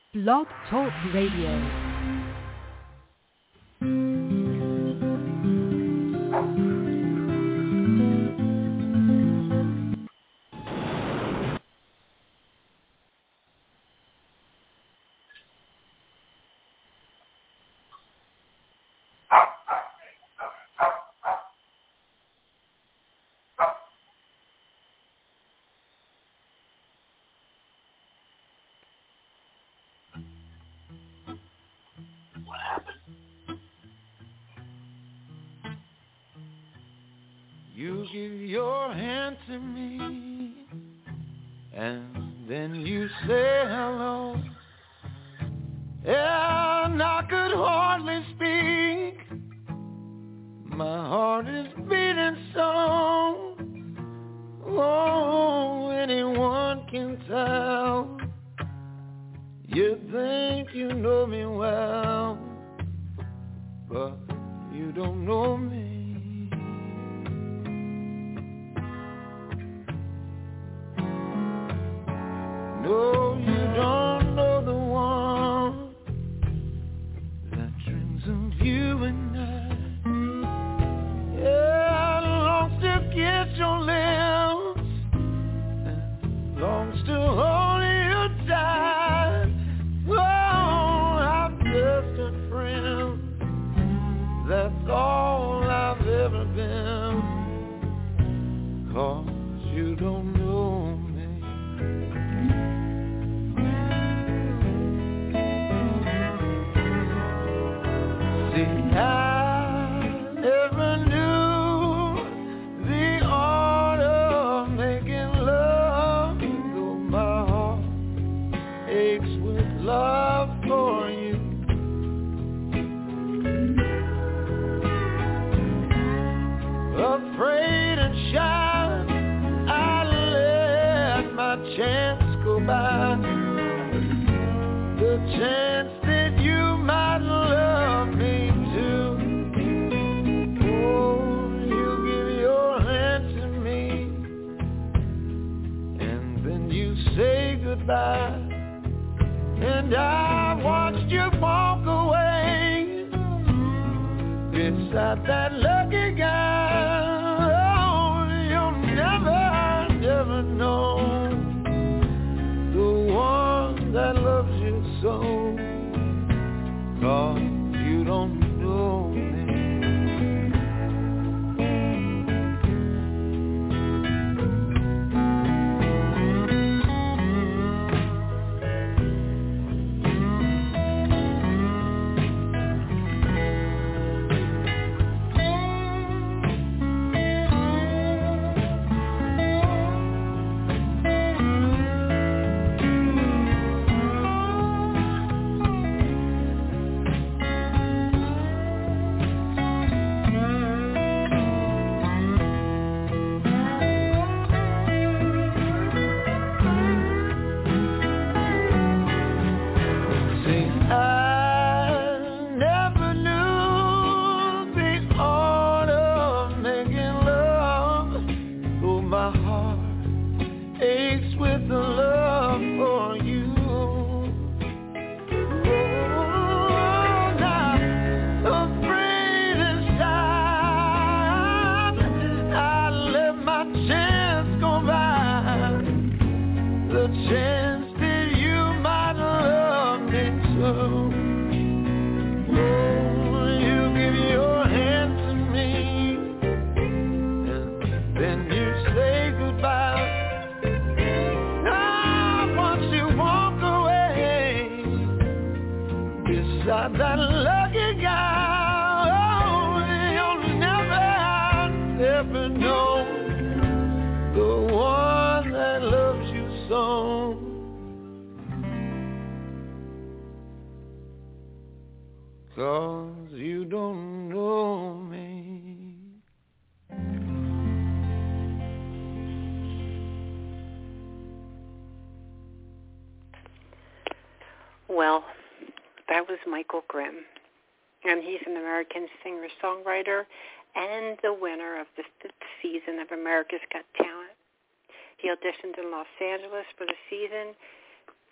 Blog Talk Radio. You give your hand to me, and then you say hello, and I could hardly speak. My heart is beating so, oh, anyone can tell. You think you know me well, but you don't know me. No, you don't know the one that dreams of you and I. Yeah, longs to kiss your lips and longs to hold you tight. Oh, I'm just a friend. That's all I've ever been. 'Cause you don't know me. I never knew the art of making love, though my heart aches with love for you. Afraid and shy, I let my chance go by. The chance that you might love me. Say goodbye, and I watched you walk away beside that lucky guy. Oh, you'll never, never know the one that loves you so, 'cause you don't know me. That lucky guy, oh, you'll never, ever know the one that loves you so. 'Cause you don't know me. Well, that was Michael Grimm, and he's an American singer-songwriter and the winner of the 5th season of America's Got Talent. He auditioned in Los Angeles for the season.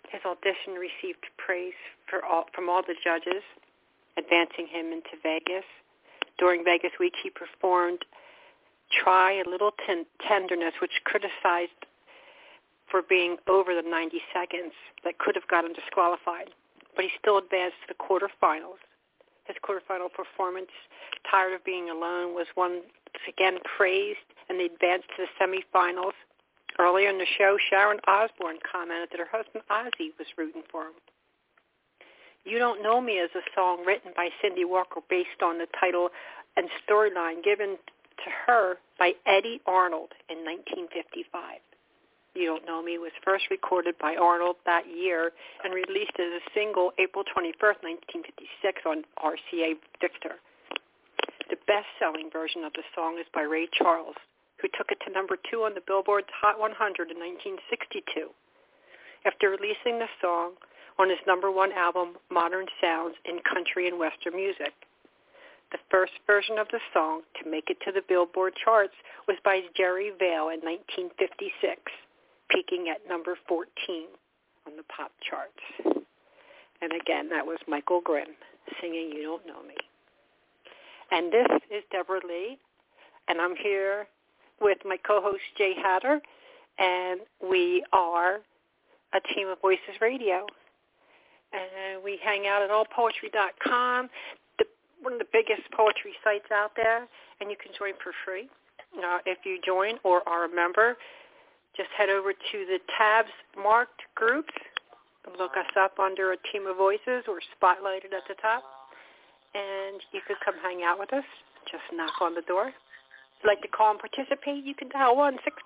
His audition received praise from all the judges, advancing him into Vegas. During Vegas Week, he performed Try a Little Tenderness, which criticized for being over the 90 seconds that could have got him disqualified. But he still advanced to the quarterfinals. His quarterfinal performance, Tired of Being Alone, was once again praised, and they advanced to the semifinals. Earlier in the show, Sharon Osbourne commented that her husband Ozzy was rooting for him. You Don't Know Me is a song written by Cindy Walker based on the title and storyline given to her by Eddie Arnold in 1955. You Don't Know Me was first recorded by Arnold that year and released as a single April 21st, 1956 on RCA Victor. The best-selling version of the song is by Ray Charles, who took it to number 2 on the Billboard's Hot 100 in 1962. After releasing the song on his number 1 album, Modern Sounds in Country and Western Music. The first version of the song to make it to the Billboard charts was by Jerry Vale in 1956, peaking at number 14 on the pop charts. And again, that was Michael Grimm singing You Don't Know Me. And this is Deborah Lee, and I'm here with my co-host Jay Hatter, and we are a team of Voices Radio. And we hang out at allpoetry.com, one of the biggest poetry sites out there, and you can join for free. If you join or are a member, just head over to the tabs marked groups, look us up under a team of voices or spotlighted at the top, and you could come hang out with us. Just knock on the door. If you'd like to call and participate, you can dial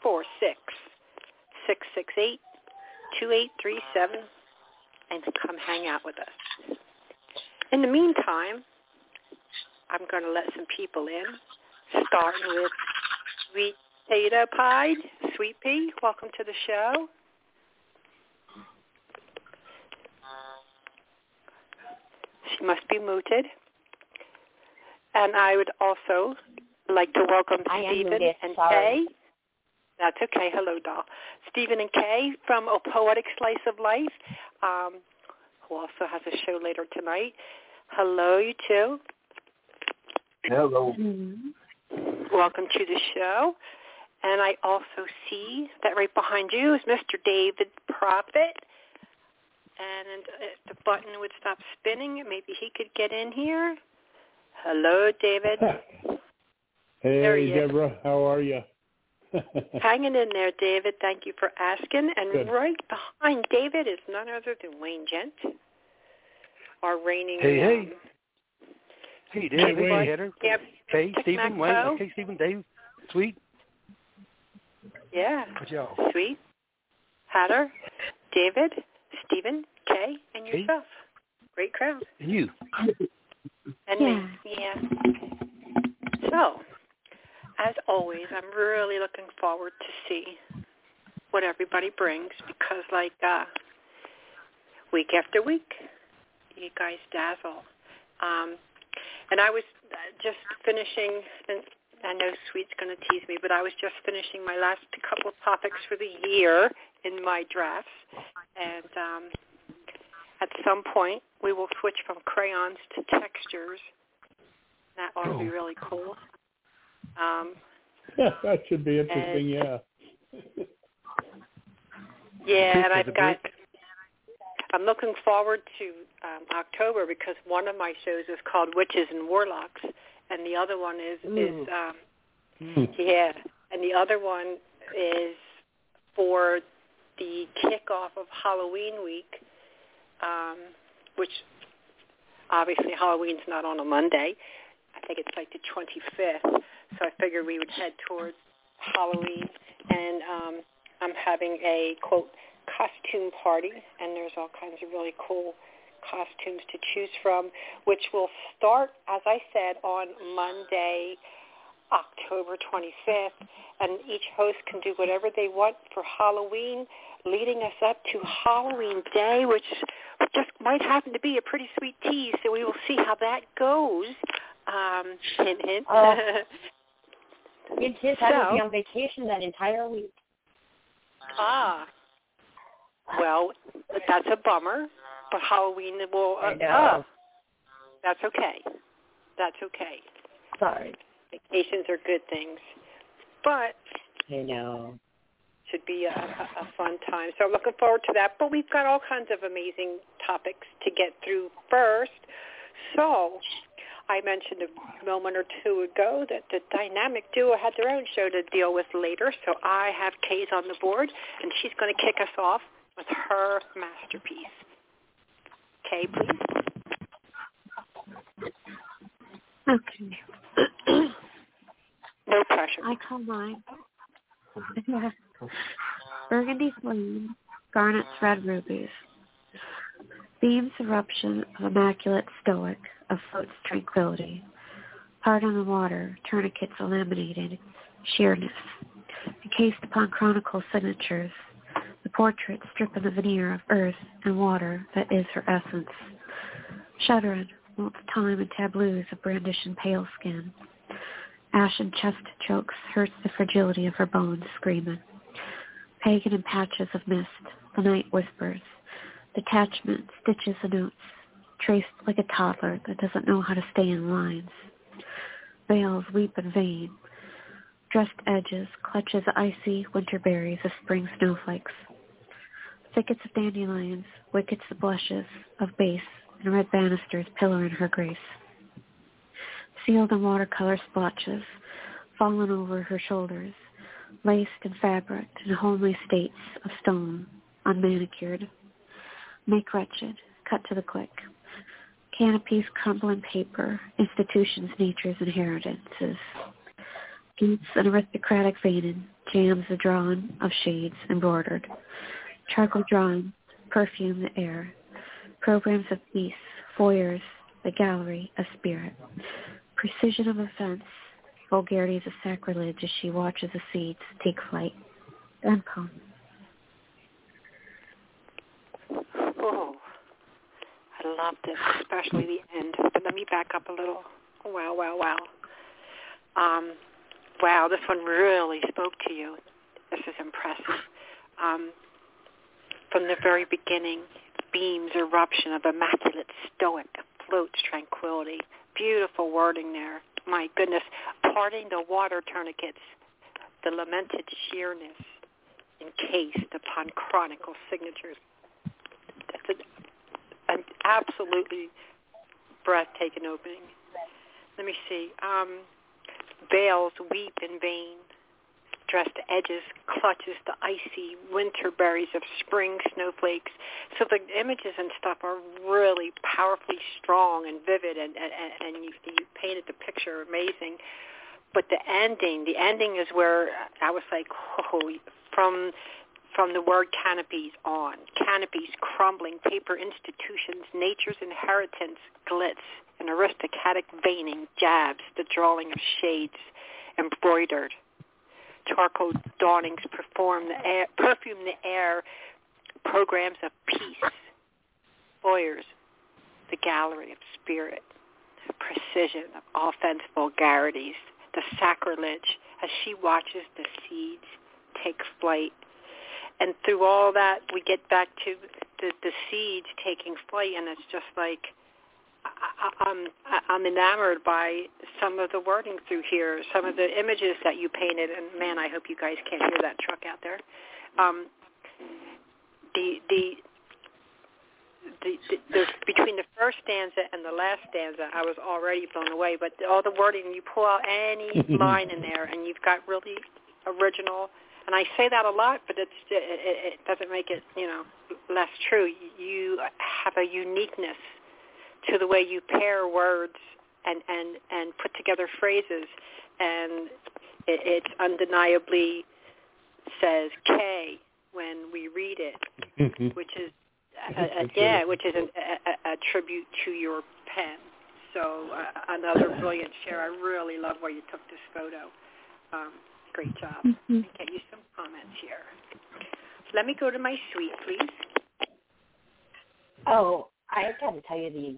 1-646-668-2837 and come hang out with us. In the meantime, I'm going to let some people in, starting with Sweet Potato Pie. Sweet Pea, welcome to the show. She must be muted. And I would also like to welcome Stephen and Kay. That's okay. Hello, doll. Stephen and Kay from A Poetic Slice of Life, who also has a show later tonight. Hello, you two. Hello. Welcome to the show. And I also see that right behind you is Mr. David Prophet. And if the button would stop spinning, maybe he could get in here. Hello, David. Hey, Deborah. How are you? Hanging in there, David. Thank you for asking. And Good. Right behind David is none other than Wayne Gent, our reigning... Hey, David. Hey, Heather. Yep. Hey, Stephen, Wayne. Okay, Stephen, Dave. Sweet. Yeah. Good job. Sweet. Hatter, David, Stephen, Kay, and yourself. Great crowd. And you. And me. Yeah. So, as always, I'm really looking forward to see what everybody brings because, week after week, you guys dazzle. And I was just finishing, and I know Sweet's going to tease me, but I was just finishing my last couple of topics for the year in my drafts. And at some point, we will switch from crayons to textures. That ought to be really cool. Yeah, that should be interesting, yeah. Yeah, and I'm looking forward to October because one of my shows is called Witches and Warlocks, and the other one is and the other one is for the kickoff of Halloween week, which obviously Halloween's not on a Monday. I think it's like the 25th, so I figured we would head towards Halloween, and I'm having a, quote, costume party, and there's all kinds of really cool costumes to choose from, which will start, as I said, on Monday, October 25th, and each host can do whatever they want for Halloween, leading us up to Halloween Day, which just might happen to be a pretty sweet tease, so we will see how that goes. Hint, hint. You just had to be on vacation that entire week. Well, that's a bummer, but Halloween will... that's okay. That's okay. Sorry. Vacations are good things. But... I know. Should be a fun time. So I'm looking forward to that. But we've got all kinds of amazing topics to get through first. So I mentioned a moment or two ago that the dynamic duo had their own show to deal with later. So I have Kay's on the board, and she's going to kick us off with her masterpiece. Kay, please. Okay. No pressure. I call mine Burgundy Flame, Garnet's Red Rubies. Beam's eruption of immaculate stoic, afloat's tranquility. Hard on the water, tourniquets laminated, sheerness. Encased upon chronicle signatures, the portrait stripping the veneer of earth and water that is her essence. Shuddering, wants time and tableaus of brandishing pale skin. Ashen chest chokes hurts the fragility of her bones, screaming. Pagan in patches of mist, the night whispers. Detachment stitches the notes, traced like a toddler that doesn't know how to stay in lines. Veils weep in vain. Dressed edges clutches icy winter berries of spring snowflakes. Thickets of dandelions, wickets the blushes of base, and red banisters pillaring her grace. Sealed in watercolor splotches, fallen over her shoulders, laced in fabric in homely states of stone, unmanicured. Make wretched, cut to the quick. Canopies crumble in paper, institutions nature's inheritances. Gates and aristocratic veining, jams the drawing of shades embroidered. Charcoal drawing, perfume the air. Programs of peace, foyers, the gallery of spirit. Precision of offense, vulgarities of sacrilege as she watches the seeds take flight. Then poem. Oh, I loved it, especially the end. But let me back up a little. Wow. Wow, this one really spoke to you. This is impressive. From the very beginning, Beam's eruption of immaculate stoic, floats tranquility. Beautiful wording there. My goodness. Parting the water tourniquets, the lamented sheerness encased upon chronicle signatures. That's an absolutely breathtaking opening. Let me see. Veils weep in vain. Dressed edges clutches the icy winter berries of spring snowflakes. So the images and stuff are really powerfully strong and vivid, and you painted the picture amazing. But the ending is where I was like, oh, from the word canopies on. Canopies crumbling, paper institutions, nature's inheritance, glitz, and aristocratic veining, jabs, the drawing of shades, embroidered. Charcoal dawnings perfume the air, programs of peace, foyers, the gallery of spirit, precision of offense vulgarities, the sacrilege as she watches the seeds take flight. And through all that, we get back to the seeds taking flight, and it's just like I'm enamored by some of the wording through here, some of the images that you painted, and man, I hope you guys can't hear that truck out there. The between the first stanza and the last stanza, I was already blown away. But all the wording, you pull out any line in there, and you've got really original. And I say that a lot, but it doesn't make it less true. You have a uniqueness to the way you pair words and put together phrases, and it undeniably says K when we read it, which is a tribute to your pen. So another brilliant share. I really love where you took this photo. Great job. Mm-hmm. Get you some comments here. Let me go to my suite, please. Oh, I got to tell you,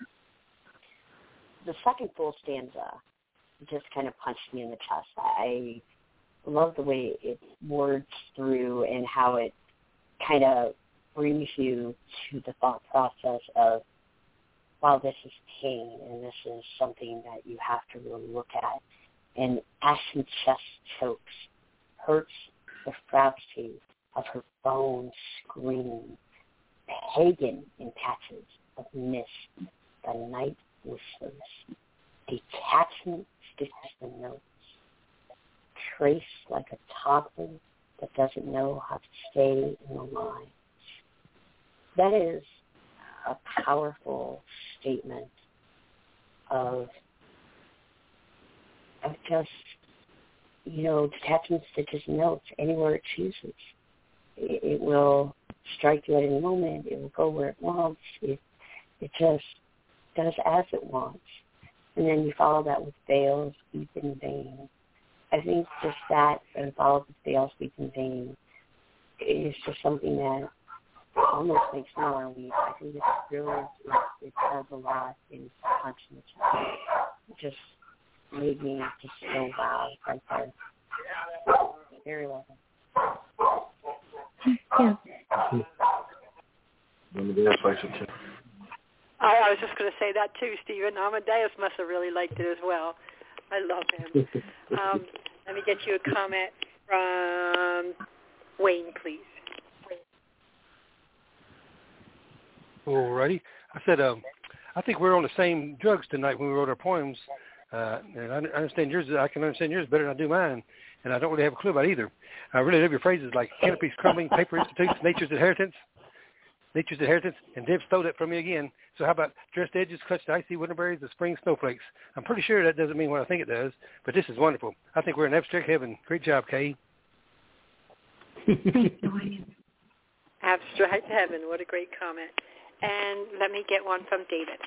the second full stanza just kind of punched me in the chest. I love the way it words through and how it kind of brings you to the thought process of, wow, this is pain, and this is something that you have to really look at. And ashen chest chokes, hurts the frailty of her bones screaming, pagan in patches of mist, the night whispers. Detachment stitches the notes, trace like a toddler that doesn't know how to stay in the lines. That is a powerful statement of just, detachment stitches notes anywhere it chooses. It will strike you at any moment. It will go where it wants. It just does as it wants. And then you follow that with veils, weep in vain. I think just that, and followed with veils, weep in vain, is just something that almost makes me want to weep. I think it's brilliant. It says a lot in consciousness. It just made me just so wow right there. Very lovely. Yeah. I was just going to say that too, Stephen. Amadeus must have really liked it as well. I love him. Let me get you a comment from Wayne, please. All righty. I said, I think we're on the same drugs tonight when we wrote our poems. And I understand yours. I can understand yours better than I do mine. And I don't really have a clue about either. I really love your phrases like canopies crumbling, paper institutes, nature's inheritance, and Deb stole that from me again. So how about dressed edges, clutched icy winterberries, the spring snowflakes? I'm pretty sure that doesn't mean what I think it does, but this is wonderful. I think we're in abstract heaven. Great job, Kay. Abstract heaven. What a great comment. And let me get one from David.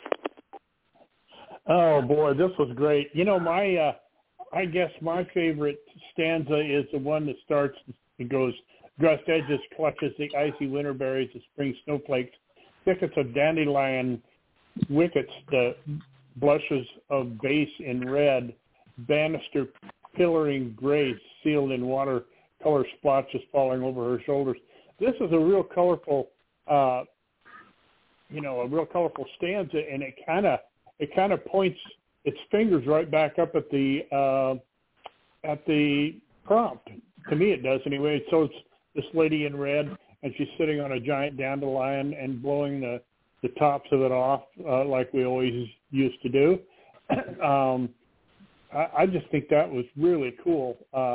Oh, boy, this was great. I guess my favorite stanza is the one that starts, it goes, dressed edges clutches the icy winter berries, the spring snowflakes, thickets of dandelion wickets, the blushes of base in red, banister pillaring grace, sealed in watercolor splotches falling over her shoulders. This is a real colorful, stanza, and it kind of points its fingers right back up at the prompt. To me, it does anyway. So it's this lady in red, and she's sitting on a giant dandelion and blowing the tops of it off like we always used to do. I just think that was really cool.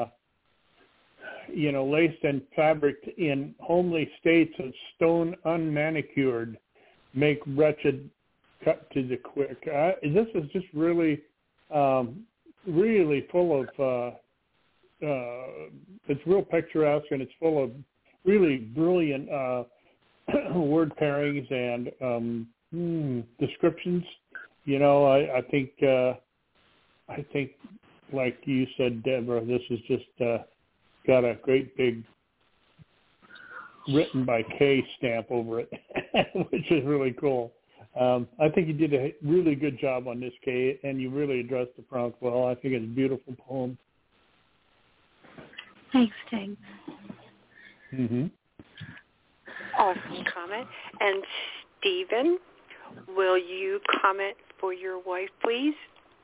Laced and fabric in homely states of stone unmanicured, make wretched cut to the quick. This is just really, really full of, it's real picturesque, and it's full of really brilliant word pairings and descriptions. I think, like you said, Deborah, this is just got a great big written by Kay stamp over it, which is really cool. I think you did a really good job on this, Kay, and you really addressed the prompt well. I think it's a beautiful poem. Thanks, Kay. Mm-hmm. Awesome comment. And Stephen, will you comment for your wife, please?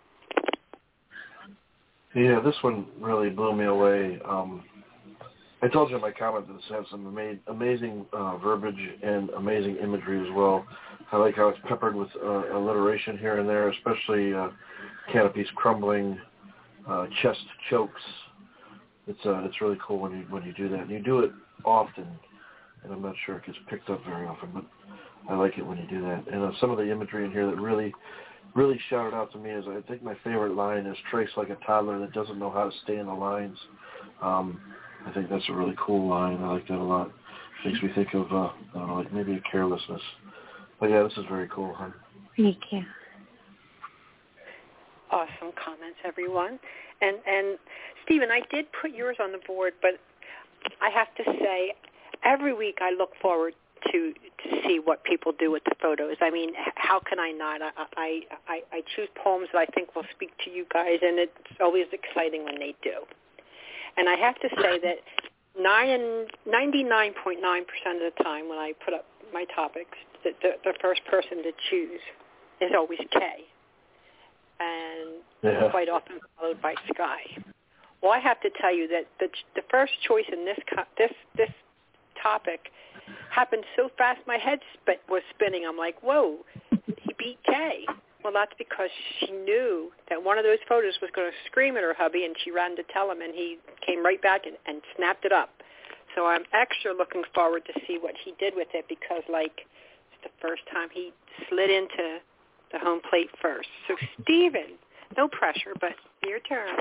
Yeah, this one really blew me away. I told you in my comment that this has some amazing verbiage and amazing imagery as well. I like how it's peppered with alliteration here and there, especially canopies crumbling, chest chokes. It's really cool when you do that. And you do it often, and I'm not sure it gets picked up very often, but I like it when you do that. And some of the imagery in here that really shouted out to me is, I think my favorite line is trace like a toddler that doesn't know how to stay in the lines. I think that's a really cool line. I like that a lot. Makes me think of like maybe a carelessness. But yeah, this is very cool, huh? Thank you. Awesome comments, everyone. And Stephen, I did put yours on the board, but I have to say, every week I look forward to see what people do with the photos. I mean, how can I not? I choose poems that I think will speak to you guys, and it's always exciting when they do. And I have to say that 99.9% of the time when I put up my topics, the first person to choose is always Kay, and quite often followed by Sky. Well, I have to tell you that the first choice in this topic happened so fast my head was spinning. I'm like, whoa, he beat Kay. Well, that's because she knew that one of those photos was going to scream at her hubby, and she ran to tell him, and he came right back and snapped it up. So I'm extra looking forward to see what he did with it because, it's the first time he slid into the home plate first. So, Stephen, no pressure, but your turn.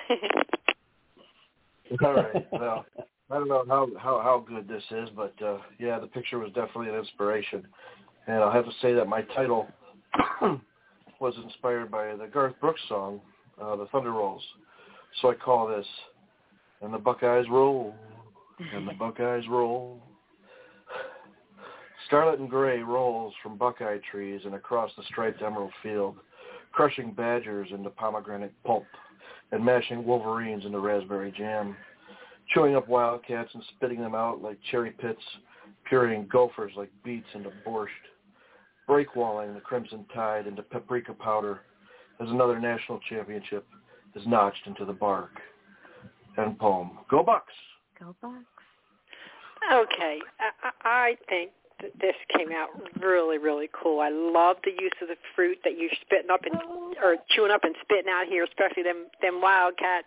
All right. Well, I don't know how good this is, but, the picture was definitely an inspiration. And I'll have to say that my title was inspired by the Garth Brooks song, The Thunder Rolls. So I call this, And the Buckeyes Roll, and the Buckeyes Roll. Scarlet and gray rolls from buckeye trees and across the striped emerald field, crushing badgers into pomegranate pulp and mashing wolverines into raspberry jam, chewing up wildcats and spitting them out like cherry pits, pureeing gophers like beets into borscht, breakwalling the Crimson Tide into paprika powder as another national championship is notched into the bark. End poem. Go Bucks! Go Bucks. Okay. I think that this came out really, really cool. I love the use of the fruit that you're spitting up or chewing up and spitting out here, especially them wildcats.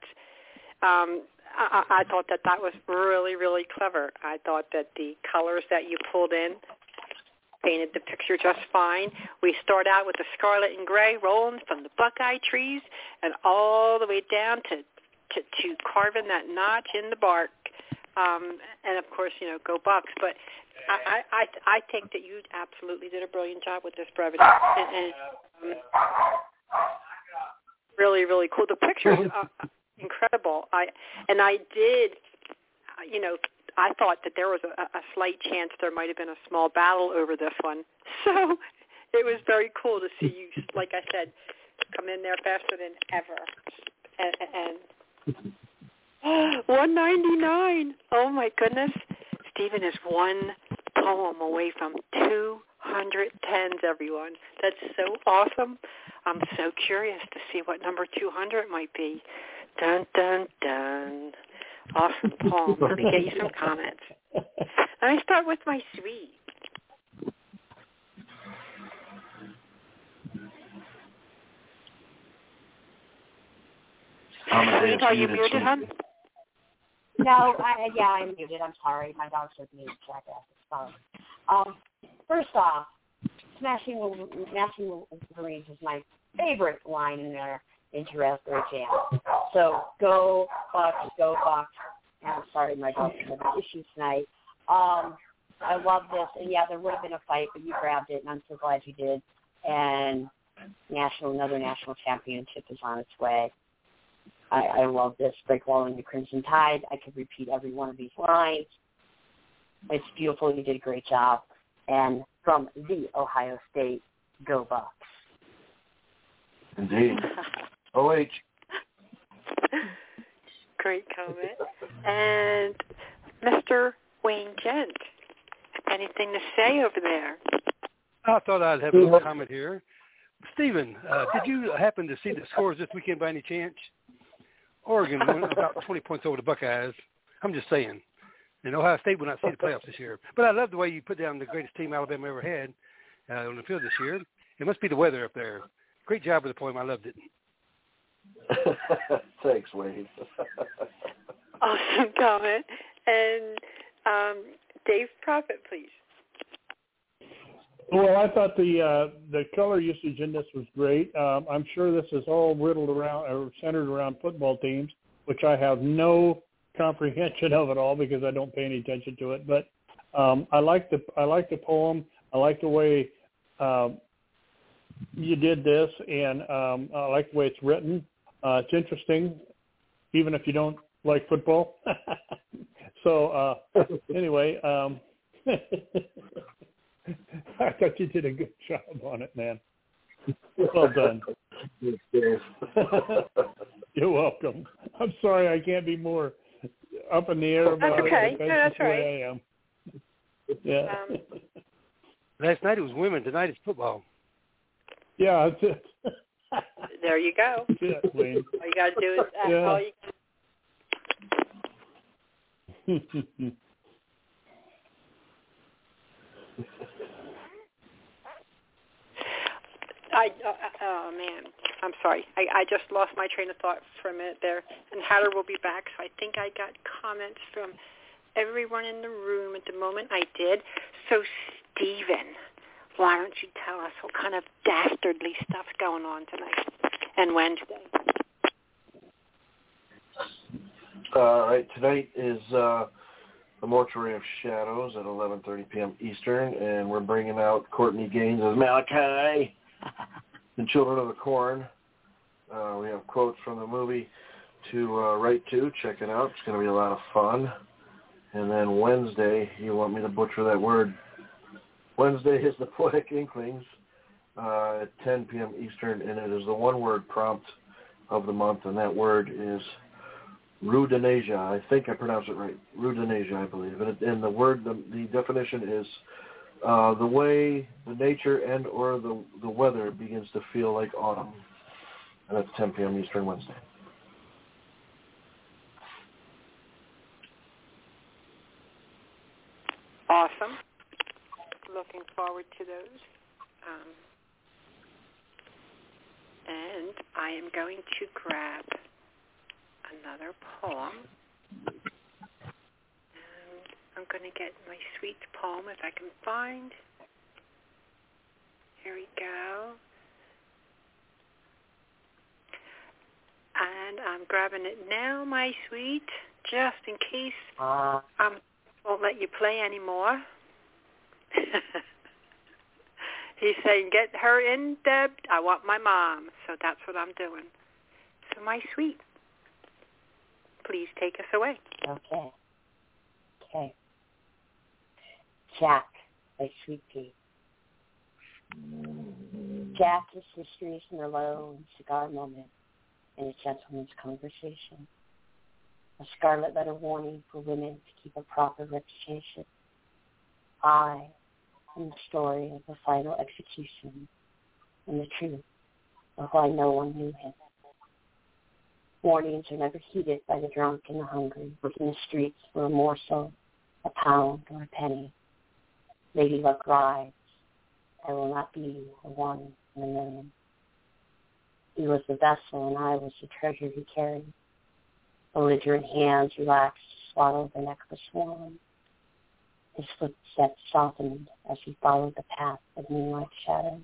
I thought that was really, really clever. I thought that the colors that you pulled in painted the picture just fine. We start out with the scarlet and gray rolling from the buckeye trees and all the way down to carving that notch in the bark. And, of course, go Bucks. But I think that you absolutely did a brilliant job with this brevity. And really, really cool. The picture's incredible. I thought that there was a slight chance there might have been a small battle over this one. So it was very cool to see you, like I said, come in there faster than ever. And 199. Oh, my goodness. Stephen is one poem away from 210s, everyone. That's so awesome. I'm so curious to see what number 200 might be. Dun, dun, dun. Awesome poem. Let me get you some comments. And I start with my sweet. Sweet, are you muted, hon? No, I'm muted. I'm sorry. My dog's with me. First off, Smashing Wolverines is my favorite line in there into Raspberry Jam. So go Bucks, go Bucks. I'm sorry, my dog's having issues tonight. I love this, and there would have been a fight, but you grabbed it, and I'm so glad you did. And another national championship is on its way. I love this. Breakwalling the Crimson Tide. I could repeat every one of these lines. It's beautiful. You did a great job. And from the Ohio State, go Bucks. Indeed. OH. Great comment. And Mr. Wayne Gent, anything to say over there? I thought I'd have a little comment here. Stephen, did you happen to see the scores this weekend by any chance? Oregon went about 20 points over the Buckeyes. I'm just saying. And Ohio State will not see the playoffs this year. But I love the way you put down the greatest team Alabama ever had on the field this year. It must be the weather up there. Great job with the poem. I loved it. Thanks, Wade. Awesome comment. And Dave Prophet, please. Well, I thought the color usage in this was great. I'm sure this is all riddled around or centered around football teams, which I have no comprehension of at all because I don't pay any attention to it. But I like the poem. I like the way you did this, and I like the way it's written. It's interesting, even if you don't like football. So anyway. I thought you did a good job on it, man. Well done. You're welcome. I'm sorry I can't be more up in the air about That's okay. it. That's That's just the right. way I am. Yeah. Last night it was women. Tonight it's football. Yeah, that's it. There you go. That's it, Wayne. All you got to do is ask Yeah. all you oh man, I'm sorry. I just lost my train of thought for a minute there. And Hatter will be back, so I think I got comments from everyone in the room at the moment. I did. So Stephen, why don't you tell us what kind of dastardly stuff's going on tonight and Wednesday? All right, tonight is the Mortuary of Shadows at 11:30 p.m. Eastern, and we're bringing out Courtney Gaines as Malachi and Children of the Corn. We have quotes from the movie to write to. Check it out. It's going to be a lot of fun. And then Wednesday, you want me to butcher that word. Wednesday is the Poetic Inklings at 10 p.m. Eastern, and it is the one-word prompt of the month, and that word is Rudinasia. I think I pronounced it right. Rudinasia, I believe. And the word, the definition is the way the nature and or the weather begins to feel like autumn. And that's 10 p.m. Eastern Wednesday. Awesome. Looking forward to those. And I am going to grab another poem. And I'm going to get my sweet poem if I can find. Here we go. And I'm grabbing it now, my sweet, just in case I won't let you play anymore. He's saying, get her in, Deb. I want my mom. So that's what I'm doing. So my sweet, please take us away. Okay. Jack by Sweet Pea. Jack is history's Merlot and cigar moment in a gentleman's conversation. A scarlet letter warning for women to keep a proper reputation. I am the story of the final execution and the truth of why no one knew him. Warnings are never heeded by the drunk and the hungry, in the streets for a morsel, a pound, or a penny. Lady Luck rides. I will not be the one in a million. He was the vessel, and I was the treasure he carried. Belligerent hands relaxed to swallow the necklace swan. His footsteps softened as he followed the path of moonlight shadows.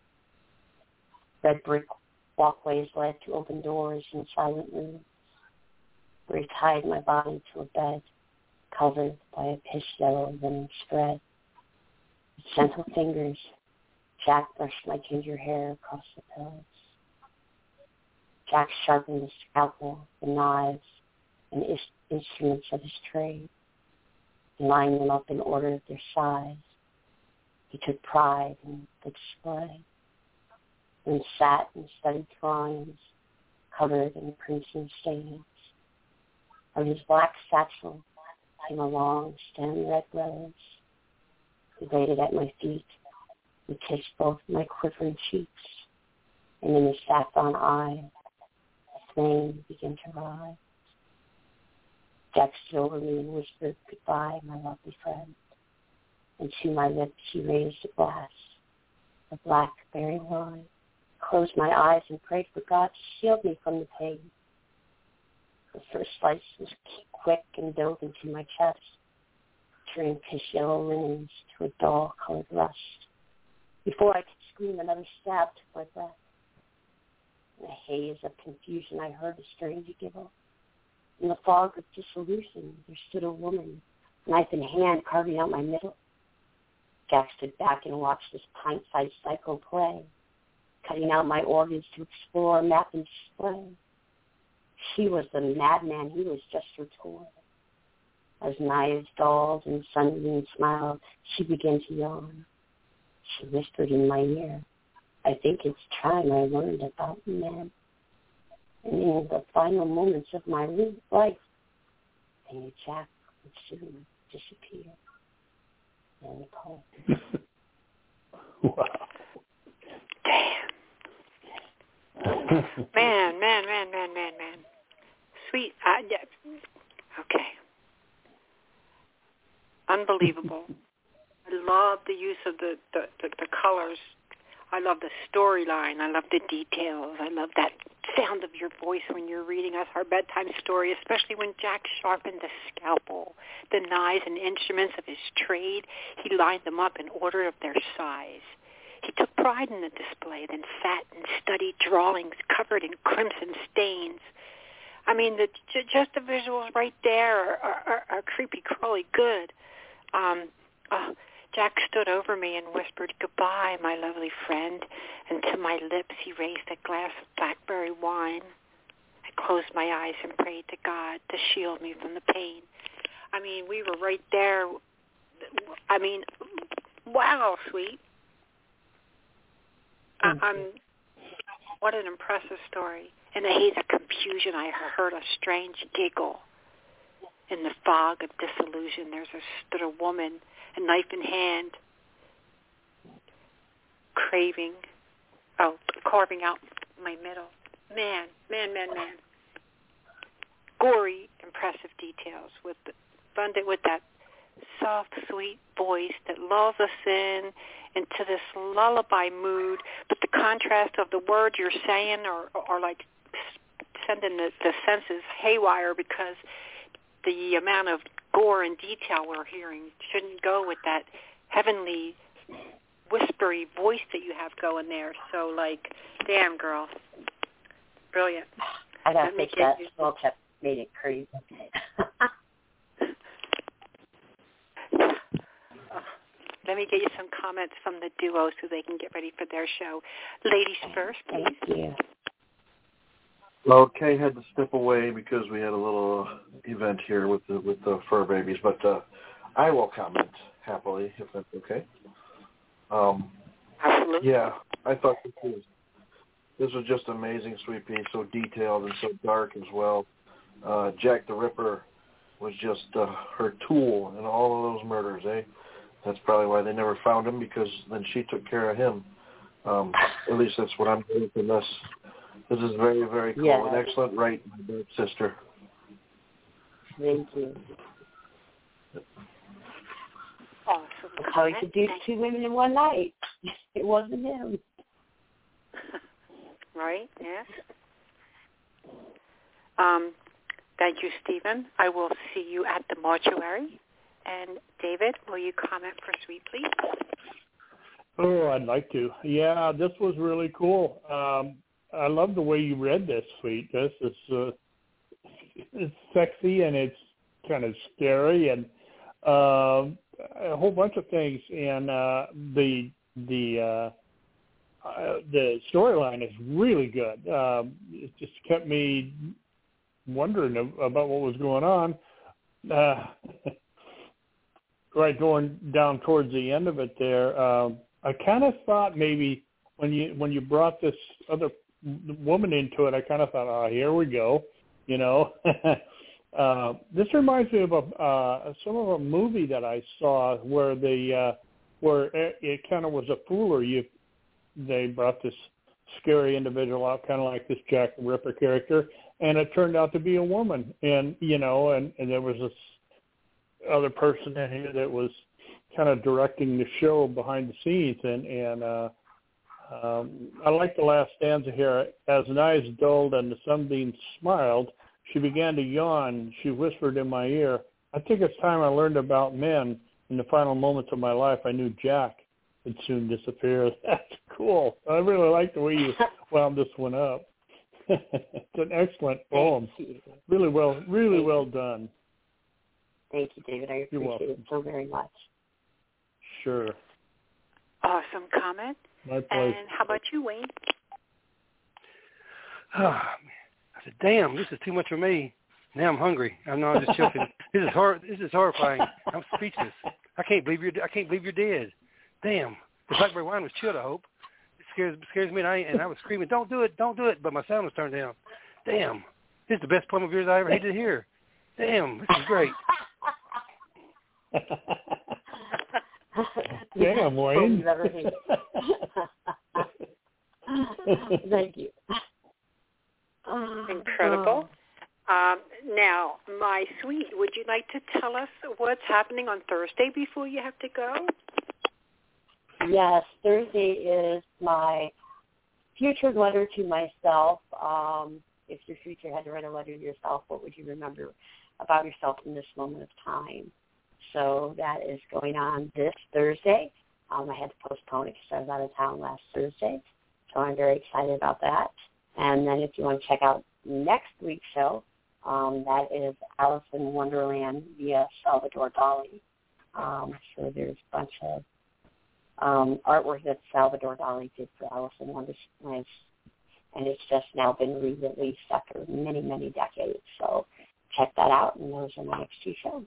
Red brick walkways led to open doors and silent rooms, where he tied my body to a bed covered by a pitch-yellow linen spread. With gentle fingers, Jack brushed my ginger hair across the pillows. Jack sharpened the scalpel, the knives, and instruments of his trade, and lined them up in order of their size. He took pride in the display, and sat and studied drawings covered in crimson stains. From his black satchel came a long stem red rose. He laid it at my feet and kissed both my quivering cheeks, and in his saffron eyes, a flame began to rise. Jack stood over me and whispered, "Goodbye, my lovely friend." And to my lips he raised a glass of blackberry wine. Closed my eyes and prayed for God to shield me from the pain. The first slice was quick and dove into my chest, turning pitch yellow linens to a dull-colored rust. Before I could scream, another stab took my breath. In a haze of confusion, I heard a strange giggle. In the fog of dissolution, there stood a woman, knife in hand, carving out my middle. Jack stood back and watched this pint-sized cycle play, cutting out my organs to explore, map, and display. She was the madman he was just her toy. As knives dulled and sunbeam smiled, she began to yawn. She whispered in my ear, "I think it's time I learned about men." And in the final moments of my life, and Jack would soon disappear. And Nicole. Wow. Damn. Man. Sweet. Yeah. Okay. Unbelievable. I love the use of the colors. I love the storyline. I love the details. I love that sound of your voice when you're reading us our bedtime story, especially when Jack sharpened the scalpel, the knives and instruments of his trade. He lined them up in order of their size. He took pride in the display, then sat and studied drawings covered in crimson stains. I mean, just the visuals right there are creepy crawly good. Jack stood over me and whispered, "Goodbye, my lovely friend," and to my lips he raised a glass of blackberry wine. I closed my eyes and prayed to God to shield me from the pain. I mean, we were right there. I mean, wow, sweet. What an impressive story. In the haze of confusion, I heard a strange giggle. In the fog of disillusion, there stood a woman, a knife in hand, carving out my middle. Man. Gory, impressive details with that soft, sweet voice that lulls us into this lullaby mood. But the contrast of the words you're saying are like sending the senses haywire, because the amount of gore and detail we're hearing shouldn't go with that heavenly, whispery voice that you have going there. So, like, damn, girl. Brilliant. I don't think that small kept made it crazy. Let me get you some comments from the duo so they can get ready for their show. Ladies first, please. Thank you. Well, Kay had to step away because we had a little event here with the fur babies, but I will comment happily if that's okay. Absolutely. Yeah, I thought this was just an amazing, sweet piece, so detailed and so dark as well. Jack the Ripper was just her tool in all of those murders, eh? That's probably why they never found him, because then she took care of him. At least that's what I'm getting from this. This is very, very cool. Yeah. An excellent write, my bad sister. Thank you. Awesome. That's how he could do 2 women in one night. It wasn't him. Right, yes. Thank you, Stephen. I will see you at the mortuary. And David, will you comment for Sweet, please? Oh, I'd like to. Yeah, this was really cool. I love the way you read this, Sweet. This is it's sexy and it's kind of scary and a whole bunch of things. And the storyline is really good. It just kept me wondering about what was going on. Right, going down towards the end of it there, I kind of thought maybe when you brought this other woman into it, I kind of thought, oh, here we go, you know. This reminds me of some of a movie that I saw where where it kind of was a fooler. They brought this scary individual out, kind of like this Jack the Ripper character, and it turned out to be a woman, and you know, and there was this other person in here that was kind of directing the show behind the scenes, and I like the last stanza here. As an eyes dulled and the sunbeams smiled, she began to yawn. She whispered in my ear, I think it's time I learned about men. In the final moments of my life, I knew Jack would soon disappear. That's cool. I really like the way you wound this one up. It's an excellent poem. Really well done. Thank you, David. I appreciate it so very much. Sure. Awesome comment. My pleasure. And how about you, Wayne? I said, damn, this is too much for me. Now I'm hungry. I'm not just joking. This is horrifying. I'm speechless. I can't believe you're dead. Damn. The blackberry wine was chilled, I hope. It scares me, and I was screaming, don't do it, but my sound was turned down. Damn. This is the best poem of yours I ever had to hear. Damn, this is great. Damn, Wayne. Thank you. Incredible. Now, my sweet, would you like to tell us what's happening on Thursday before you have to go? Yes, Thursday is my future letter to myself. If your future had to write a letter to yourself, what would you remember about yourself in this moment of time? So that is going on this Thursday. I had to postpone it because I was out of town last Thursday. So I'm very excited about that. And then if you want to check out next week's show, that is Alice in Wonderland via Salvador Dali. So there's a bunch of artwork that Salvador Dali did for Alice in Wonderland, and it's just now been re-released after many, many decades. So check that out, and those are my next two shows.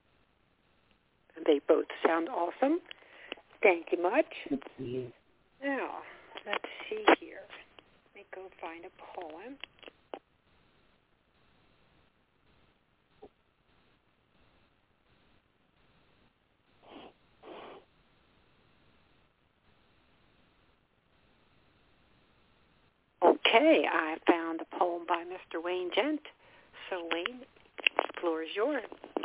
They both sound awesome. Thank you much. Thank you. Now, let's see here. Let me go find a poem. Okay, I found a poem by Mr. Wayne Gent. So, Wayne, the floor is yours.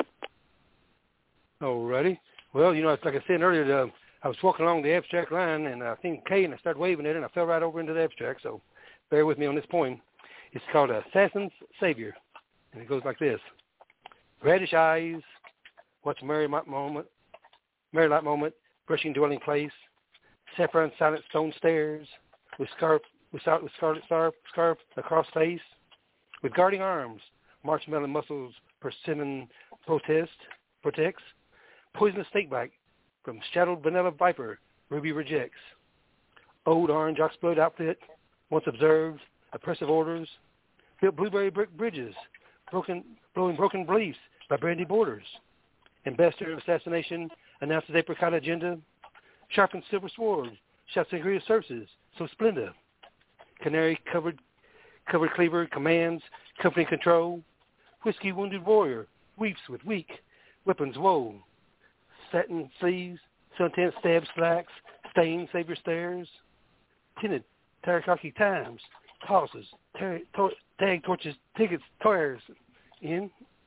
Alrighty. Well, you know, it's like I said earlier, I was walking along the abstract line, and I seen Kay, and I started waving it, and I fell right over into the abstract, so bear with me on this poem. It's called Assassin's Savior, and it goes like this. Reddish eyes, watch merry light moment, brushing dwelling place, saffron silent stone stairs, with scarlet scarf across face, with guarding arms, marshmallow muscles, persimmon protects, poisonous snakebite from shadowed vanilla viper, ruby rejects, old orange oxblood outfit, once observed, oppressive orders, built blueberry brick bridges, blowing broken beliefs by brandy borders, ambassador of assassination, announces apricot agenda, sharpened silver sword, shouts sangria services, so splendid. Canary covered cleaver commands company control. Whiskey wounded warrior weeps with weak weapons woe. Satin sleeves, suntan stab slacks, stained savior stairs. Tinted terracotta times tosses tag torches tickets tires in.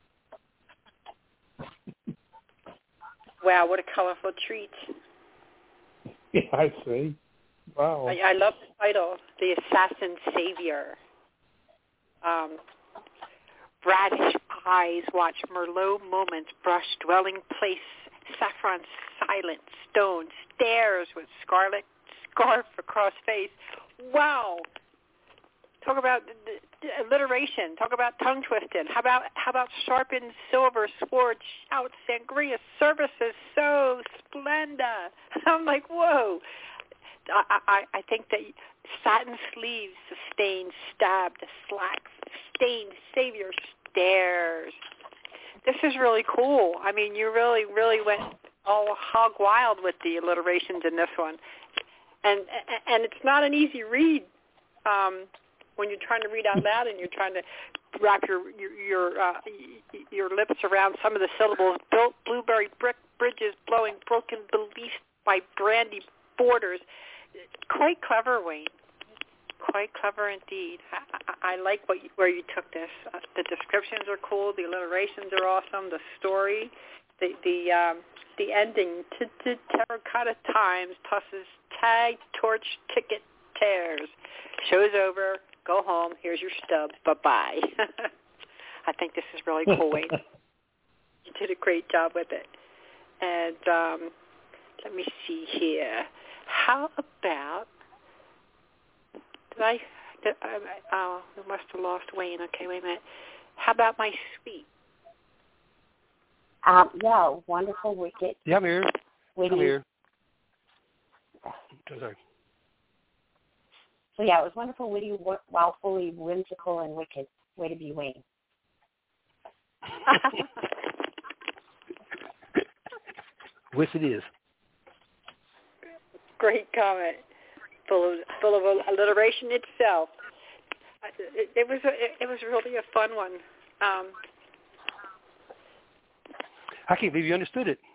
Wow, what a colorful treat. Yeah, I see. Wow. I love the title, The Assassin Savior. Bradish eyes watch Merlot moments brush dwelling place, saffron silent stone, stairs with scarlet scarf across face. Wow. Talk about alliteration. Talk about tongue twisting. How about sharpened silver sword, shout sangria services so splendid. I'm like, whoa. I think that satin sleeves, sustained, stabbed, slacks, stained, savior stairs. This is really cool. I mean, you really, really went all hog wild with the alliterations in this one, and it's not an easy read when you're trying to read out loud and you're trying to wrap your lips around some of the syllables. Built blueberry brick bridges, blowing broken beliefs by brandy borders. Quite clever, Wayne. Quite clever indeed. I like where you took this. The descriptions are cool. The alliterations are awesome. The story, the ending. Terracotta times tosses tag torch ticket tears. Show's over. Go home. Here's your stub. Bye-bye. I think this is really cool, Wayne. You did a great job with it. And let me see here. How about, we must have lost Wayne. Okay, wait a minute. How about my sweet? Yeah, wonderful, wicked. Yeah, I'm here. Witty. I'm here. Sorry. So yeah, it was wonderful, witty, while fully whimsical and wicked. Way to be Wayne. Which it is. Great comment. Full of alliteration itself. It was really a fun one. I can't believe you understood it.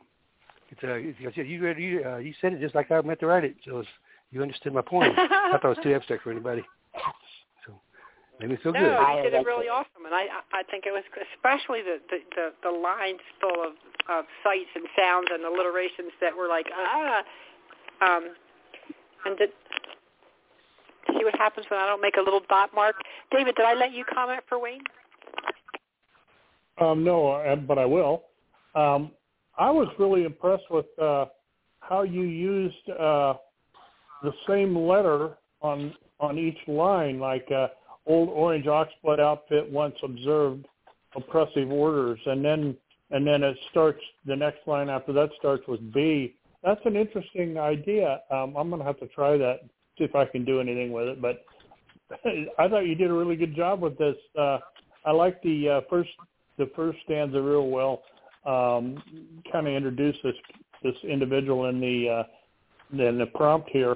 You said it just like I meant to write it. So you understood my point. I thought it was too abstract for anybody. So made me feel good. No, you did it really awesome, and I think it was especially the lines full of sights and sounds and alliterations that were like and to see what happens when I don't make a little dot mark. David, did I let you comment for Wayne? No, but I will. I was really impressed with how you used the same letter on each line, like old orange oxblood outfit once observed oppressive orders, and then it starts, the next line after that starts with B. That's an interesting idea. I'm going to have to try that, see if I can do anything with it. But I thought you did a really good job with this. I like the first stanza real well. Kind of introduced this individual in the prompt here.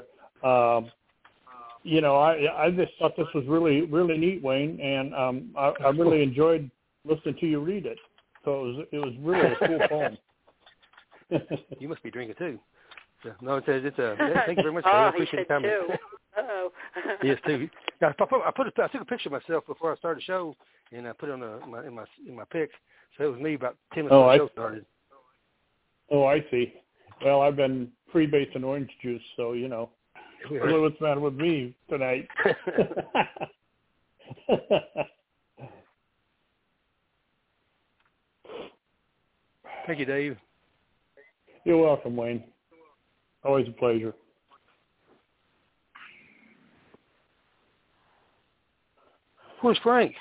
I just thought this was really, really neat, Wayne, and I really enjoyed listening to you read it. So it was really a cool poem. You must be drinking too. So, no, it's thank you very much. I appreciate the comment. Uh-oh. Yes, too. I took a picture of myself before I started the show, and I put it on in my pic. So it was me about 10 minutes before the show started. Oh, I see. Well, I've been freebasing orange juice, so I don't know what's the matter with me tonight. Thank you, Dave. You're welcome, Wayne. Always a pleasure. Where's Frank?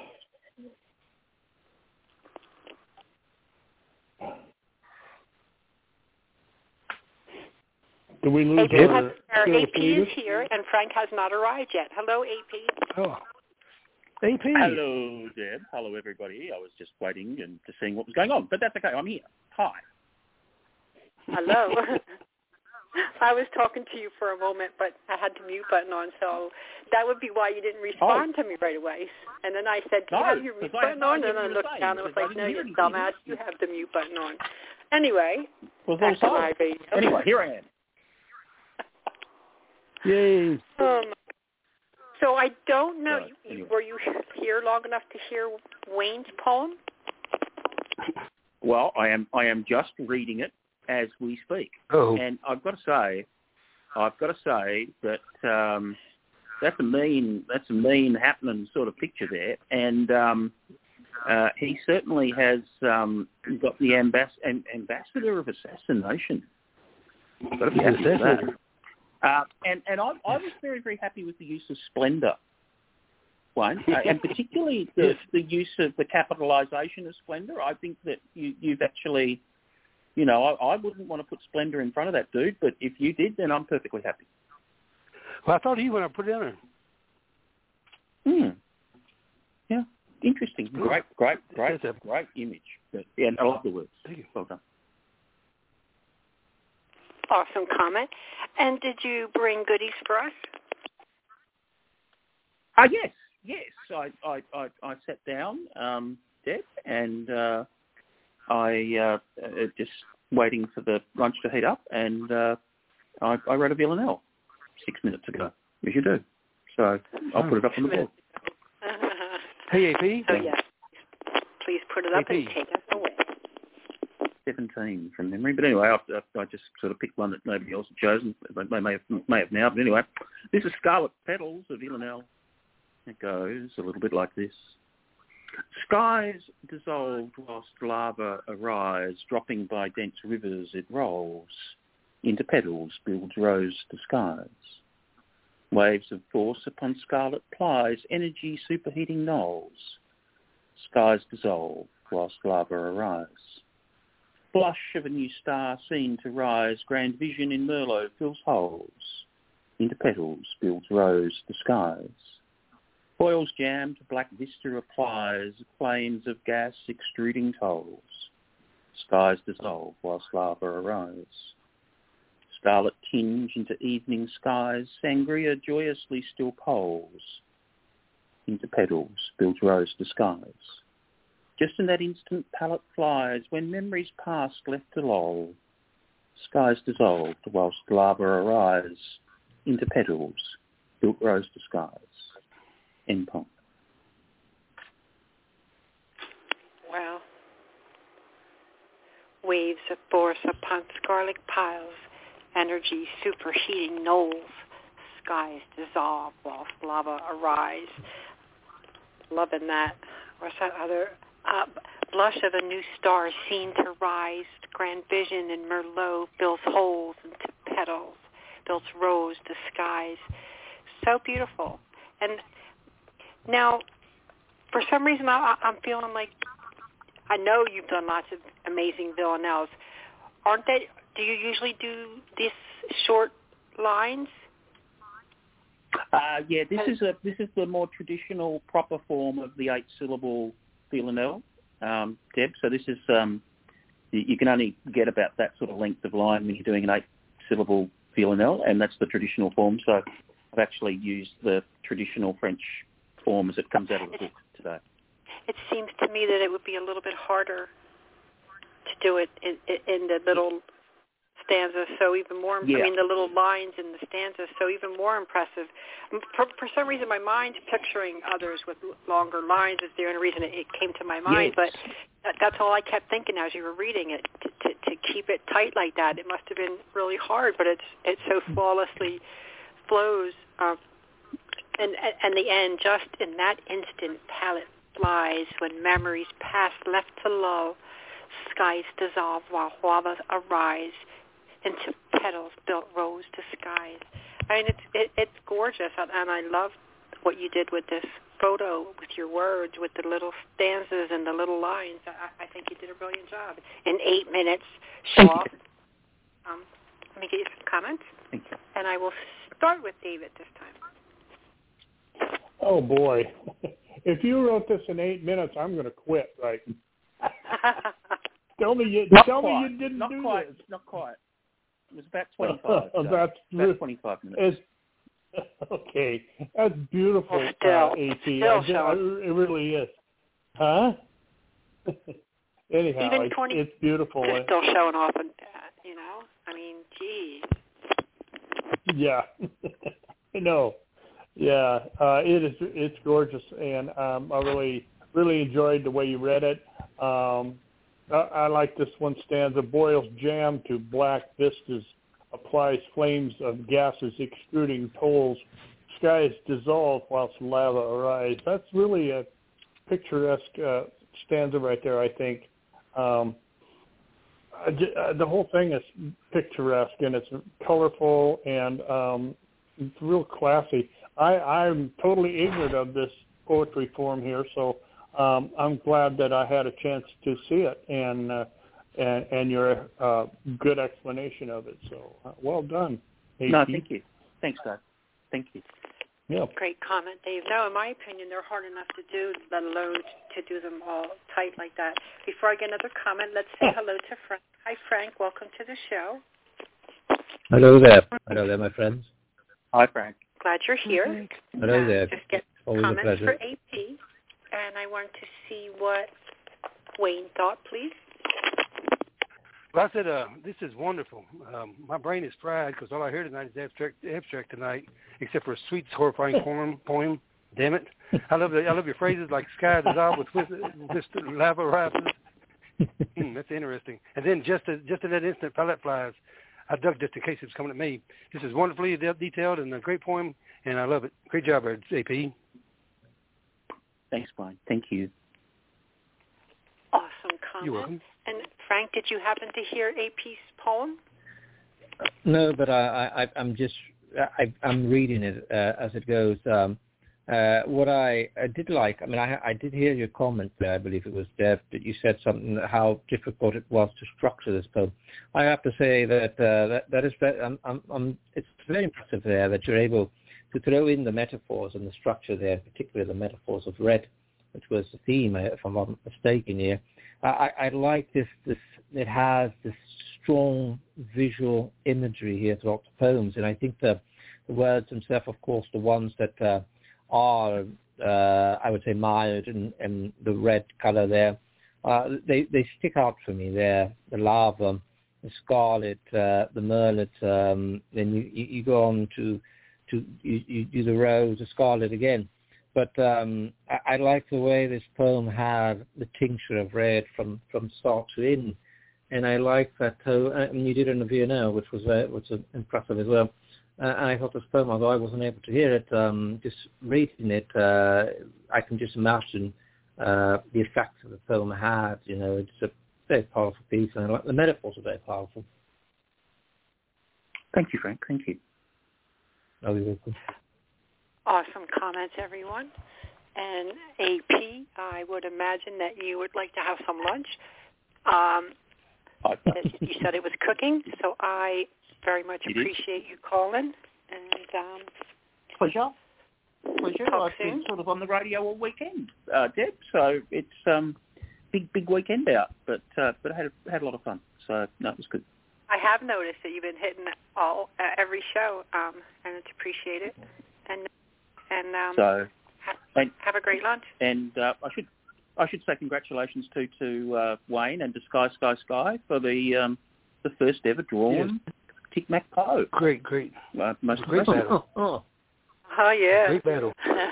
Did we lose our AP is here, and Frank has not arrived yet. Hello, AP. Oh, AP. Hello, Deb. Hello, everybody. I was just waiting and to seeing what was going on, but that's okay. I'm here. Hi. Hello. I was talking to you for a moment, but I had the mute button on, so that would be why you didn't respond to me right away. And then I said, do you have your mute button on? And I looked down and was like, no, you dumbass, you have the mute button on. Anyway, back to my radio. Anyway, here I am. Yay. So I don't know, were you here long enough to hear Wayne's poem? Well, I am just reading it as we speak. Oh. And I've got to say that that's a mean happening sort of picture there. And he certainly has got the ambassador of assassination. Got to be happy with that. And I was very, very happy with the use of Splendor, Wayne, and particularly the use of the capitalisation of Splendor. I think that you've actually, I wouldn't want to put Splendor in front of that dude, but if you did, then I'm perfectly happy. Well, I thought he would have put it in there. Yeah, interesting. Great image. But, yeah, I love the words. Thank you. Well done. Awesome comment. And did you bring goodies for us? Yes. I sat down, Deb, and I just waiting for the lunch to heat up, and I read a Villanelle 6 minutes ago, as you do. So I'll put it up on the board. Hey, AP. Oh, yes. Please put it up AP. and take us away. 17 from memory, but anyway, I just sort of picked one that nobody else had chosen. They may have now, but anyway, this is Scarlet Petals of Villanelle. It goes a little bit like this. Skies dissolved whilst lava arise, dropping by dense rivers it rolls. Into petals builds rose to skies. Waves of force upon scarlet plies, energy superheating knolls. Skies dissolve whilst lava arise. Blush of a new star seen to rise, grand vision in Merlot fills holes. Into petals builds rose to skies. Foils jam to black vista applies, flames of gas extruding tolls. Skies dissolve whilst lava arise. Scarlet tinge into evening skies, sangria joyously still poles. Into petals builds rose to skies. Just in that instant palette flies, when memories past left to loll, skies dissolved whilst lava arise into petals, built rose to skies. End poem. Wow. Waves of force upon scarlet piles, energy superheating knolls, skies dissolve whilst lava arise. Loving that. What's that other? Blush of a new star seen to rise, grand vision in Merlot builds holes into petals, builds rose to skies. So beautiful. And now, for some reason, I'm feeling like, I know you've done lots of amazing villanelles. Aren't they? Do you usually do these short lines? Yeah, this is the more traditional, proper form of the 8-syllable villanelle, Deb. So this is you can only get about that sort of length of line when you're doing an 8-syllable villanelle, and that's the traditional form. So I've actually used the traditional French form as it comes out of the book today. It seems to me that it would be a little bit harder to do it in the little stanzas, so even more, I mean, the little lines in the stanzas, so even more impressive. For some reason, my mind's picturing others with longer lines. Is the only reason it came to my mind, but that's all I kept thinking as you were reading it, to keep it tight like that. It must have been really hard, but it so flawlessly flows. And the end, just in that instant, palette flies when memories pass left to low, skies dissolve while lavas arise into petals built rose to skies. I mean, it's gorgeous, and I love what you did with this photo, with your words, with the little stanzas and the little lines. I think you did a brilliant job. In 8 minutes, show off. Let me get you some comments. Thank you. And I will start with David this time. Oh, boy. If you wrote this in 8 minutes, I'm going to quit writing. Tell me you didn't do this. Not quite. It was about 25. About 25 minutes. Okay. That's beautiful, AP. It really is. Huh? Anyhow, it's beautiful. You're still showing off, I mean, geez. Yeah. No. Yeah. It's gorgeous, and I really enjoyed the way you read it. I like this one stanza. Boils jam to black vistas, applies flames of gases extruding tolls. Skies dissolve whilst lava arise. That's really a picturesque stanza right there, I think. The whole thing is picturesque, and it's colorful, and it's real classy. I'm totally ignorant of this poetry form here, so I'm glad that I had a chance to see it, and your good explanation of it. So well done, AP. No, thank you. Thanks, Doug. Thank you. Yeah. Great comment, Dave. No, in my opinion, they're hard enough to do, let alone to do them all tight like that. Before I get another comment, let's say hello to Frank. Hi, Frank. Welcome to the show. Hello there. Hello there, my friends. Hi, Frank. Glad you're here. Hello there. Just get always comments for AP, and I want to see what Wayne thought, please. Well, I said, this is wonderful. My brain is fried because all I hear tonight is abstract tonight, except for a sweet, horrifying poem. Damn it! I love your phrases like "sky dissolved with lava rises." That's interesting. And then just in that instant, palette flies. I dug just in case it was coming at me. This is wonderfully detailed and a great poem, and I love it. Great job, AP. Thanks, Brian. Thank you. Awesome comment. You're welcome. And Frank, did you happen to hear AP's poem? No, but I'm reading it as it goes. What I did like, I did hear your comment there. I believe it was Deb that you said something how difficult it was to structure this poem. I have to say that that is it's very impressive there that you're able to throw in the metaphors and the structure there, particularly the metaphors of red, which was the theme, if I'm not mistaken here. I like this. It has this strong visual imagery here throughout the poems, and I think the words themselves, of course, the ones that are, I would say, mild and the red color there, they stick out for me. They're the lava, the scarlet, the merlet. Then you go on to you do the rose, the scarlet again. But I like the way this poem had the tincture of red from start to end, and I like that. You did it in the Viennale, which was impressive as well. And I thought this poem, although I wasn't able to hear it, just reading it, I can just imagine the effects that the poem had. It's a very powerful piece, and I like the metaphors are very powerful. Thank you, Frank. Thank you. Oh, you're welcome. Awesome comments, everyone. And AP, I would imagine that you would like to have some lunch. You said it was cooking, so I very much appreciate you calling. And Pleasure. Talk I've been soon. sort of on the radio all weekend, Deb. So it's big weekend out, but I had a lot of fun. So no, it was good. I have noticed that you've been hitting every show, and it's appreciated. And have a great lunch. And I should say congratulations to Wayne and to Sky for the first ever drawn Tic Mac Poe. Great. Most great battle. Oh yeah. Great battle.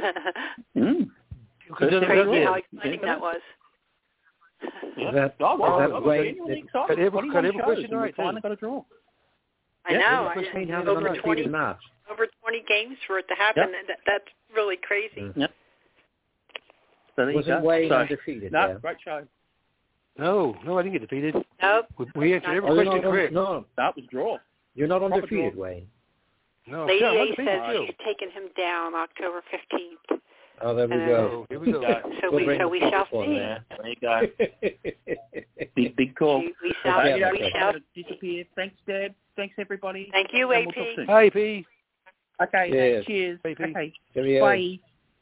Crazy how exciting that was. Yeah. Genuinely excited. Got every question right. Finally got a draw. I know. Over 20 games for it to happen. Yep. That's really crazy. Yep. So was it Wayne undefeated? No, yeah. Great show. No, I didn't get defeated. Nope. We answered every question correct. No, that was draw. You're not undefeated, Wayne. No, Lady A says she's taking him down October 15th. Oh, there we go. Here we go. So we shall see. There you go. big call. We shall disappear. Thanks, Deb. Thanks, everybody. Thank you, and AP. We'll talk soon. Hi, AP. Okay. Cheers. AP. Okay. Cheerio. Bye.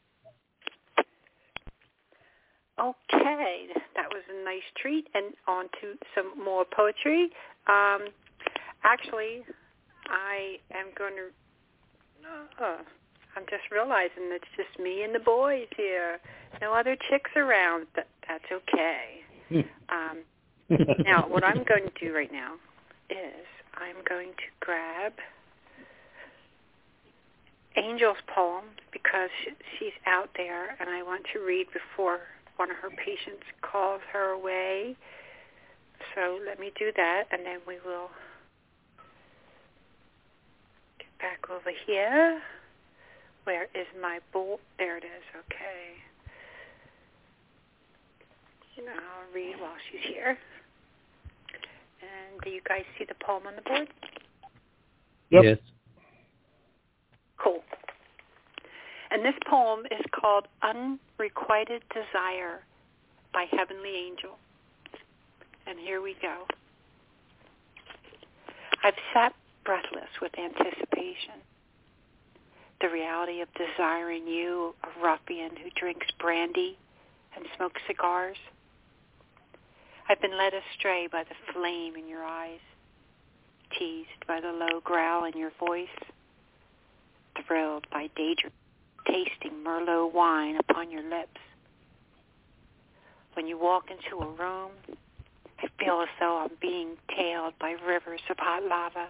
Okay, that was a nice treat. And on to some more poetry. Actually, I am going to... I'm just realizing it's just me and the boys here. No other chicks around. That's okay. Now, what I'm going to do right now is I'm going to grab Angel's poem because she's out there, and I want to read before one of her patients calls her away. So let me do that, and then we will get back over here. Where is my bowl? There it is. Okay. I'll read while she's here. And do you guys see the poem on the board? Yep. Yes. Cool. And this poem is called Unrequited Desire by Heavenly Angel. And here we go. I've sat breathless with anticipation. The reality of desiring you, a ruffian who drinks brandy and smokes cigars. I've been led astray by the flame in your eyes, teased by the low growl in your voice, thrilled by daydream, tasting Merlot wine upon your lips. When you walk into a room, I feel as though I'm being tailed by rivers of hot lava.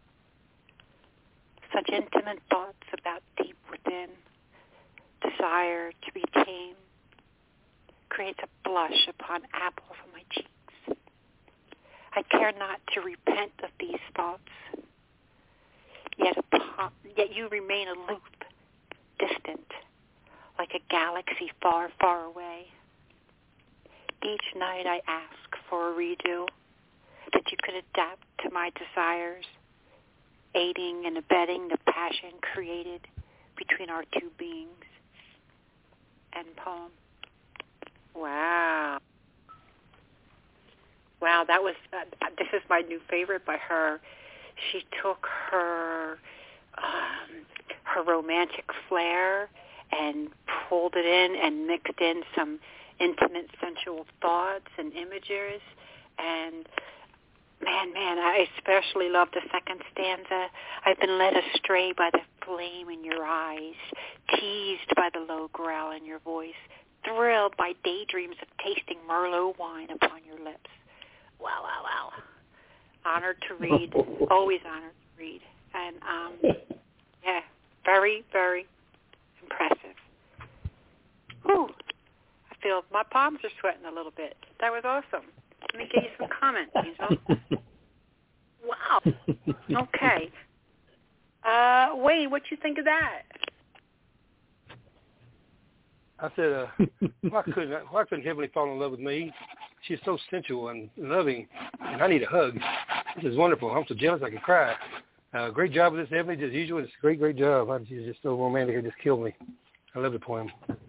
Such intimate thoughts about deep within, desire to be tame, creates a blush upon apples on my cheeks. I care not to repent of these thoughts, yet you remain aloof, distant, like a galaxy far, far away. Each night I ask for a redo, that you could adapt to my desires, aiding and abetting the passion created between our two beings. End poem. Wow. Wow, that was, this is my new favorite by her. She took her romantic flair and pulled it in and mixed in some intimate sensual thoughts and images. And man, I especially love the second stanza. I've been led astray by the flame in your eyes, teased by the low growl in your voice, thrilled by daydreams of tasting Merlot wine upon your lips. Wow, wow, wow. Honored to read. Always honored to read. And, yeah, very, very impressive. Whew. I feel my palms are sweating a little bit. That was awesome. Let me give you some comments, Angel. Wow. Okay. Wayne, what you think of that? I said, why couldn't Heavenly fall in love with me? She's so sensual and loving, and I need a hug. This is wonderful. I'm so jealous I could cry. Great job with this, Heavenly, as usual. It's a great job. She's just so romantic. It just killed me. I love the poem.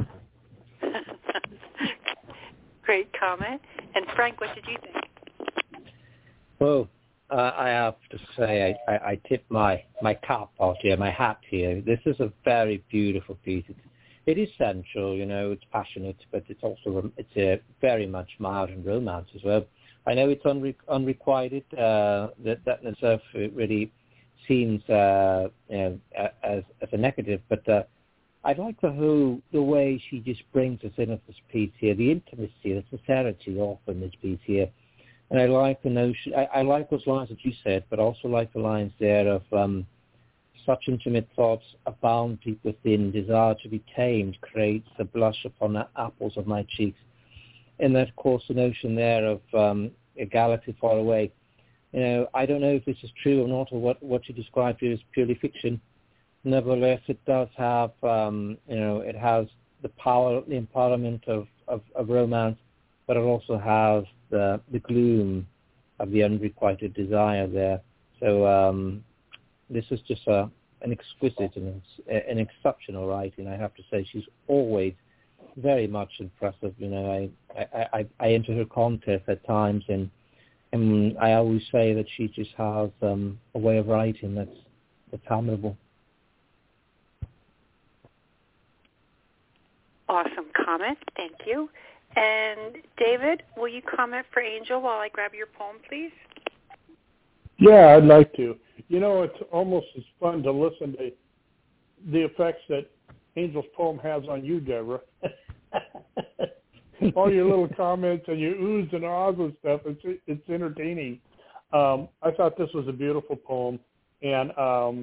Great comment. And Frank, what did you think? Well, I have to say, I tip my cap out here, my hat here. This is a very beautiful piece. It is sensual, it's passionate, but it's also very much mild and romance as well. I know it's unrequited. That in itself it really seems as a negative, but I like the way she just brings us in at this piece here, the intimacy, the sincerity often in this piece here. And I like the notion, I like those lines that you said, but also like the lines there of such intimate thoughts abound deep within, desire to be tamed creates a blush upon the apples of my cheeks. And that, of course, the notion there of a galaxy far away. I don't know if this is true or not, or what you described here is purely fiction. Nevertheless, it does have, it has the power, the empowerment of romance, but it also has the gloom of the unrequited desire there. So this is just an exquisite and an exceptional writing, I have to say. She's always very much impressive. I enter her contest at times, and I always say that she just has a way of writing that's admirable. Awesome comment. Thank you. And David, will you comment for Angel while I grab your poem, please? Yeah, I'd like to. It's almost as fun to listen to the effects that Angel's poem has on you, Deborah. All your little comments and your oohs and ahs and stuff, it's entertaining. I thought this was a beautiful poem. And, I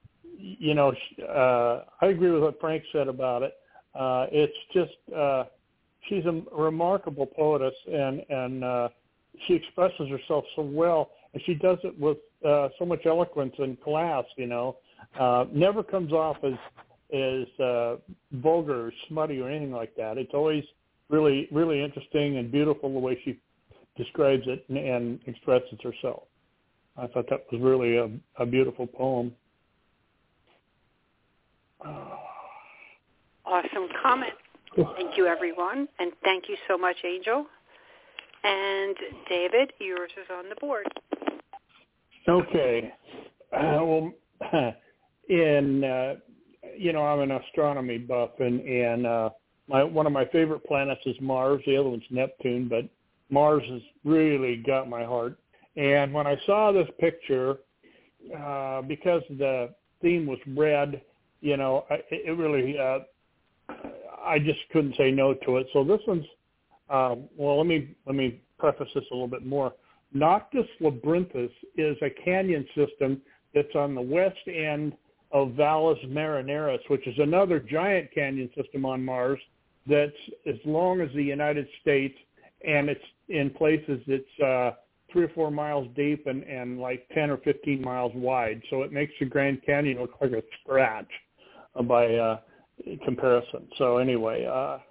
agree with what Frank said about it. It's just, she's a remarkable poetess, and she expresses herself so well, and she does it with so much eloquence and class, never comes off as vulgar or smutty or anything like that. It's always really, really interesting and beautiful the way she describes it and expresses herself. I thought that was really a beautiful poem. Awesome comment. Thank you, everyone. And thank you so much, Angel. And David, yours is on the board. Okay. I'm an astronomy buff, and one of my favorite planets is Mars. The other one's Neptune, but Mars has really got my heart. And when I saw this picture, because the theme was red, it really, I just couldn't say no to it. So this one's, let me preface this a little bit more. Noctis Labyrinthus is a canyon system that's on the west end of Valles Marineris, which is another giant canyon system on Mars that's as long as the United States, and it's in places that's 3 or 4 miles deep and like 10 or 15 miles wide. So it makes the Grand Canyon look like a scratch by comparison. So anyway,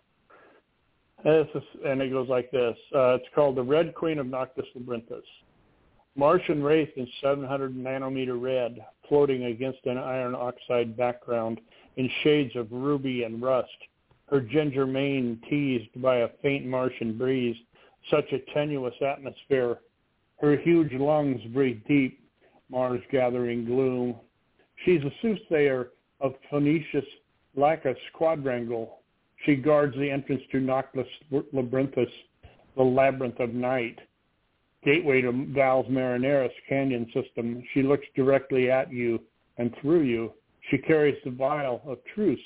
and it goes like this. It's called the Red Queen of Noctis Labyrinthus. Martian wraith in 700 nanometer red, floating against an iron oxide background in shades of ruby and rust. Her ginger mane teased by a faint Martian breeze, such a tenuous atmosphere. Her huge lungs breathe deep, Mars gathering gloom. She's a soothsayer of Phoenicius Lacus quadrangle. She guards the entrance to Noctis Labyrinthus, the labyrinth of night. Gateway to Valles Marineris canyon system. She looks directly at you and through you. She carries the vial of truth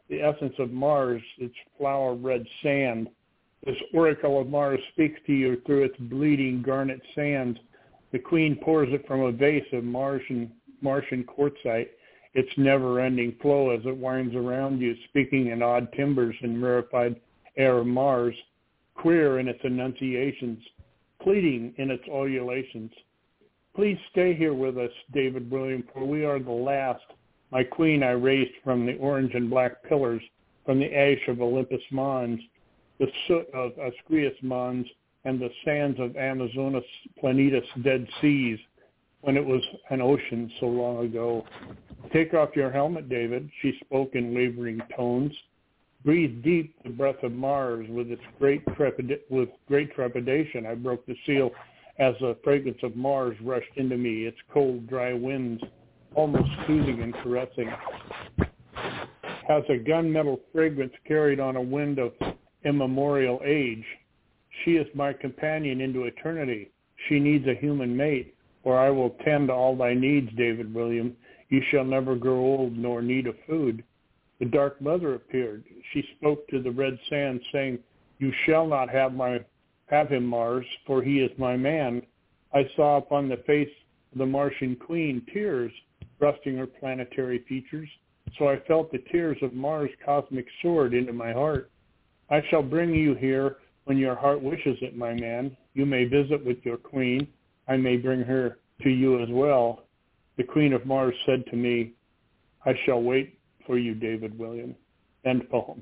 the essence of Mars, its flower red sand. This oracle of Mars speaks to you through its bleeding garnet sands. The queen pours it from a vase of Martian quartzite, its never-ending flow as it winds around you, speaking in odd timbres and rarefied air of Mars, queer in its enunciations, pleading in its ululations. Please stay here with us, David William, for we are the last. My queen I raised from the orange and black pillars, from the ash of Olympus Mons, the soot of Ascrius Mons, and the sands of Amazonas Planetus Dead Seas, when it was an ocean so long ago. Take off your helmet, David, she spoke in wavering tones. Breathe deep the breath of Mars with great trepidation. I broke the seal as the fragrance of Mars rushed into me, its cold, dry winds almost soothing and caressing. Has a gunmetal fragrance carried on a wind of immemorial age. She is my companion into eternity. She needs a human mate, or I will tend to all thy needs, David William. You shall never grow old nor need of food. The Dark Mother appeared. She spoke to the red sand, saying, You shall not have him, Mars, for he is my man. I saw upon the face of the Martian queen tears rusting her planetary features, so I felt the tears of Mars' cosmic sword into my heart. I shall bring you here when your heart wishes it, my man. You may visit with your queen. I may bring her to you as well. The Queen of Mars said to me, I shall wait for you, David William. End poem.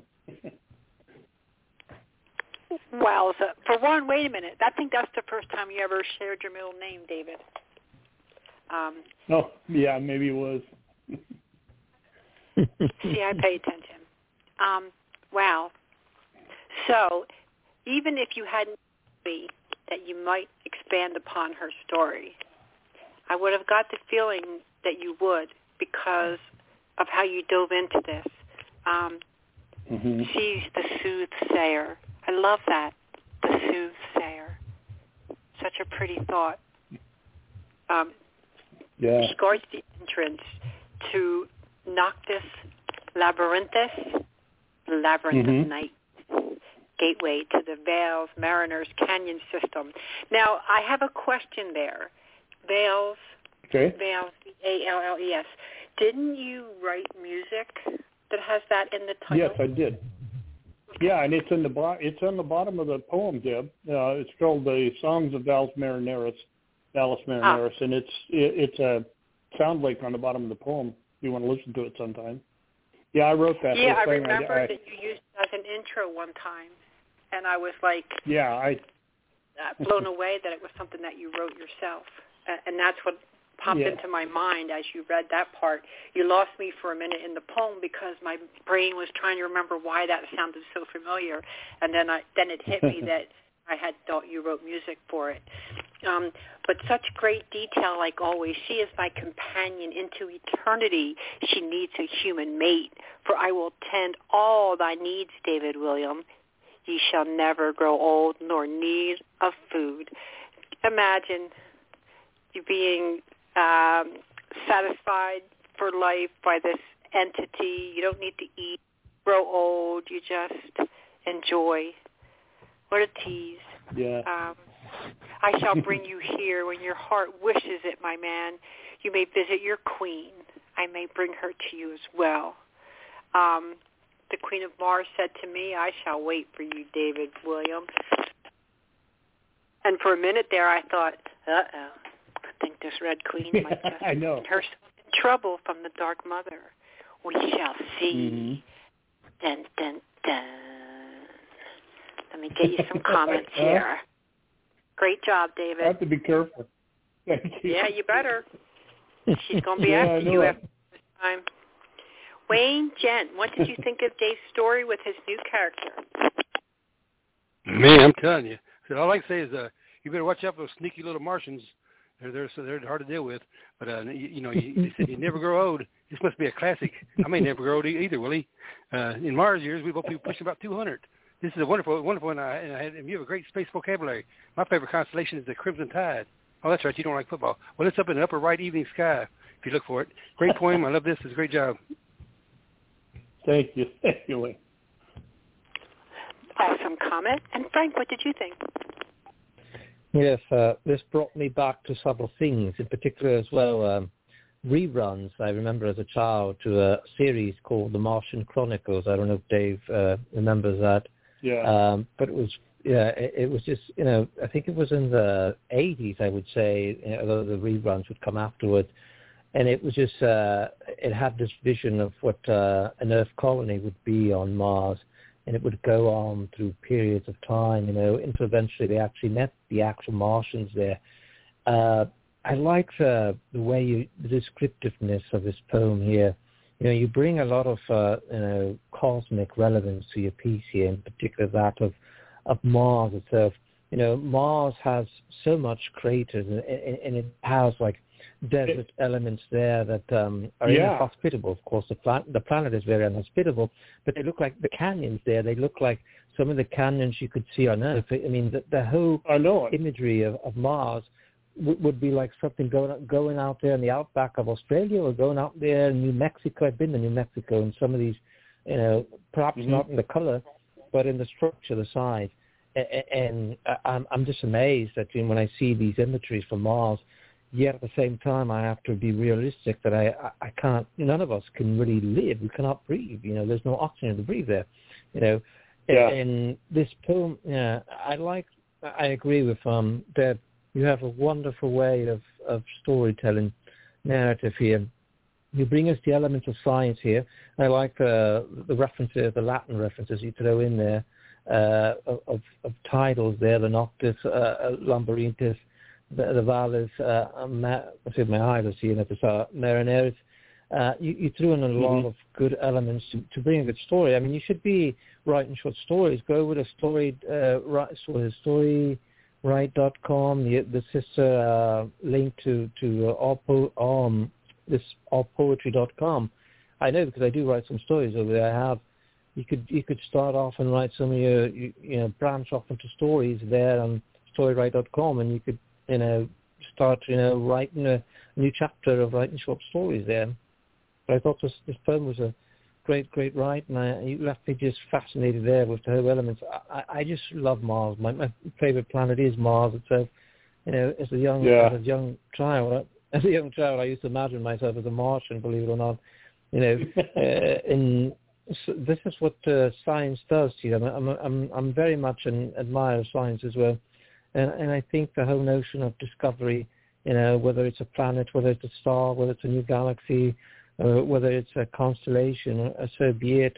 Wow. So for one, wait a minute. I think that's the first time you ever shared your middle name, David. Oh, yeah, maybe it was. See, I pay attention. Wow. So even if you hadn't told me that you might expand upon her story, I would have got the feeling that you would because of how you dove into this. She's the soothsayer. I love that, the soothsayer. Such a pretty thought. She guards the entrance to Noctis Labyrinthus, the labyrinth of night, gateway to the Vales Mariners Canyon system. Now, I have a question there. Vales, Vales, V-A-L-L-E-S. Didn't you write music that has that in the title? Yes, I did. Yeah, and it's on the bottom of the poem, Deb. It's called "The Songs of Valles Marineris," and it's a sound lake on the bottom of the poem. If you want to listen to it sometime. Yeah, I wrote that. Yeah, I remember that you used it as an intro one time, and I was like, blown away that it was something that you wrote yourself, and that's what popped into my mind as you read that part. You lost me for a minute in the poem because my brain was trying to remember why that sounded so familiar, and then it hit me that I had thought you wrote music for it. But such great detail, like always. She is my companion into eternity. She needs a human mate, for I will tend all thy needs, David William. Ye shall never grow old nor need of food. Imagine you being satisfied for life by this entity. You don't need to eat, grow old. You just enjoy. What a tease. Yeah. I shall bring you here when your heart wishes it, my man. You may visit your queen. I may bring her to you as well. The Queen of Mars said to me, I shall wait for you, David William. And for a minute there, I thought, uh-oh, I think this Red Queen might just I know. get herself in trouble from the Dark Mother. We shall see. Dun, dun, dun. Let me get you some comments here. Great job, David. I have to be careful. Thank you. Yeah, you better. She's going to be after you after this time. Wayne Gent, what did you think of Dave's story with his new character? Man, I'm telling you. So all I can say is you better watch out for those sneaky little Martians. They're hard to deal with. But, you said you never grow old. This must be a classic. I may never grow old either, will he? In Mars years, we both be pushing about 200. This is a wonderful, and you have a great space vocabulary. My favorite constellation is the Crimson Tide. Oh, that's right. You don't like football. Well, it's up in the upper right evening sky if you look for it. Great poem. I love this. It's a great job. Thank you. Thank you, Wayne. Awesome comment. And Frank, what did you think? Yes, this brought me back to several things, in particular as well, reruns. I remember as a child to a series called The Martian Chronicles. I don't know if Dave remembers that. Yeah. But it was just, I think it was in the 80s, I would say, although the reruns would come afterwards. And it was just, it had this vision of what an Earth colony would be on Mars. And it would go on through periods of time, until eventually they actually met the actual Martians there. I like the way the descriptiveness of this poem here. You bring a lot of, cosmic relevance to your piece here, in particular that of Mars itself. Mars has so much craters, and it has desert elements there that are inhospitable. Of course, the planet is very inhospitable, but they look like the canyons there. They look like some of the canyons you could see on Earth. I mean, the whole imagery of Mars would be like something going out there in the outback of Australia, or going out there in New Mexico. I've been to New Mexico, and some of these, perhaps not in the color, but in the structure, the size. And I'm just amazed that when I see these imageries from Mars. Yet at the same time, I have to be realistic that I can't. None of us can really live. We cannot breathe. There's no oxygen to breathe there. And this poem, I agree with Deb. You have a wonderful way of storytelling, narrative here. You bring us the elements of science here. I like the references, the Latin references you throw in there of titles there, the Noctis, Lumbarentis, the Valles, my eyes seeing it, Marineris. You threw in a lot of good elements to bring a good story. I mean, you should be writing short stories. Go with a storywrite.com, the sister link to allpoetry.com. I know because I do write some stories over there. You could start off and write some of your branch off into stories there on storywrite.com, and you could start writing a new chapter of writing short stories there. But I thought this poem was a great write, and you left me just fascinated there with the whole elements. I just love Mars. My favorite planet is Mars itself. As a young child, I used to imagine myself as a Martian, believe it or not. And so this is what science does to you. I'm very much an admirer of science as well. And I think the whole notion of discovery, whether it's a planet, whether it's a star, whether it's a new galaxy, whether it's a constellation, a Soviet,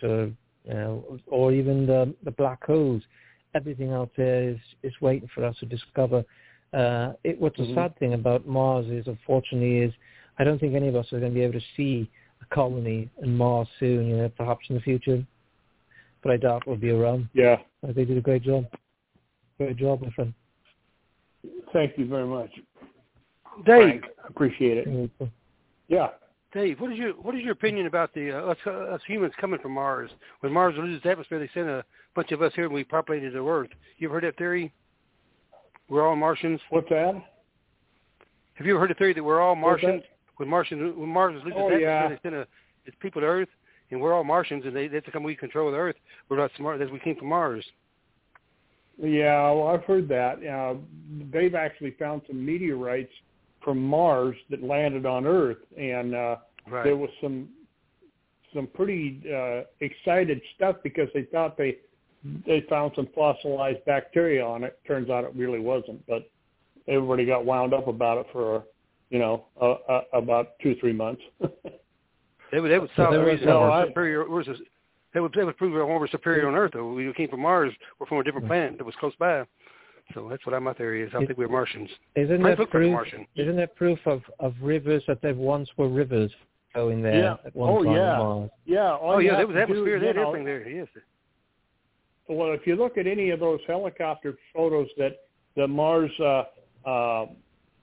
or even the black holes, everything out there is waiting for us to discover. What's the sad thing about Mars is, unfortunately, I don't think any of us are going to be able to see a colony in Mars soon, perhaps in the future. But I doubt we'll be around. Yeah. They did a great job. Great job, my friend. Thank you very much, Dave. Frank, appreciate it. Yeah, Dave, what is your opinion about the us humans coming from Mars? When Mars loses its atmosphere, they send a bunch of us here and we populated the Earth. You ever heard that theory? We're all Martians. What's that? Have you ever heard the theory that we're all Martians? When Mars loses its atmosphere, they send its people to Earth, and we're all Martians, and they have to come. We control the Earth. We're not smart as we came from Mars. Yeah, well, I've heard that. They've actually found some meteorites from Mars that landed on Earth, and there was some pretty excited stuff because they thought they found some fossilized bacteria on it. Turns out it really wasn't, but everybody got wound up about it for about 2-3 months. They would solve the reason we're superior. They would prove that we're superior on Earth, though. We came from Mars. We're from a different planet that was close by. So that's what my theory is. I think we're Martians. Isn't that proof of rivers that there once were rivers going there at one time? Mars? Yeah. There was atmosphere. They had everything there. Yes. Well, if you look at any of those helicopter photos that the Mars, that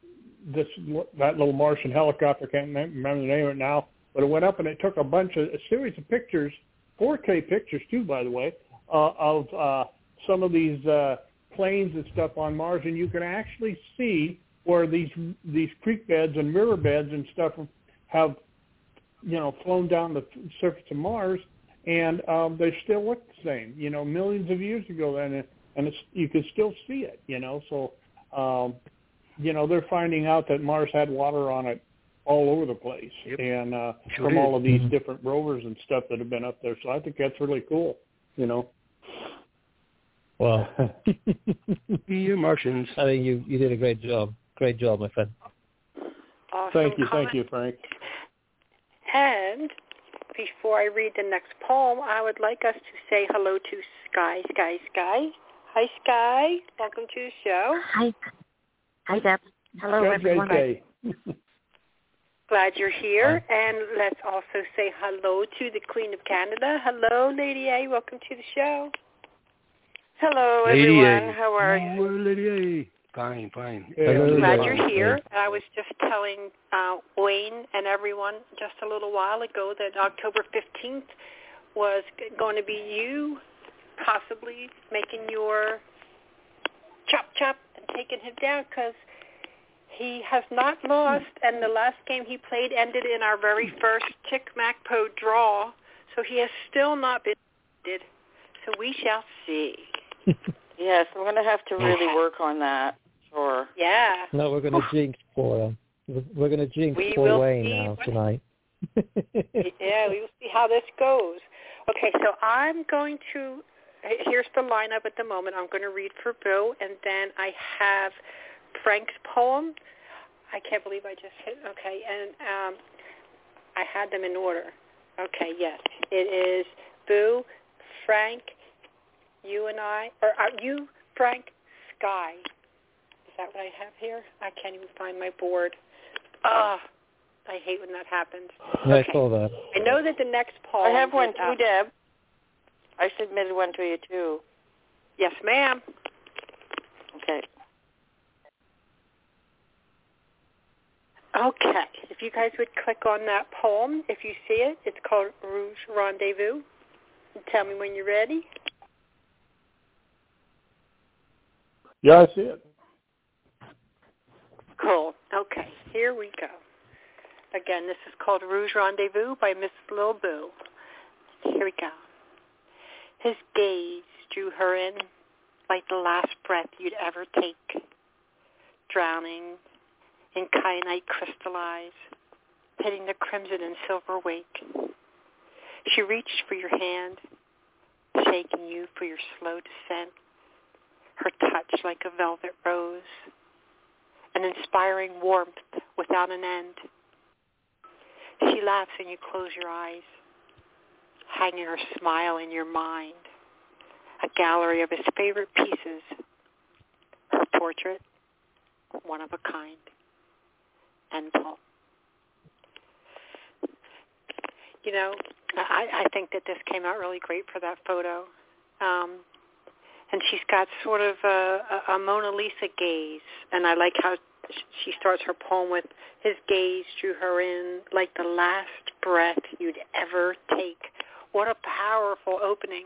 little Martian helicopter, can't remember the name of it now, but it went up and it took a series of pictures, 4K pictures too, by the way, of some of these plains and stuff on Mars, and you can actually see where these creek beds and river beds and stuff have flown down the surface of Mars, and they still look the same. Millions of years ago, then, and you can still see it. So they're finding out that Mars had water on it all over the place, and from all of these different rovers and stuff that have been up there. So I think that's really cool. Well, you Martians. I think you did a great job. Great job, my friend. Awesome Thank you, Frank. And before I read the next poem, I would like us to say hello to Sky. Hi, Sky. Welcome to the show. Hi, Deb. Hello, everyone. Glad you're here. And let's also say hello to the Queen of Canada. Hello, Lady A. Welcome to the show. Hello, Lady everyone. A. How are you? Hello, Lady A. Fine. Glad you're here. I was just telling Wayne and everyone just a little while ago that October 15th was going to be you possibly making your chop and taking him down, because he has not lost, and the last game he played ended in our very first Tick-Mac-Po draw, so he has still not been defeated. So we shall see. Yes, I'm going to have to really work on that. Sure. Yeah. No, we're going to jinx for Wayne now tonight. Yeah, we will see how this goes. Okay, so I'm going to. Here's the lineup at the moment. I'm going to read for Boo, and then I have Frank's poem. I can't believe I just hit. Okay, and I had them in order. Okay, yes, it is Boo, Frank, you and I, or you, Frank, Sky. Is that what I have here? I can't even find my board. I hate when that happens. Yeah, okay. I saw that. I know that the next poem. I have one too, Deb. I submitted one to you too. Yes, ma'am. Okay. Okay. If you guys would click on that poem, if you see it, it's called Rouge Rendezvous. Tell me when you're ready. Yeah, I see it. Cool. Okay, here we go. Again, this is called Rouge Rendezvous by Miss Lil Boo. Here we go. His gaze drew her in like the last breath you'd ever take, drowning in kyanite crystallize, pitting the crimson and silver wake. She reached for your hand, shaking you for your slow descent, her touch like a velvet rose, an inspiring warmth without an end. She laughs and you close your eyes, hanging her smile in your mind, a gallery of his favorite pieces, her portrait, one of a kind, and poem. You know, I think that this came out really great for that photo. And she's got sort of a Mona Lisa gaze, and I like how she starts her poem with, his gaze drew her in like the last breath you'd ever take. What a powerful opening.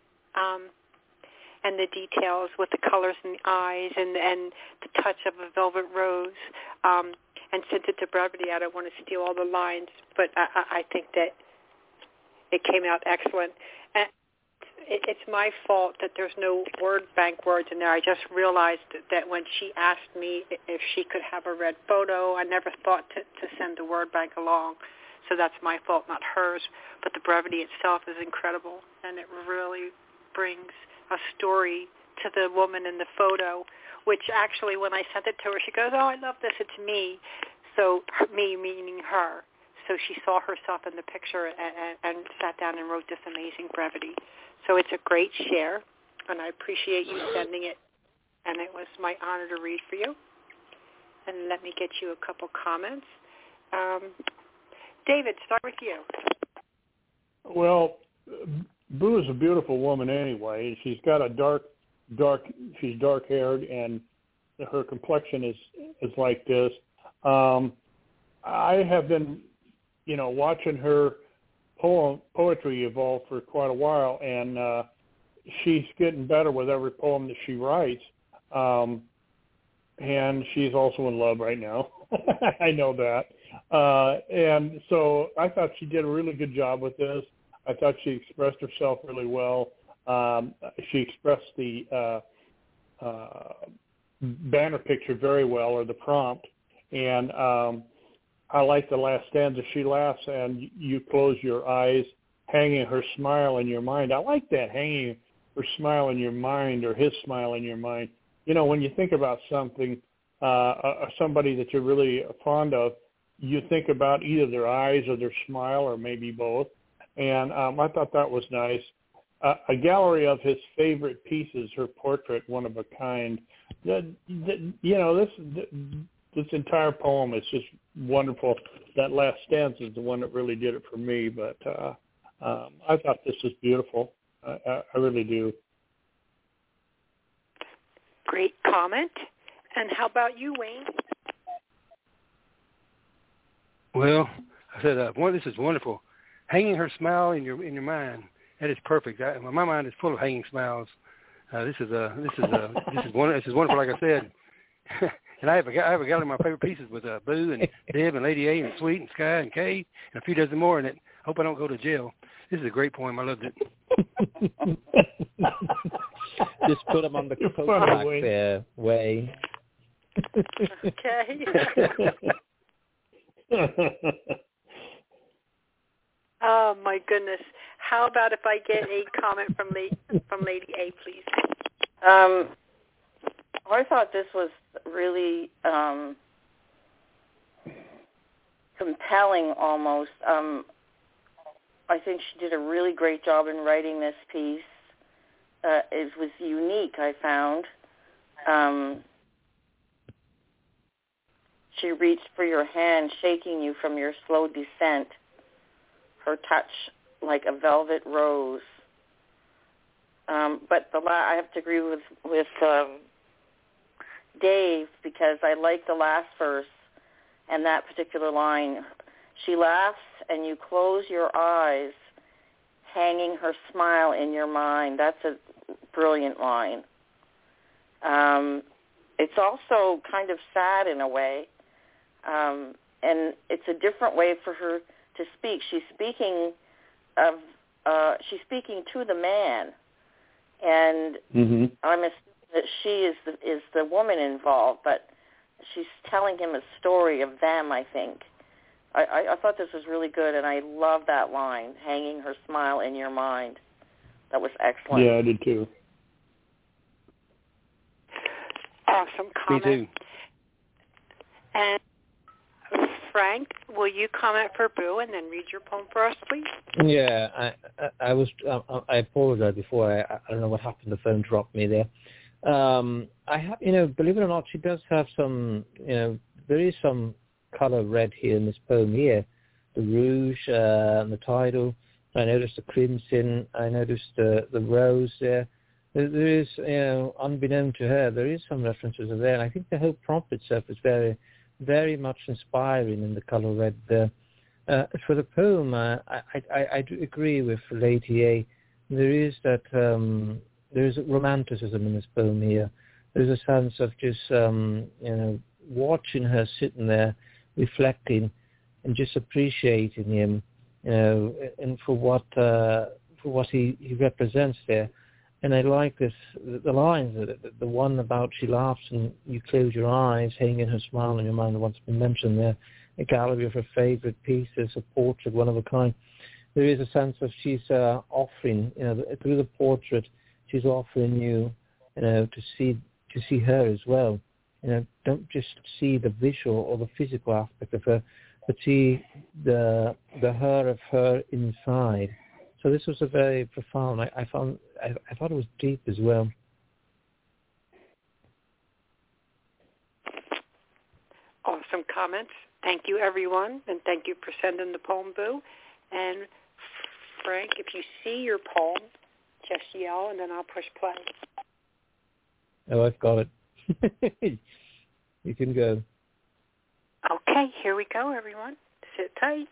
And the details with the colors in the eyes and the touch of a velvet rose. And since it's a brevity, I don't want to steal all the lines, but I think that it came out excellent. And it's my fault that there's no word bank words in there. I just realized that when she asked me if she could have a red photo, I never thought to send the word bank along. So that's my fault, not hers. But the brevity itself is incredible, and it really brings a story to the woman in the photo, which actually when I sent it to her, she goes, oh, I love this, it's me. So me meaning her. So she saw herself in the picture and sat down and wrote this amazing brevity. So it's a great share, and I appreciate you sending it, and it was my honor to read for you. And let me get you a couple comments. David, start with you. Well, Boo is a beautiful woman anyway. She's got a she's dark-haired, and her complexion is like this. I have been, watching her poetry evolve for quite a while, and she's getting better with every poem that she writes. And she's also in love right now. I know that. And so I thought she did a really good job with this. I thought she expressed herself really well. She expressed the banner picture very well, or the prompt. And I like the last stanza. She laughs and you close your eyes, hanging her smile in your mind. I like that, hanging her smile in your mind, or his smile in your mind. You know, when you think about something, somebody that you're really fond of, you think about either their eyes or their smile, or maybe both. And I thought that was nice. A gallery of his favorite pieces, her portrait, one of a kind. You know, this entire poem is just wonderful. That last stanza is the one that really did it for me. But I thought this was beautiful. I really do. Great comment. And how about you, Wayne? Well, I said, this is wonderful. Hanging her smile in your mind. That is perfect. My mind is full of hanging smiles. This is wonderful. Like I said, and I have a gallery of my favorite pieces with Boo and Deb and Lady A and Sweet and Sky and Kay and a few dozen more in it. Hope I don't go to jail. This is a great poem. I loved it. Just put them on the Kodak there, Wayne. Okay. Oh my goodness! How about if I get a comment from Lady A, please? I thought this was really compelling, almost. I think she did a really great job in writing this piece. It was unique, I found. She reached for your hand, shaking you from your slow descent. Her touch like a velvet rose. But I have to agree with Dave, because I like the last verse and that particular line. She laughs and you close your eyes, hanging her smile in your mind. That's a brilliant line. It's also kind of sad in a way, and it's a different way for her to speak. She's speaking to the man, and I'm assuming that she is the woman involved, but she's telling him a story of them, I think. I thought this was really good, and I love that line, hanging her smile in your mind. That was excellent. Yeah, I did too. Awesome comment. Me too. And Frank, will you comment for Boo and then read your poem for us, please? Yeah, I I apologize before. I don't know what happened. The phone dropped me there. I have, believe it or not, she does have some, there is some color red here in this poem here. The rouge and the title. I noticed the crimson. I noticed the rose there. There is, unbeknown to her, there is some references there. And I think the whole prompt itself is very, very much inspiring in the color red there. For the poem, I do agree with Lady A. There is that, there is romanticism in this poem here. There's a sense of just, watching her sitting there, reflecting, and just appreciating him, and for what he represents there. And I like this, the lines, the one about she laughs and you close your eyes, hanging her smile in your mind, what's been mentioned there, a gallery of her favorite pieces, a portrait, one of a kind. There is a sense of she's offering, through the portrait, she's offering you, to see her as well. Don't just see the visual or the physical aspect of her, but see the her of her inside. So this was a very profound. I thought it was deep as well. Awesome comments. Thank you, everyone, and thank you for sending the poem, Boo. And Frank, if you see your poem, just yell, and then I'll push play. Oh, I've got it. You can go. Okay, here we go, everyone. Sit tight.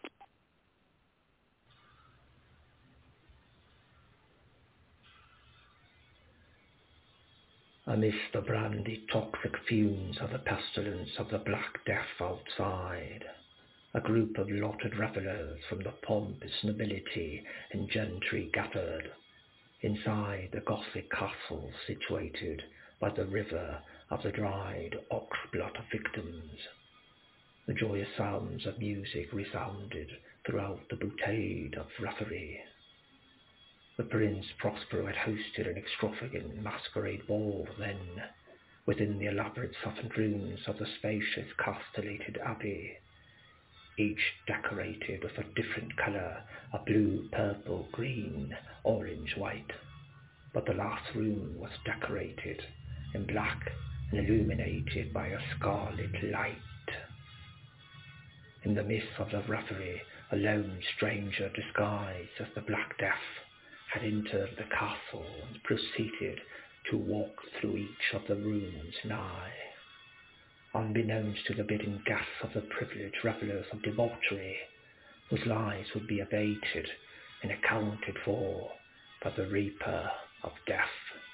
Amidst the brandy toxic fumes of the pestilence of the Black Death outside, A group of lotted revellers from the pompous nobility and gentry gathered inside the Gothic castle situated by the river of the dried ox-blood victims. The joyous sounds of music resounded throughout the boutade of revelry. The Prince Prospero had hosted an extravagant masquerade ball then, within the elaborate southern rooms of the spacious castellated abbey, each decorated with a different colour of blue, purple, green, orange, white. But the last room was decorated in black and illuminated by a scarlet light. In the midst of the revelry, a lone stranger disguised as the Black Death had entered the castle and proceeded to walk through each of the rooms nigh. Unbeknownst to the bidding guests of the privileged revellers of debauchery, whose lives would be abated and accounted for by the Reaper of Death.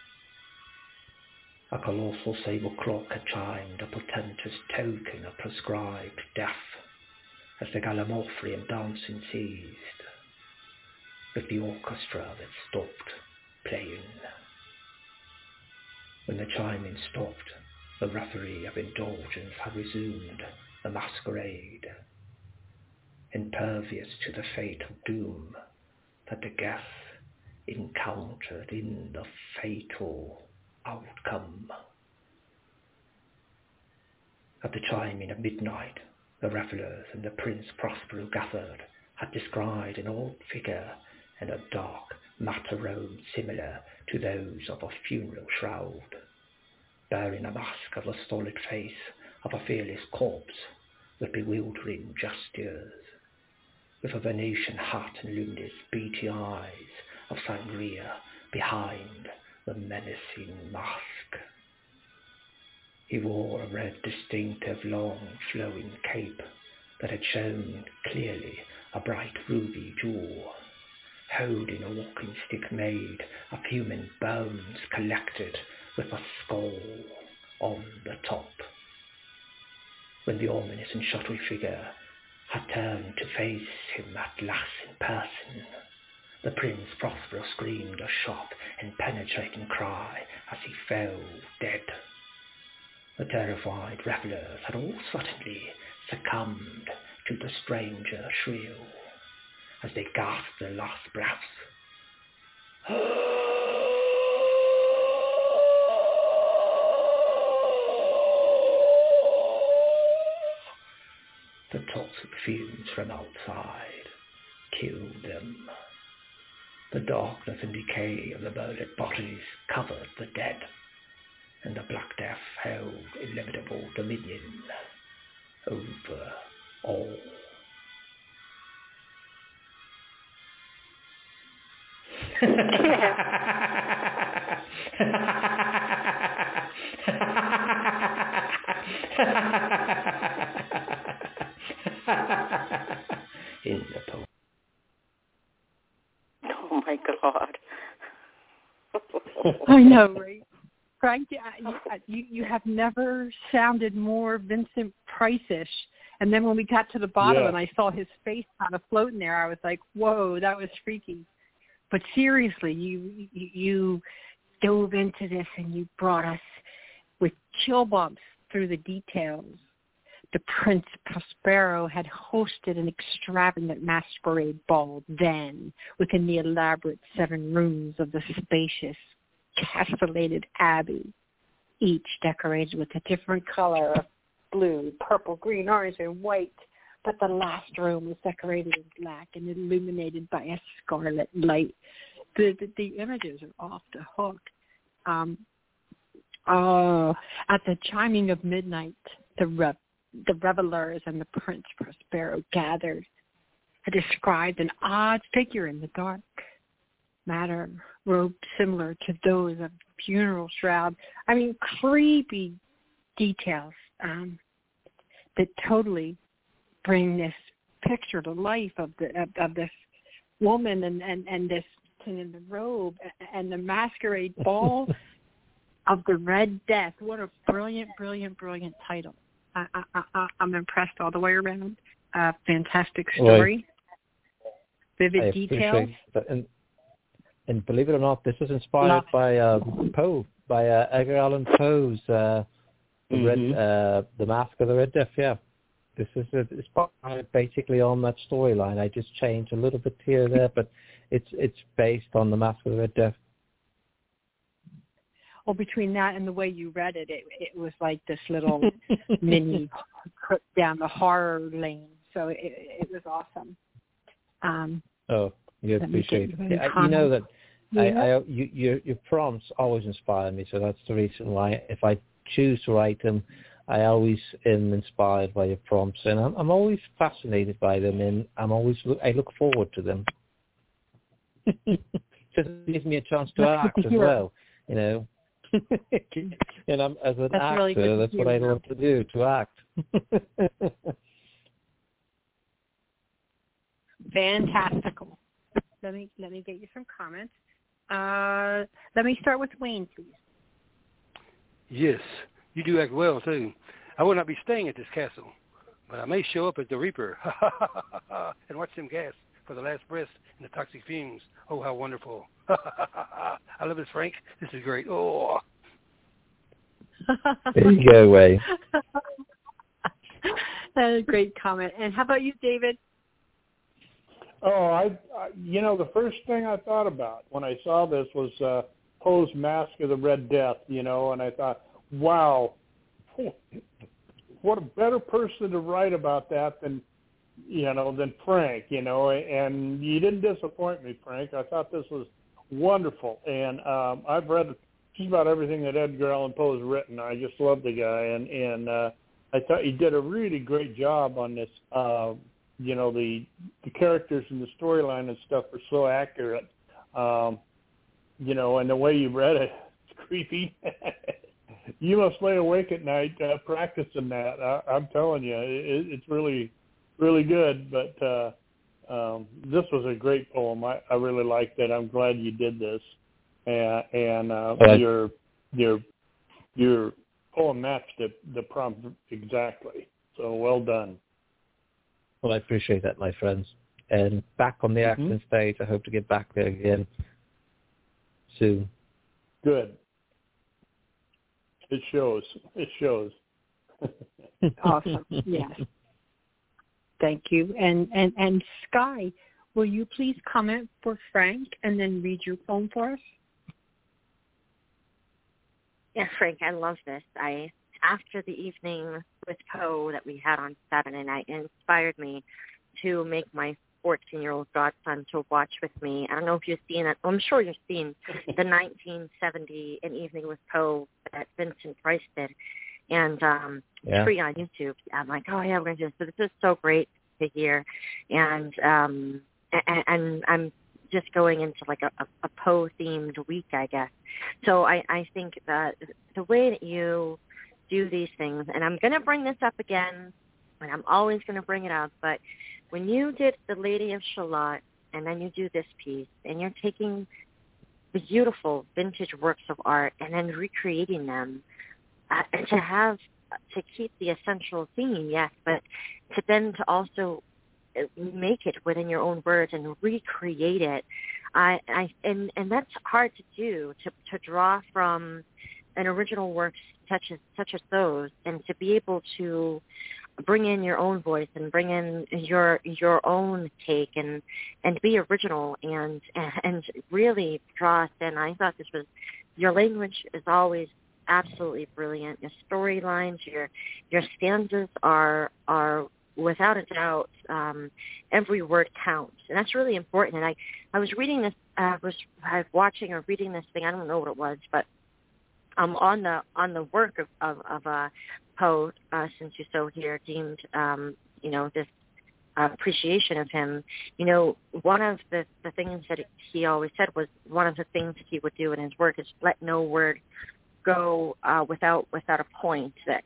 A colossal sable clock had chimed a portentous token of prescribed death, as the gallimaufry dancing ceased, with the orchestra that stopped playing. When the chiming stopped, the reverie of indulgence had resumed the masquerade, impervious to the fate of doom that the guests encountered in the fatal outcome. At the chiming of midnight, the revellers and the Prince Prospero gathered had descried an old figure in a dark matter robe similar to those of a funeral shroud, bearing a mask of the stolid face of a fearless corpse with bewildering gestures, with a Venetian hat and luminous beady eyes of sangria behind the menacing mask. He wore a red, distinctive, long, flowing cape that had shown clearly a bright ruby jewel, holding a walking stick made of human bones collected with a skull on the top. When the ominous and shadowy figure had turned to face him at last in person, the Prince Prospero screamed a sharp and penetrating cry as he fell dead. The terrified revellers had all suddenly succumbed to the stranger's shrill as they gasped their last breaths. The toxic fumes from outside killed them. The darkness and decay of the murdered bodies covered the dead, and the Black Death held illimitable dominion over all. In the poem. Oh my God. I know, right? Frank, you have never sounded more Vincent Price-ish. And then when we got to the bottom and I saw his face kind of floating there, I was like, whoa, that was freaky. But seriously, you dove into this and you brought us with chill bumps through the details. The Prince Prospero had hosted an extravagant masquerade ball then within the elaborate 7 rooms of the spacious, castellated abbey, each decorated with a different color of blue, purple, green, orange, and white. But the last room was decorated in black and illuminated by a scarlet light. The images are off the hook. At the chiming of midnight, the revelers and the Prince Prospero gathered. I described an odd figure in the dark matter, robed similar to those of a funeral shroud. I mean, creepy details that totally bring this picture to life of this woman and this in the robe and the masquerade ball of the Red Death. What a brilliant, brilliant, brilliant title. I'm impressed all the way around. a fantastic story. Vivid details. And believe it or not, this is inspired by Poe, by Edgar Allan Poe's The Mask of the Red Death. Yeah, this is it's basically on that storyline. I just changed a little bit here and there, but it's based on The Mask of the Red Death. Well, between that and the way you read it, it was like this little mini trip down the horror lane. So it was awesome. You appreciate it. You know that your prompts always inspire me, so that's the reason why if I choose to write them, I always am inspired by your prompts, and I'm always fascinated by them, and I look forward to them. Just gives me a chance to act as well, you know. And I'm, as an actor, really that's what I love to do, to act. Fantastical. Let me get you some comments. Let me start with Wayne, please. Yes, you do act well too. I will not be staying at this castle, but I may show up at the Reaper and watch them gasp for the last breath in the toxic fumes. Oh, how wonderful! I love this, Frank. This is great. Oh, there you go, Wayne. That is a great comment. And how about you, David? Oh, I the first thing I thought about when I saw this was Poe's Mask of the Red Death, and I thought, wow, what a better person to write about that than Frank, and you didn't disappoint me, Frank. I thought this was wonderful, and I've read just about everything that Edgar Allan Poe has written. I just love the guy, and I thought he did a really great job on this. The characters and the storyline and stuff are so accurate, and the way you read it, it's creepy. You must lay awake at night practicing that. I'm telling you, it's really, really good. But this was a great poem. I really liked it. I'm glad you did this, and your poem matched the prompt exactly. So well done. Well, I appreciate that, my friends. And back on the acting stage, I hope to get back there again soon. Good. It shows. Awesome. Yes. Thank you. And Sky, will you please comment for Frank and then read your poem for us? Yeah, Frank, I love this. After the evening with Poe that we had on Saturday night, it inspired me to make my 14-year-old godson to watch with me. I don't know if you've seen it. I'm sure you've seen the 1970 An Evening with Poe that Vincent Price did. And it's free on YouTube. I'm like, oh, yeah, we're going to do this. So this is so great to hear. And I'm just going into like a Poe-themed week, I guess. So I think that the way that you do these things, and I'm going to bring this up again, and I'm always going to bring it up, but when you did The Lady of Shalott, and then you do this piece, and you're taking beautiful vintage works of art and then recreating them, and to keep the essential theme, yes, but to also make it within your own words and recreate it, and that's hard to do, to draw from an original work such as those, and to be able to bring in your own voice and bring in your own take and be original and really draw us in. I thought your language is always absolutely brilliant. Your storylines, your stanzas are without a doubt, every word counts, and that's really important. And I was reading this, I was watching or reading this thing. I don't know what it was, but on the work of Poe, since you so here deemed this appreciation of him, one of the things that he always said was one of the things that he would do in his work is let no word go without a point, that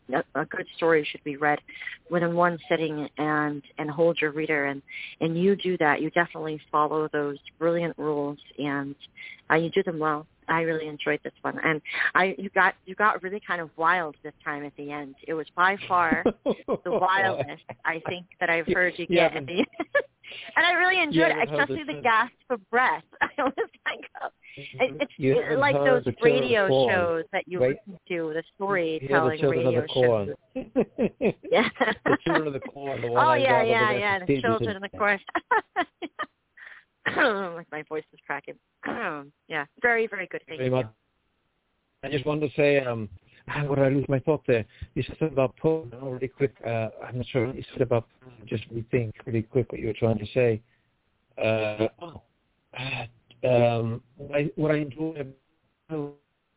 a good story should be read within one sitting and hold your reader, and you do that. You definitely follow those brilliant rules, and you do them well. I really enjoyed this one, and you got really kind of wild this time at the end. It was by far the wildest I think that I've heard you get at the end. And I really enjoyed it, especially the gasp of breath. I was like, it's like those radio shows that you listen to, the storytelling radio shows. Yeah. The Children of the Corn. The one the Children of the Corn. My voice is cracking. Yeah, very, very good. Thank you. I just wanted to say, what did I lose my thought there? You said something about Poe, really quick. I'm not sure what you said about, just rethink really quick what you were trying to say. What I enjoy about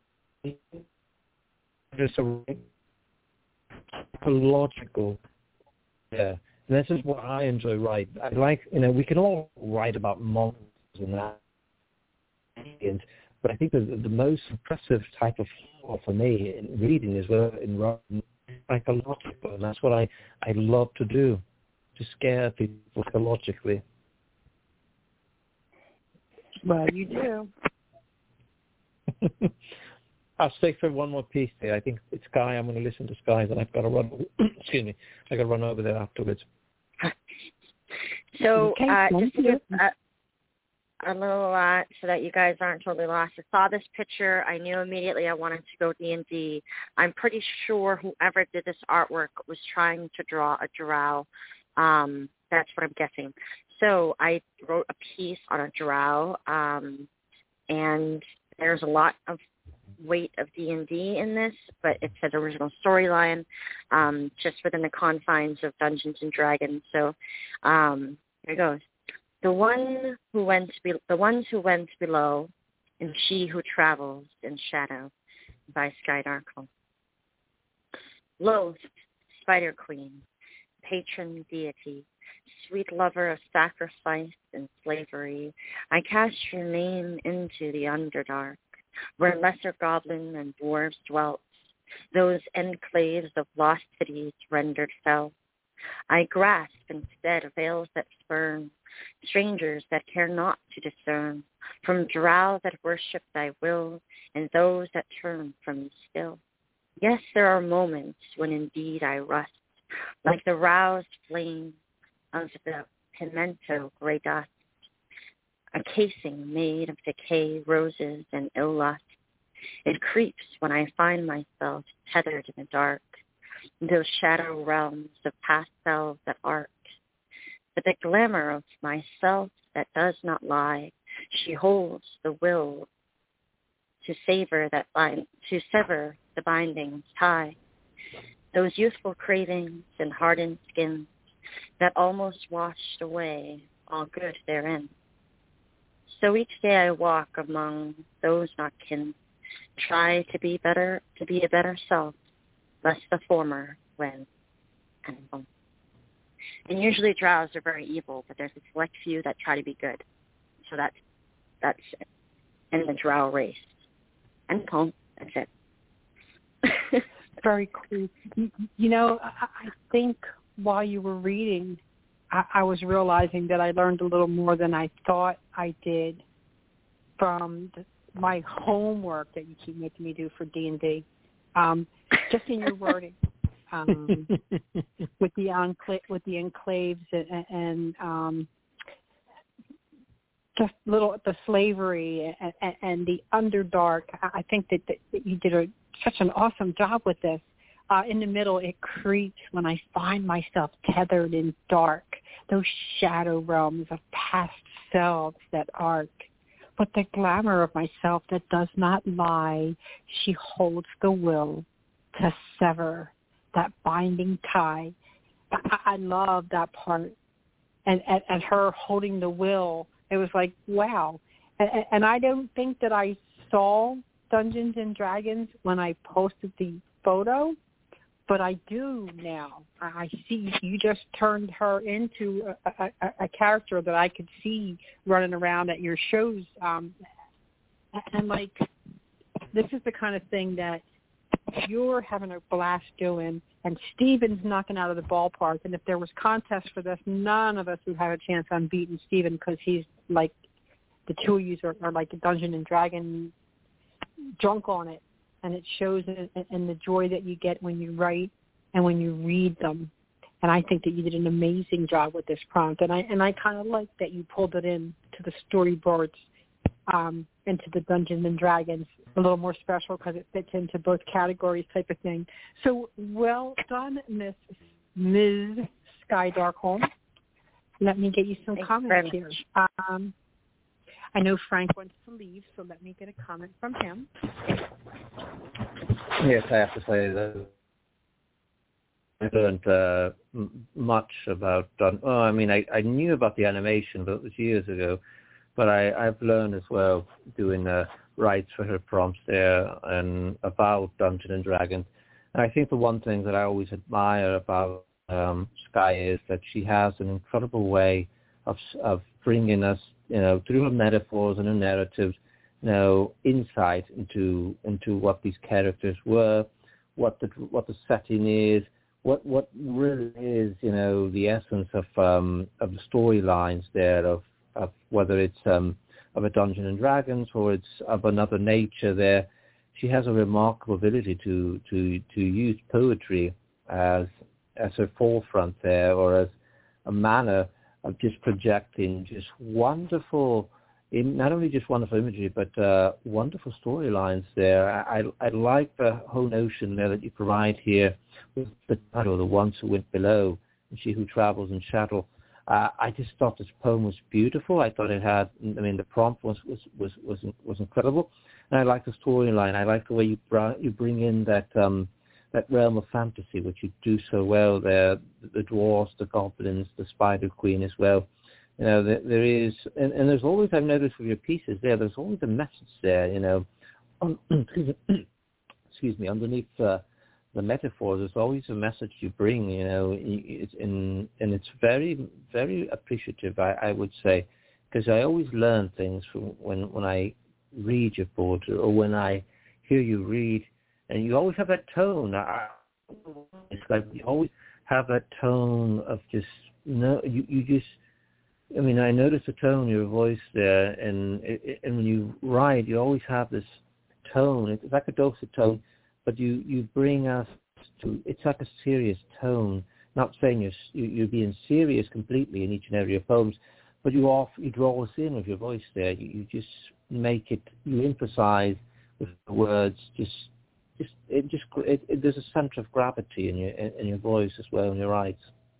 just a logical, yeah. And this is what I enjoy writing. I like, we can all write about monsters and that, but I think the most impressive type of flaw for me in reading is in writing psychological, and that's what I love to do, to scare people psychologically. Well, you do. I'll stay for one more piece there. I think it's Sky. I'm going to listen to Sky, then I've got to run. Excuse me. I've got to run over there afterwards. So just to give a little so that you guys aren't totally lost. I saw this picture. I knew immediately I wanted to go D&D. I'm pretty sure whoever did this artwork was trying to draw a drow. That's what I'm guessing. So I wrote a piece on a drow, and there's a lot of weight of D&D in this, but it's an original storyline, just within the confines of Dungeons and Dragons. So here it goes. The ones who went below, and she who travels in shadow, by Sky Darkle. Loathed Spider Queen, patron deity, sweet lover of sacrifice and slavery, I cast your name into the Underdark, where lesser goblin and dwarves dwelt, those enclaves of lost cities rendered fell. I grasp instead veils that spurn, strangers that care not to discern, from drow that worship thy will, and those that turn from thee still. Yes, there are moments when indeed I rust, like the roused flame of the pimento gray dust, a casing made of decay, roses, and ill luck. It creeps when I find myself tethered in the dark, those shadow realms of past selves that arc. But the glamour of myself that does not lie, she holds the will to sever the bindings tie. Those youthful cravings and hardened skins that almost washed away all good therein. So each day I walk among those not kin, try to be a better self, lest the former win and won't. And usually drows are very evil, but there's a select few that try to be good. So that's in the drow race. And poem, that's it. Very cool. I think while you were reading, I was realizing that I learned a little more than I thought I did from my homework that you keep making me do for D&D. Just in your wording, with the enclaves and just the slavery and the Underdark. I think that you did such an awesome job with this. In the middle, it creeps when I find myself tethered in dark, those shadow realms of past selves that arc. But the glamour of myself that does not lie, she holds the will to sever that binding tie. I love that part. And her holding the will, it was like, wow. And I don't think that I saw Dungeons and Dragons when I posted the photo, but I do now. I see you just turned her into a character that I could see running around at your shows. And like, this is the kind of thing that you're having a blast doing, and Steven's knocking out of the ballpark. And if there was contest for this, none of us would have a chance on beating Steven because he's like, the two of you are like a Dungeon and Dragon drunk on it. And it shows in the joy that you get when you write and when you read them. And I think that you did an amazing job with this prompt. And I kind of like that you pulled it in to the storyboards, into the Dungeons and Dragons, a little more special because it fits into both categories type of thing. So well done, Ms. Sky Darkholm. Let me get you some comments here. I know Frank wants to leave, so let me get a comment from him. Yes, I have to say that I learned much about I knew about the animation, but it was years ago. But I've learned as well doing writes for her prompts there and about Dungeons and Dragons. And I think the one thing that I always admire about Sky is that she has an incredible way of bringing us, through her metaphors and her narratives, insight into what these characters were, what the setting is, what really is, the essence of the storylines there of whether it's of a Dungeons and Dragons or it's of another nature there. She has a remarkable ability to use poetry as her forefront there, or as a manner of just projecting just wonderful, not only just wonderful imagery, but wonderful storylines there. I like the whole notion there that you provide here with the title, The Ones Who Went Below, and She Who Travels in Shadow. I just thought this poem was beautiful. I thought it had, the prompt was incredible, and I like the storyline. I like the way you bring in that realm of fantasy, which you do so well there. The dwarves, the goblins, the Spider Queen as well. There is, and there's always, I've noticed with your pieces there's always a message there. Excuse me, underneath the metaphors, there's always a message you bring, and it's very, very appreciative, I would say, because I always learn things from when I read your poetry or when I hear you read, and you always have that tone. It's like you always have that tone of just, you just, I notice the tone in your voice there, and when you write, you always have this tone. It's like a dulcet tone, but you bring us to, it's like a serious tone. Not saying you're being serious completely in each and every of your poems, but you draw us in with your voice there. You just make it, you emphasize with the words, there's a center of gravity in your voice as well, in your writes.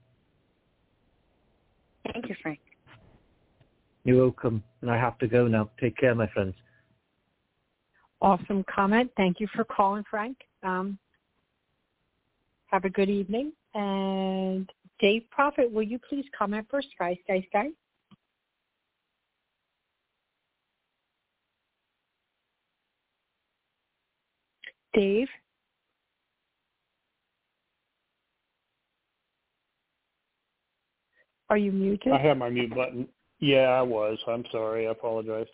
Thank you, Frank. You're welcome, and I have to go now. Take care, my friends. Awesome comment. Thank you for calling, Frank. Have a good evening. And Dave Prophet, will you please comment for Sky? Dave? Are you muted? I have my mute button. Yeah, I was. I'm sorry. I apologize.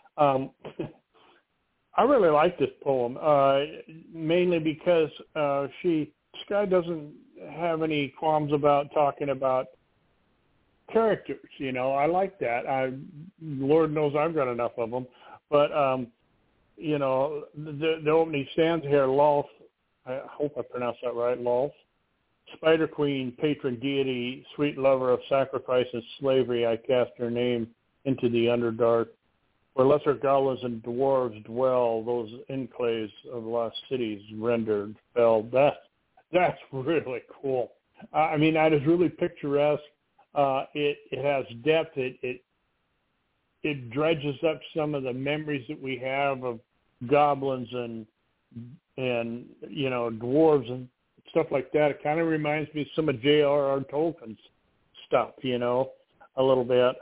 I really like this poem, mainly because Sky doesn't have any qualms about talking about characters. I like that. Lord knows I've got enough of them. But the opening stanza here, Lolth. I hope I pronounced that right, Lolth. Spider Queen, patron deity, sweet lover of sacrifice and slavery, I cast her name into the underdark, where lesser goblins and dwarves dwell, those enclaves of lost cities rendered fell. That's really cool. That is really picturesque. It has depth. It dredges up some of the memories that we have of goblins and dwarves and stuff like that. It kind of reminds me of some of J.R.R. Tolkien's stuff, a little bit.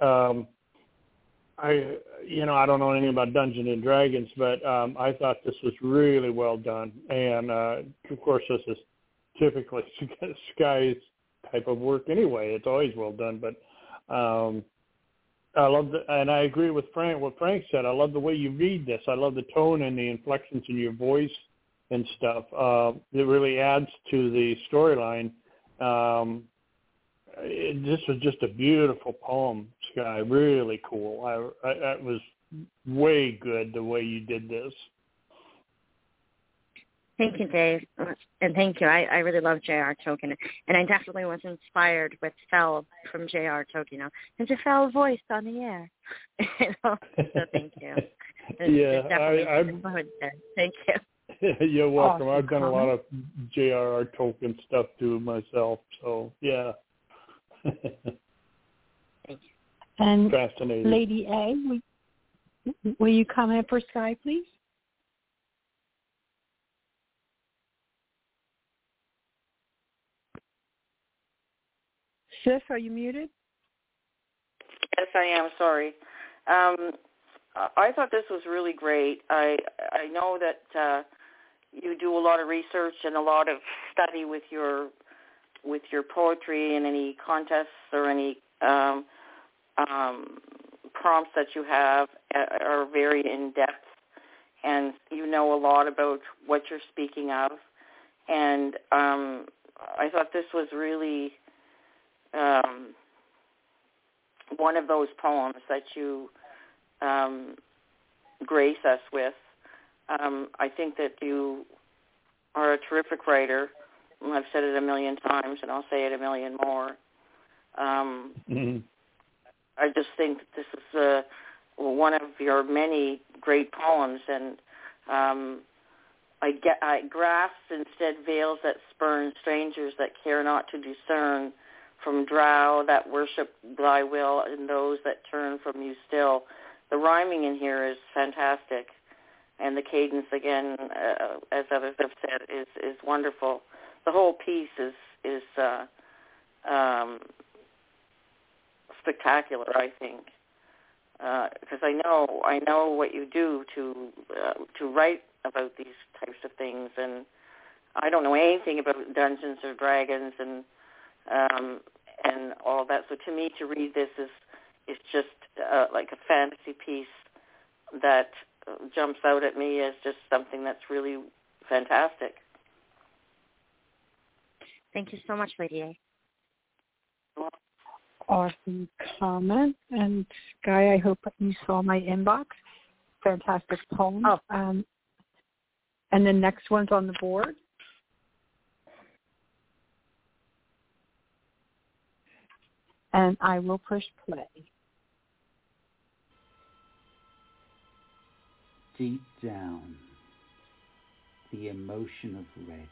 I don't know anything about Dungeons and Dragons, but I thought this was really well done. And, of course, this is typically Sky's type of work anyway. It's always well done. But I love and I agree with what Frank said. I love the way you read this. I love the tone and the inflections in your voice and stuff. It really adds to the storyline. This was just a beautiful poem, Sky. Really cool. That was way good the way you did this. Thank you, Dave, and thank you. I really love J.R. Tolkien, and I definitely was inspired with Fell from J.R. Tolkien. There's a Fell voice on the air. So thank you. Thank you. You're welcome. Awesome I've done a lot of J.R.R. Tolkien stuff too myself, so yeah. Thank you. And fascinating. Lady A, will you comment for Sky, please? Sis, are you muted? Yes, I am. Sorry. I thought this was really great. I know that you do a lot of research and a lot of study with your poetry, and any contests or any prompts that you have are very in-depth, and you know a lot about what you're speaking of. And I thought this was really one of those poems that you grace us with. I think that you are a terrific writer. I've said it a million times, and I'll say it a million more. I just think that this is one of your many great poems, and I grasp instead veils that spurn, strangers that care not to discern, from drow that worship thy will, and those that turn from you still. The rhyming in here is fantastic, and the cadence, again, as others have said, is wonderful. The whole piece is spectacular, I think, because I know what you do to write about these types of things, and I don't know anything about Dungeons or Dragons and all that. So to me, to read this is just like a fantasy piece that jumps out at me as just something that's really fantastic. Thank you so much, Lady A. Awesome comment. And Sky, I hope you saw my inbox. Fantastic poem. Oh. And the next one's on the board. And I will push play. Deep down, the emotion of reds.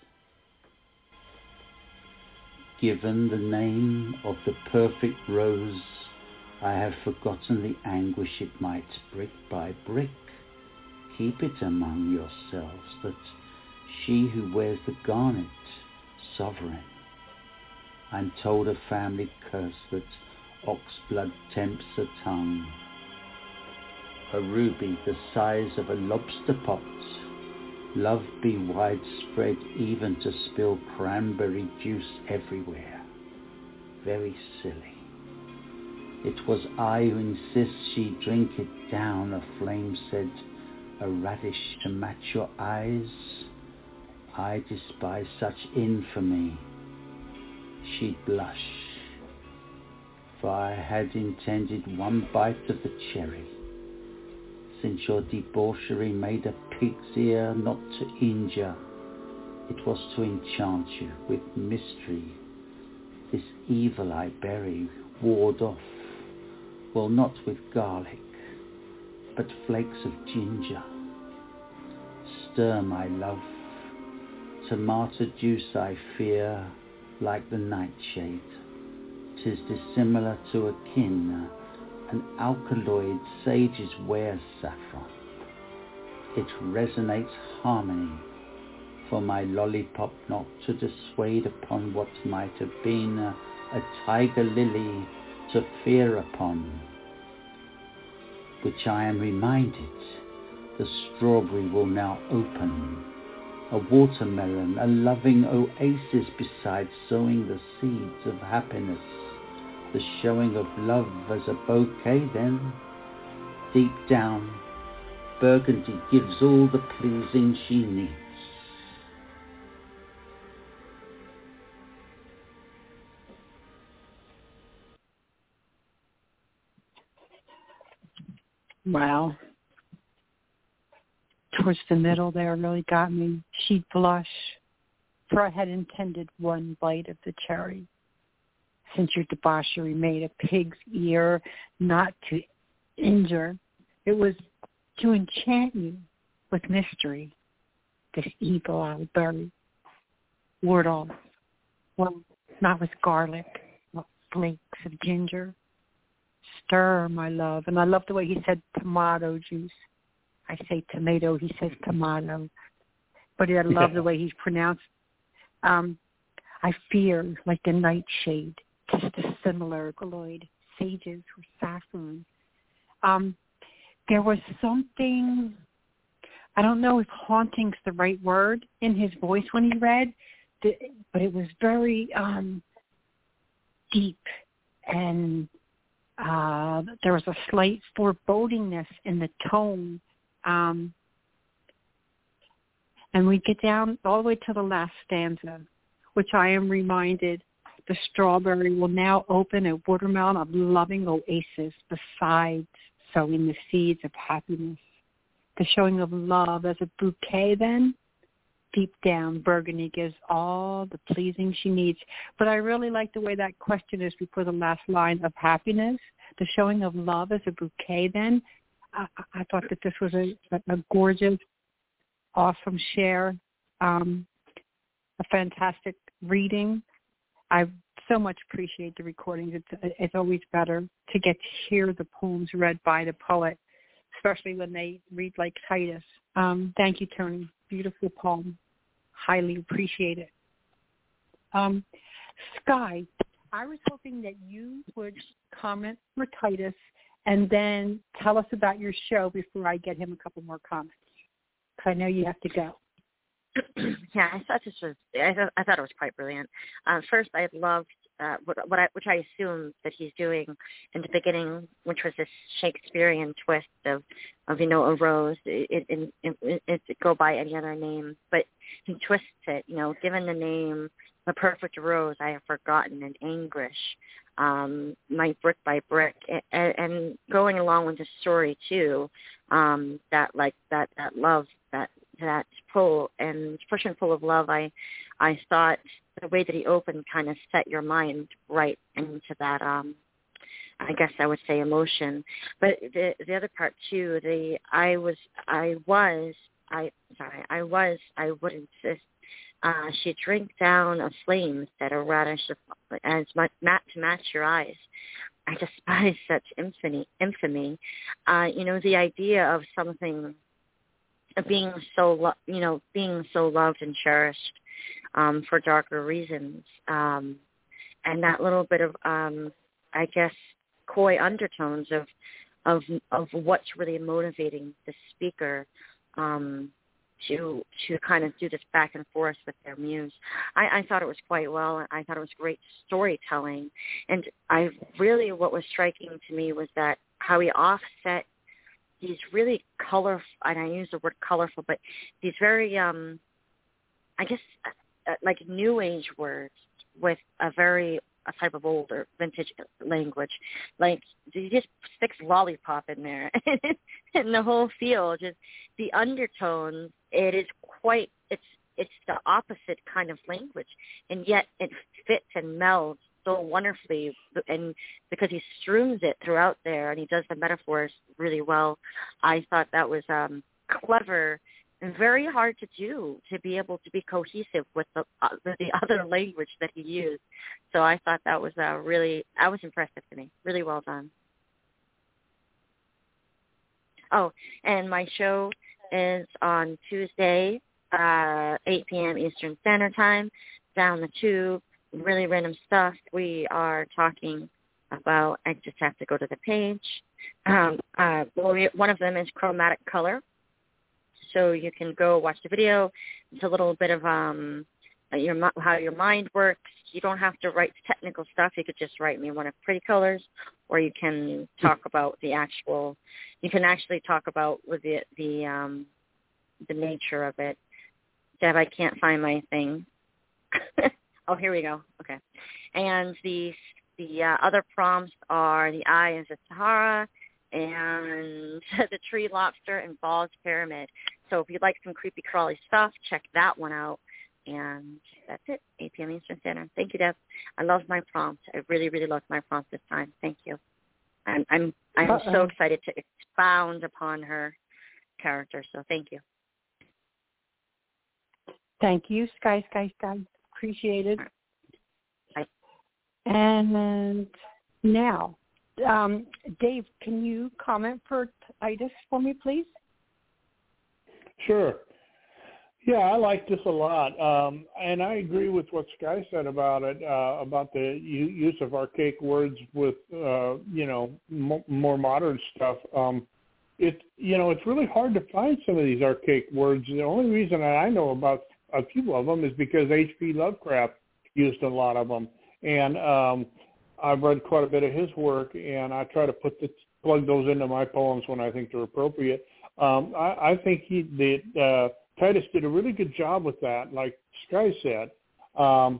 Given the name of the perfect rose, I have forgotten the anguish it might, brick by brick. Keep it among yourselves, that she who wears the garnet, sovereign. I'm told a family curse that oxblood tempts a tongue. A ruby the size of a lobster pot. Love be widespread, even to spill cranberry juice everywhere. Very silly. It was I who insist she drink it down, a flame said, a radish to match your eyes. I despise such infamy. She'd blush, for I had intended one bite of the cherry. Since your debauchery made a pig's ear not to injure, it was to enchant you with mystery. This evil I bury, ward off, well, not with garlic, but flakes of ginger. Stir, my love, tomato juice I fear, like the nightshade. 'Tis dissimilar to a kin, an alkaloid sages wear saffron. It resonates harmony, for my lollipop not to dissuade upon what might have been a tiger lily to fear upon, which I am reminded the strawberry will now open, a watermelon, a loving oasis beside sowing the seeds of happiness, the showing of love as a bouquet. Then, deep down, Burgundy gives all the pleasing she needs. Wow. Towards the middle there really got me. She'd blush, for I had intended one bite of the cherry. Since your debauchery made a pig's ear, not to injure, it was to enchant you with mystery. This evil I'll bury. Ward off. Well, not with garlic, but flakes of ginger. Stir, my love. And I love the way he said tomato juice. I say tomato, he says tomato. But I love the way he's pronounced. I fear like the nightshade, just a similar colloid, sages or saffron. There was something, I don't know if haunting's the right word in his voice when he read, but it was very deep, and there was a slight forebodingness in the tone. And we get down all the way to the last stanza, which I am reminded the strawberry will now open a watermelon of loving oasis besides sowing the seeds of happiness. The showing of love as a bouquet then, deep down, Burgundy gives all the pleasing she needs. But I really like the way that question is before the last line of happiness. The showing of love as a bouquet then. I thought that this was a gorgeous, awesome share, a fantastic reading. I so much appreciate the recordings. It's always better to get to hear the poems read by the poet, especially when they read like Titus. Thank you, Tony. Beautiful poem. Highly appreciate it. Sky, I was hoping that you would comment for Titus and then tell us about your show before I get him a couple more comments. I know you have to go. Yeah, I thought I thought it was quite brilliant. First, I loved which I assumed that he's doing in the beginning, which was this Shakespearean twist of a rose. It go by any other name, but he twists it. Given the name The Perfect Rose, I have forgotten in anguish. My brick by brick, and going along with the story too, that love, that pull and push and pull of love. I thought the way that he opened kind of set your mind right into that. I guess I would say emotion, but the other part too. I would insist. She drank down a flame, said a radish as much to match your eyes. I despise such infamy. The idea of something being so loved and cherished for darker reasons, and that little bit of I guess coy undertones of what's really motivating the speaker to kind of do this back and forth with their muse. I thought it was quite well. I thought it was great storytelling. And what was striking to me was that how he offset these really colorful, and I use the word colorful, but these very, I guess, like new age words with a type of older vintage language. Like he just sticks lollipop in there and the whole feel, just the undertones, it is quite, it's the opposite kind of language, and yet it fits and melds so wonderfully, and because he streams it throughout there and he does the metaphors really well. I thought that was clever and very hard to do, to be able to be cohesive with the other language that he used. So I thought that was that was impressive to me. Really well done. Oh, and my show is on Tuesday, 8 p.m. Eastern Standard Time, down the tube. Really random stuff. We are talking about, I just have to go to the page. One of them is chromatic color. So you can go watch the video. It's a little bit of how your mind works. You don't have to write technical stuff. You could just write me one of pretty colors, or you can talk about the actual. You can actually talk about with the nature of it. Deb, I can't find my thing. Oh, here we go. Okay. And the other prompts are the eye is the Sahara, and The Tree Lobster, and Ball's Pyramid. So if you'd like some creepy crawly stuff, check that one out. And that's it, 8 p.m. Eastern Standard. Thank you, Deb. I love my prompt. I really, really loved my prompt this time. Thank you. I'm so excited to expound upon her character. So thank you. Thank you, Sky. Appreciate it. Bye. And now, Dave, can you comment for Titus for me, please? Sure. Yeah, I like this a lot, and I agree with what Sky said about it, about the use of archaic words with, more modern stuff. It's really hard to find some of these archaic words. The only reason I know about a few of them is because H.P. Lovecraft used a lot of them, and I've read quite a bit of his work, and I try to plug those into my poems when I think they're appropriate. I think Titus did a really good job with that, like Sky said. I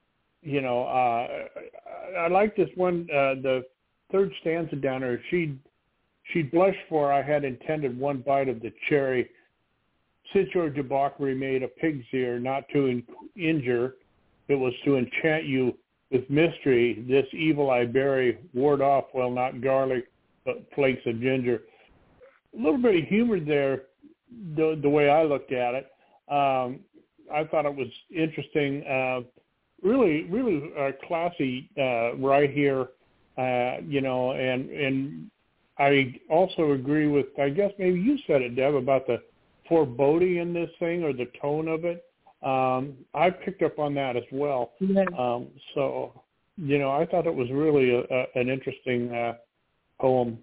like this one, the third stanza down there. She'd blush for I had intended one bite of the cherry. Since your debauchery made a pig's ear, not to injure, it was to enchant you with mystery. This evil I bury, ward off, well, not garlic, but flakes of ginger. A little bit of humor there, the way I looked at it. I thought it was interesting, really classy right here, and I also agree with, I guess maybe you said it, Deb, about the foreboding in this thing or the tone of it. I picked up on that as well. Yeah. I thought it was really an interesting poem.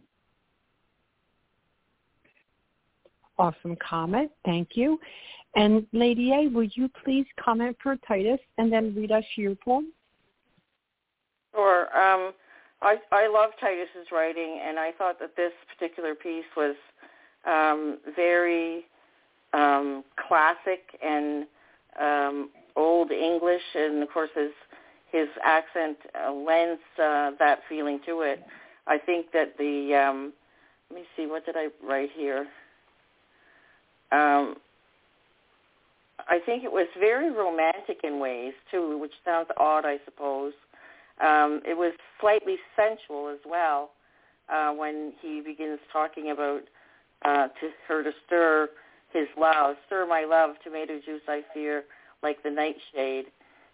Awesome comment. Thank you. And Lady A, would you please comment for Titus and then read us your poem? Sure. I love Titus's writing, and I thought that this particular piece was very classic and old English, and of course his accent lends that feeling to it. I think that let me see, what did I write here? I think it was very romantic in ways, too, which sounds odd, I suppose. It was slightly sensual as well when he begins talking about to her to stir his love. Stir my love, tomato juice I fear, like the nightshade.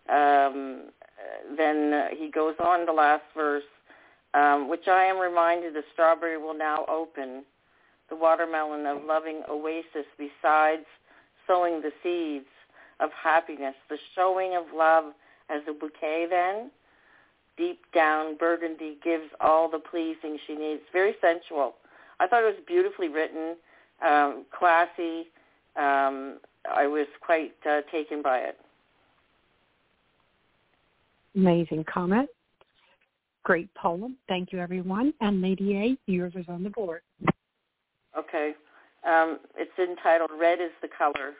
Then he goes on the last verse, which I am reminded the strawberry will now open, the watermelon of loving oasis, besides sowing the seeds of happiness, the showing of love as a bouquet then. Deep down, burgundy gives all the pleasing she needs. Very sensual. I thought it was beautifully written, classy. I was quite taken by it. Amazing comment. Great poem. Thank you, everyone. And Lady A, yours is on the board. Okay. It's entitled Red is the Color.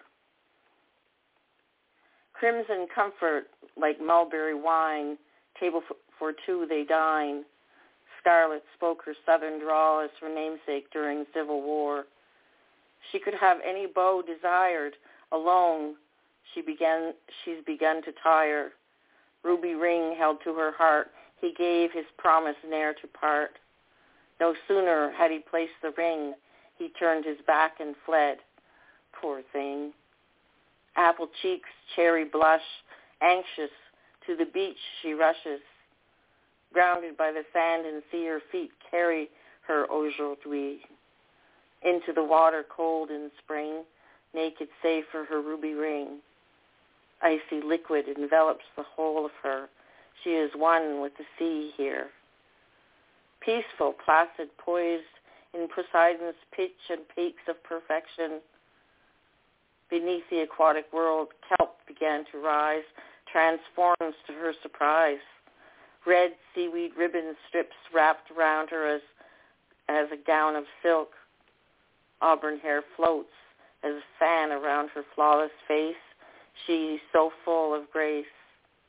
Crimson comfort like mulberry wine, table for two they dine. Scarlet spoke her southern drawl as her namesake during Civil War. She could have any beau desired, alone she's begun to tire. Ruby ring held to her heart, he gave his promise ne'er to part. No sooner had he placed the ring, he turned his back and fled. Poor thing. Apple cheeks, cherry blush, anxious, to the beach she rushes. Grounded by the sand and sea, her feet carry her aujourd'hui. Into the water cold in spring, naked save for her ruby ring. Icy liquid envelops the whole of her. She is one with the sea here. Peaceful, placid, poised in Poseidon's pitch and peaks of perfection. Beneath the aquatic world, kelp began to rise, transforms to her surprise. Red seaweed ribbon strips wrapped around her as a gown of silk. Auburn hair floats as a fan around her flawless face. She so full of grace.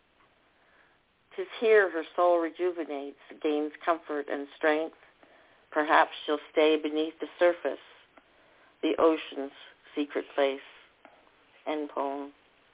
'Tis here her soul rejuvenates, gains comfort and strength. Perhaps she'll stay beneath the surface, the ocean's secret place. End poem.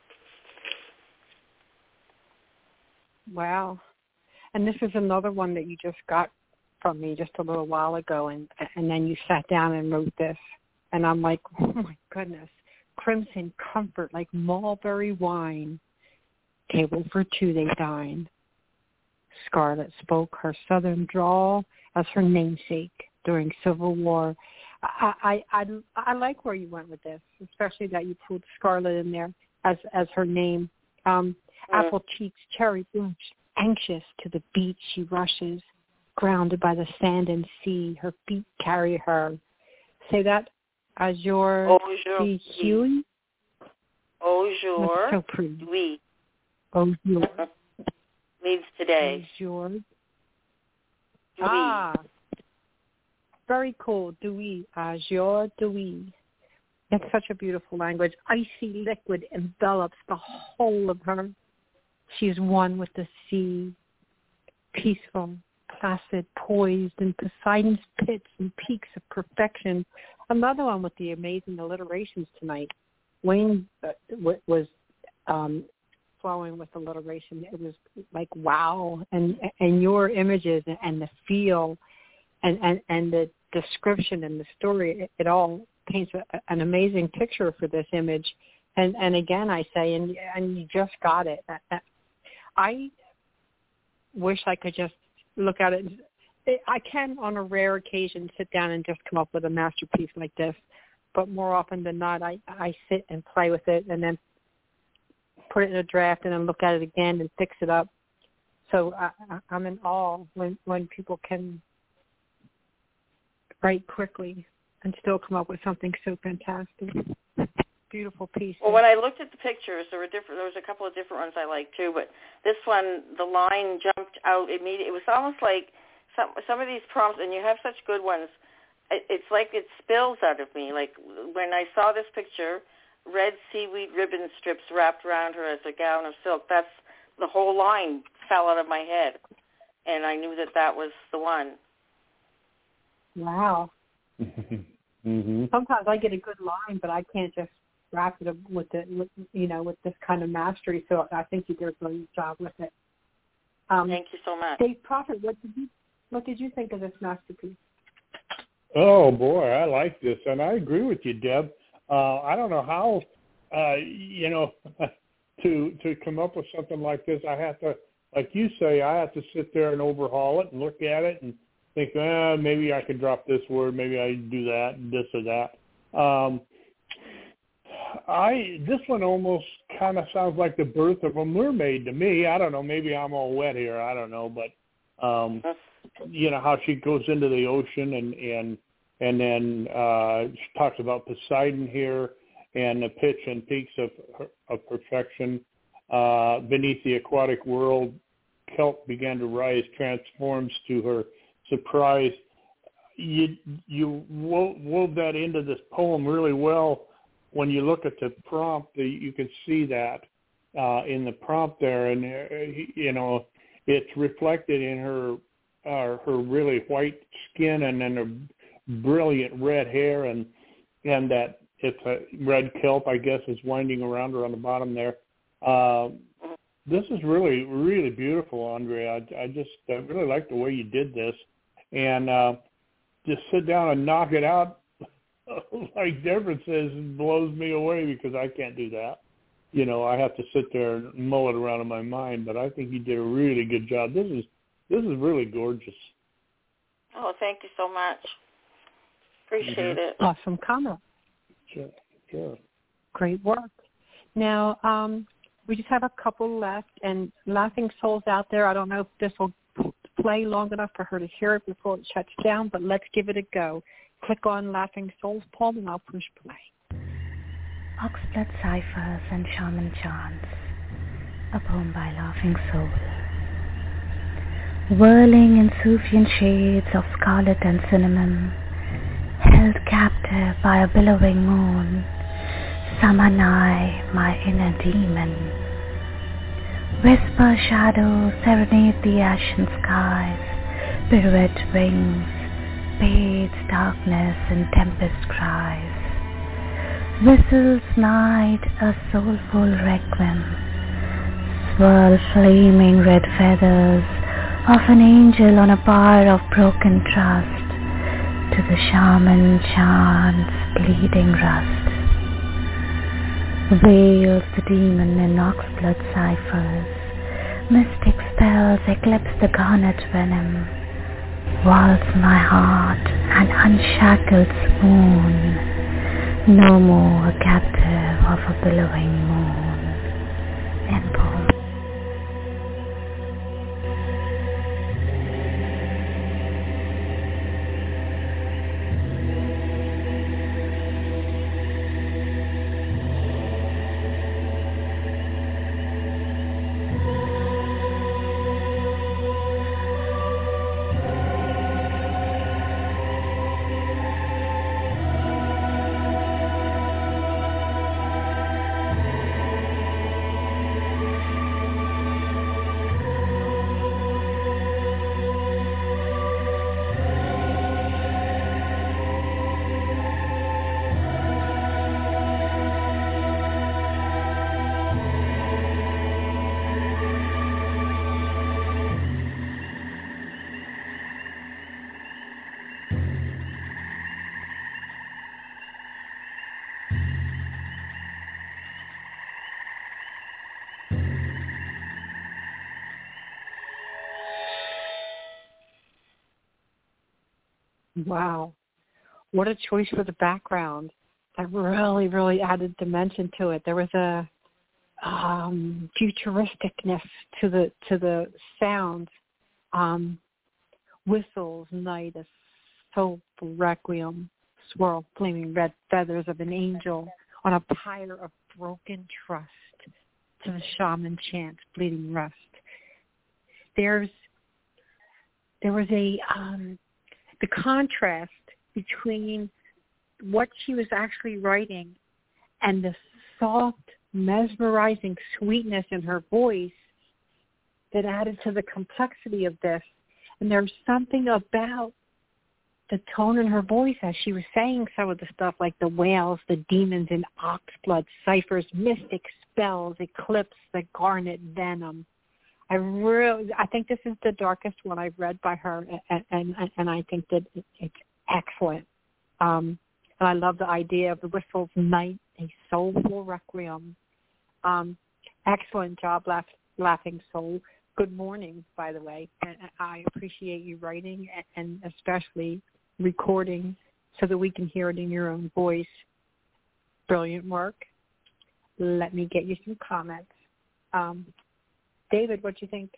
Wow. And this is another one that you just got from me just a little while ago, and then you sat down and wrote this. And I'm like, oh, my goodness. Crimson comfort like mulberry wine. Table for two they dine. Scarlet spoke her southern drawl as her namesake during Civil War. I like where you went with this, especially that you pulled Scarlet in there as her name. Apple cheeks, cherry blush, anxious to the beach she rushes, grounded by the sand and sea. Her feet carry her. Say that. Azure de Huey. Azure. So pretty. Oui. Azure. Means today. Azure. Oui. Ah. Very cool. Dewey. Azure Dewey. It's such a beautiful language. Icy liquid envelops the whole of her. She is one with the sea. Peaceful, placid, poised in Poseidon's pits and peaks of perfection. Another one with the amazing alliterations tonight. Wayne was flowing with alliteration. It was like wow, and your images and the feel, and the description and the story. It all paints an amazing picture for this image. And again, I say, and you just got it. I wish I could just look at it. I can, on a rare occasion, sit down and just come up with a masterpiece like this. But more often than not, I sit and play with it and then put it in a draft and then look at it again and fix it up. So I'm in awe when people can write quickly and still come up with something so fantastic. Beautiful piece. Well, when I looked at the pictures, there was a couple of different ones I liked too, but this one, the line jumped out immediately. It was almost like some of these prompts, and you have such good ones, it's like it spills out of me. Like when I saw this picture, red seaweed ribbon strips wrapped around her as a gown of silk, that's the whole line fell out of my head, and I knew that was the one. Wow. Mm-hmm. Sometimes I get a good line, but I can't just wrap it up with this kind of mastery. So I think you did a brilliant job with it. Thank you so much. Dave Prophet, what did you think of this masterpiece? Oh boy, I like this, and I agree with you, Deb. I don't know how, to come up with something like this. I have to, like you say, I have to sit there and overhaul it and look at it and think, maybe I could drop this word, maybe I do that, this or that. This one almost kind of sounds like the birth of a mermaid to me. I don't know, maybe I'm all wet here, I don't know, but how she goes into the ocean and then she talks about Poseidon here and the pitch and peaks of perfection. Beneath the aquatic world, kelp began to rise, transforms to her surprise. You wove that into this poem really well. When you look at the prompt, you can see that in the prompt there, and it's reflected in her really white skin and then her brilliant red hair, and that it's a red kelp, I guess, is winding around her on the bottom there. This is really, really beautiful, Andrea. I really like the way you did this, and just sit down and knock it out. Like Deborah says, it blows me away because I can't do that. I have to sit there and mull it around in my mind, but I think you did a really good job. This is really gorgeous. Oh, thank you so much. Appreciate it. Awesome comment. Sure. Great work. Now, we just have a couple left, and Laughing Souls out there, I don't know if this will play long enough for her to hear it before it shuts down, but let's give it a go. Click on Laughing Souls poem and I'll push play. Oxblood Ciphers and Shaman Chants, a poem by Laughing Soul. Whirling in Sufyan shades of scarlet and cinnamon, held captive by a billowing moon, summon I my inner demon. Whisper shadows serenade the ashen skies, pirouette wings, spades, darkness, and tempest cries. Whistles night a soulful requiem. Swirl flaming red feathers of an angel on a pyre of broken trust. To the shaman chants bleeding rust. Wails the demon in oxblood ciphers. Mystic spells eclipse the garnet venom. Waltz my heart an unshackled swoon. No more a captive of a billowing moon. End poem. Wow. What a choice for the background. That really, really added dimension to it. There was a futuristicness to the sounds. Whistles, night, a soulful requiem, swirl flaming red feathers of an angel on a pyre of broken trust. To the shaman chants bleeding rust. There was a the contrast between what she was actually writing and the soft, mesmerizing sweetness in her voice that added to the complexity of this. And there's something about the tone in her voice as she was saying some of the stuff like the whales, the demons in oxblood, ciphers, mystic spells, eclipse, the garnet venom. I think this is the darkest one I've read by her, and I think that it's excellent. And I love the idea of the whistles night, a soulful requiem. Excellent job, Laughing Soul. Good morning, by the way. And I appreciate you writing and especially recording so that we can hear it in your own voice. Brilliant work. Let me get you some comments. David, what do you think?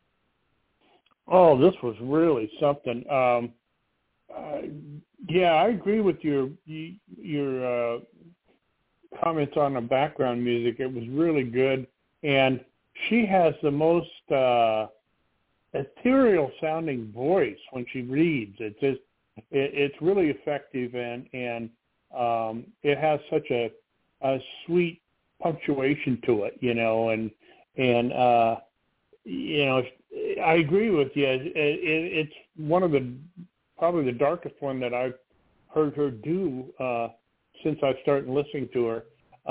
Oh, this was really something. Yeah, I agree with your comments on the background music. It was really good, and she has the most ethereal sounding voice when she reads. It's really effective, and it has such a sweet punctuation to it, and I agree with you. It's one of probably the darkest one that I've heard her do since I started listening to her.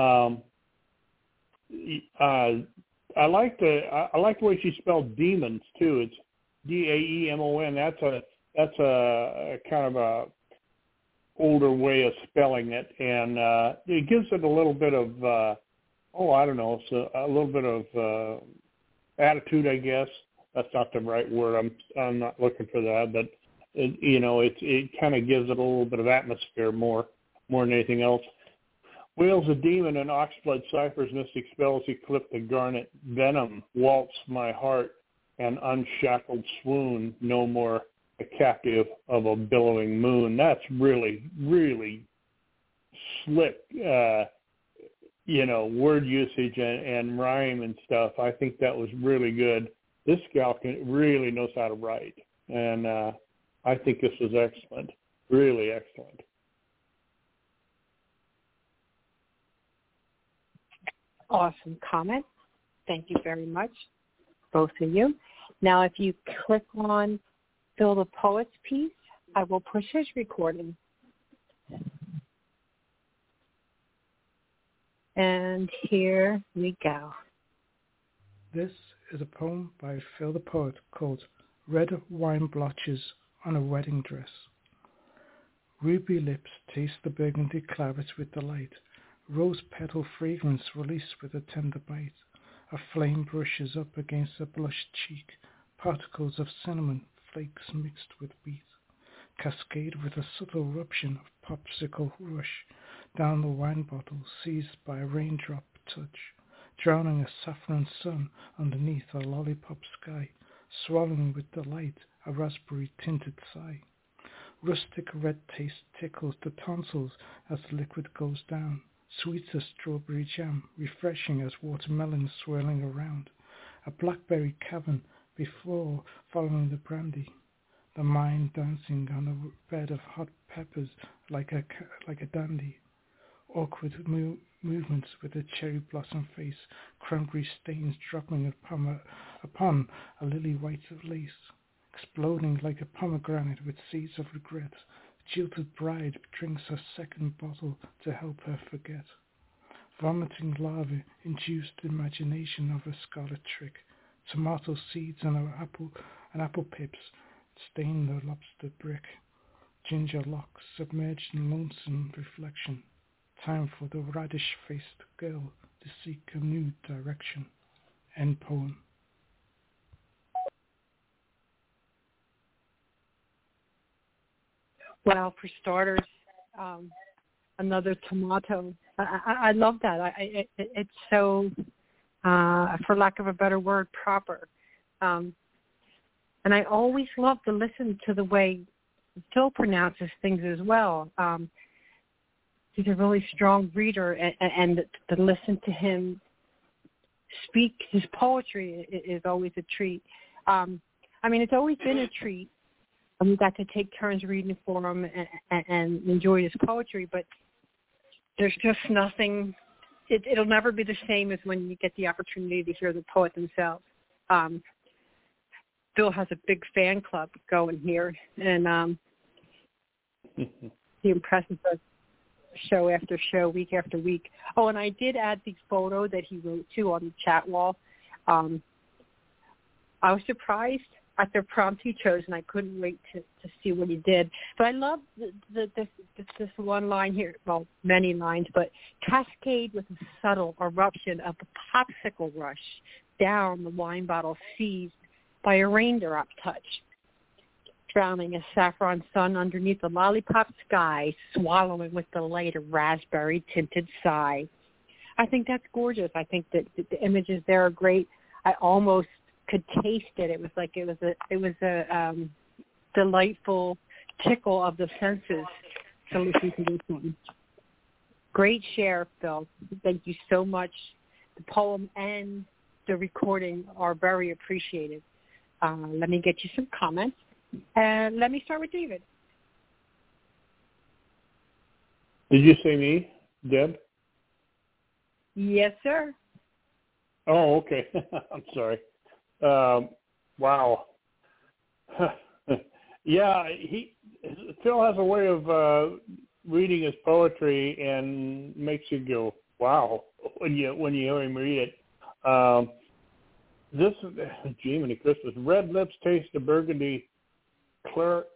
I like the way she spelled demons too. It's D-A-E-M-O-N. That's a kind of a older way of spelling it, and it gives it a little bit of I don't know, so a little bit of attitude, I guess. That's not the right word. I'm not looking for that, but it kind of gives it a little bit of atmosphere more than anything else. Whales a demon and oxblood ciphers, mystic spells, eclipse the garnet venom, waltz my heart, and unshackled swoon, no more a captive of a billowing moon. That's really, really slick, word usage and rhyme and stuff. I think that was really good. This gal really knows how to write, and I think this was excellent, really excellent. Awesome comment. Thank you very much, both of you. Now, if you click on Phil the Poet's piece, I will push his recording. And here we go. This is a poem by Phil the Poet called Red Wine Blotches on a Wedding Dress. Ruby lips taste the burgundy claret with delight. Rose petal fragrance released with a tender bite. A flame brushes up against a blushed cheek. Particles of cinnamon flakes mixed with wheat cascade with a subtle eruption of popsicle rush down the wine bottle, seized by a raindrop touch, drowning a saffron sun underneath a lollipop sky, swallowing with delight a raspberry-tinted sigh. Rustic red taste tickles the tonsils as the liquid goes down, sweet as strawberry jam, refreshing as watermelon swirling around, a blackberry cavern before following the brandy, the mind dancing on a bed of hot peppers like a dandy, awkward movements with a cherry blossom face, cranberry stains dropping upon a lily white of lace, exploding like a pomegranate with seeds of regret. Jilted bride drinks her second bottle to help her forget. Vomiting larvae induced imagination of a scarlet trick. Tomato seeds and apple pips stain the lobster brick. Ginger locks submerged in lonesome reflection. Time for the radish-faced girl to seek a new direction. End poem. Well, for starters, another tomato. I love that. It's so, for lack of a better word, proper. And I always love to listen to the way Phil pronounces things as well. He's a really strong reader, and to listen to him speak his poetry is always a treat. I mean, it's always been a treat. We got to take turns reading for him and enjoy his poetry, but there's just nothing. It'll never be the same as when you get the opportunity to hear the poet themselves. Bill has a big fan club going here, and he impresses us show after show, week after week. Oh, and I did add the photo that he wrote to on the chat wall. I was surprised at the prompt he chose, and I couldn't wait to see what he did. But I love this one line here, well, many lines, but cascade with a subtle eruption of the popsicle rush down the wine bottle seized by a raindrop touch, drowning a saffron sun underneath the lollipop sky, swallowing with delight a raspberry-tinted sigh. I think that's gorgeous. I think that the images there are great. I almost could taste it. It was like it was a delightful tickle of the senses to listen to this one. Great share, Phil. Thank you so much. The poem and the recording are very appreciated. Let me get you some comments. And let me start with David. Did you say me, Deb? Yes, sir. Oh, okay. I'm sorry. Wow. Yeah, Phil has a way of reading his poetry and makes you go, wow, when you hear him read it. This, Jiminy Christmas, red lips taste the burgundy claro,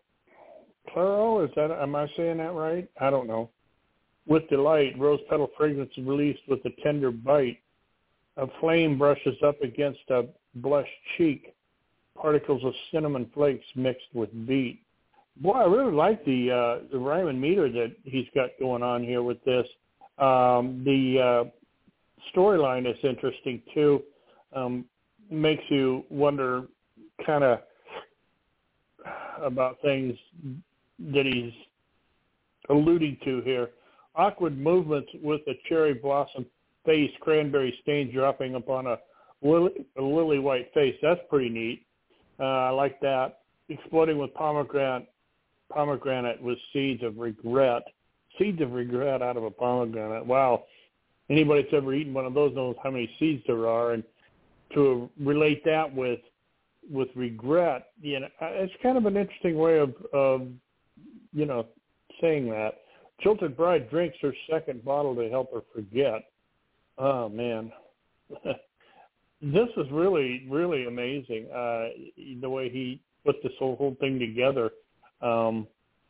am I saying that right? I don't know. With delight, rose petal fragrance released with a tender bite. A flame brushes up against a blushed cheek. Particles of cinnamon flakes mixed with beet. Boy, I really like the rhyme and meter that he's got going on here with this. The storyline is interesting too. Makes you wonder kind of about things that he's alluding to here. Awkward movements with a cherry blossom face, cranberry stain dropping upon a lily white face. That's pretty neat. I like that. Exploding with pomegranate with seeds of regret. Seeds of regret out of a pomegranate. Wow. Anybody that's ever eaten one of those knows how many seeds there are, and to relate that with regret, you know, it's kind of an interesting way of saying that. Jilted Bride drinks her second bottle to help her forget. Oh, man. This is really, really amazing, the way he put this whole thing together. I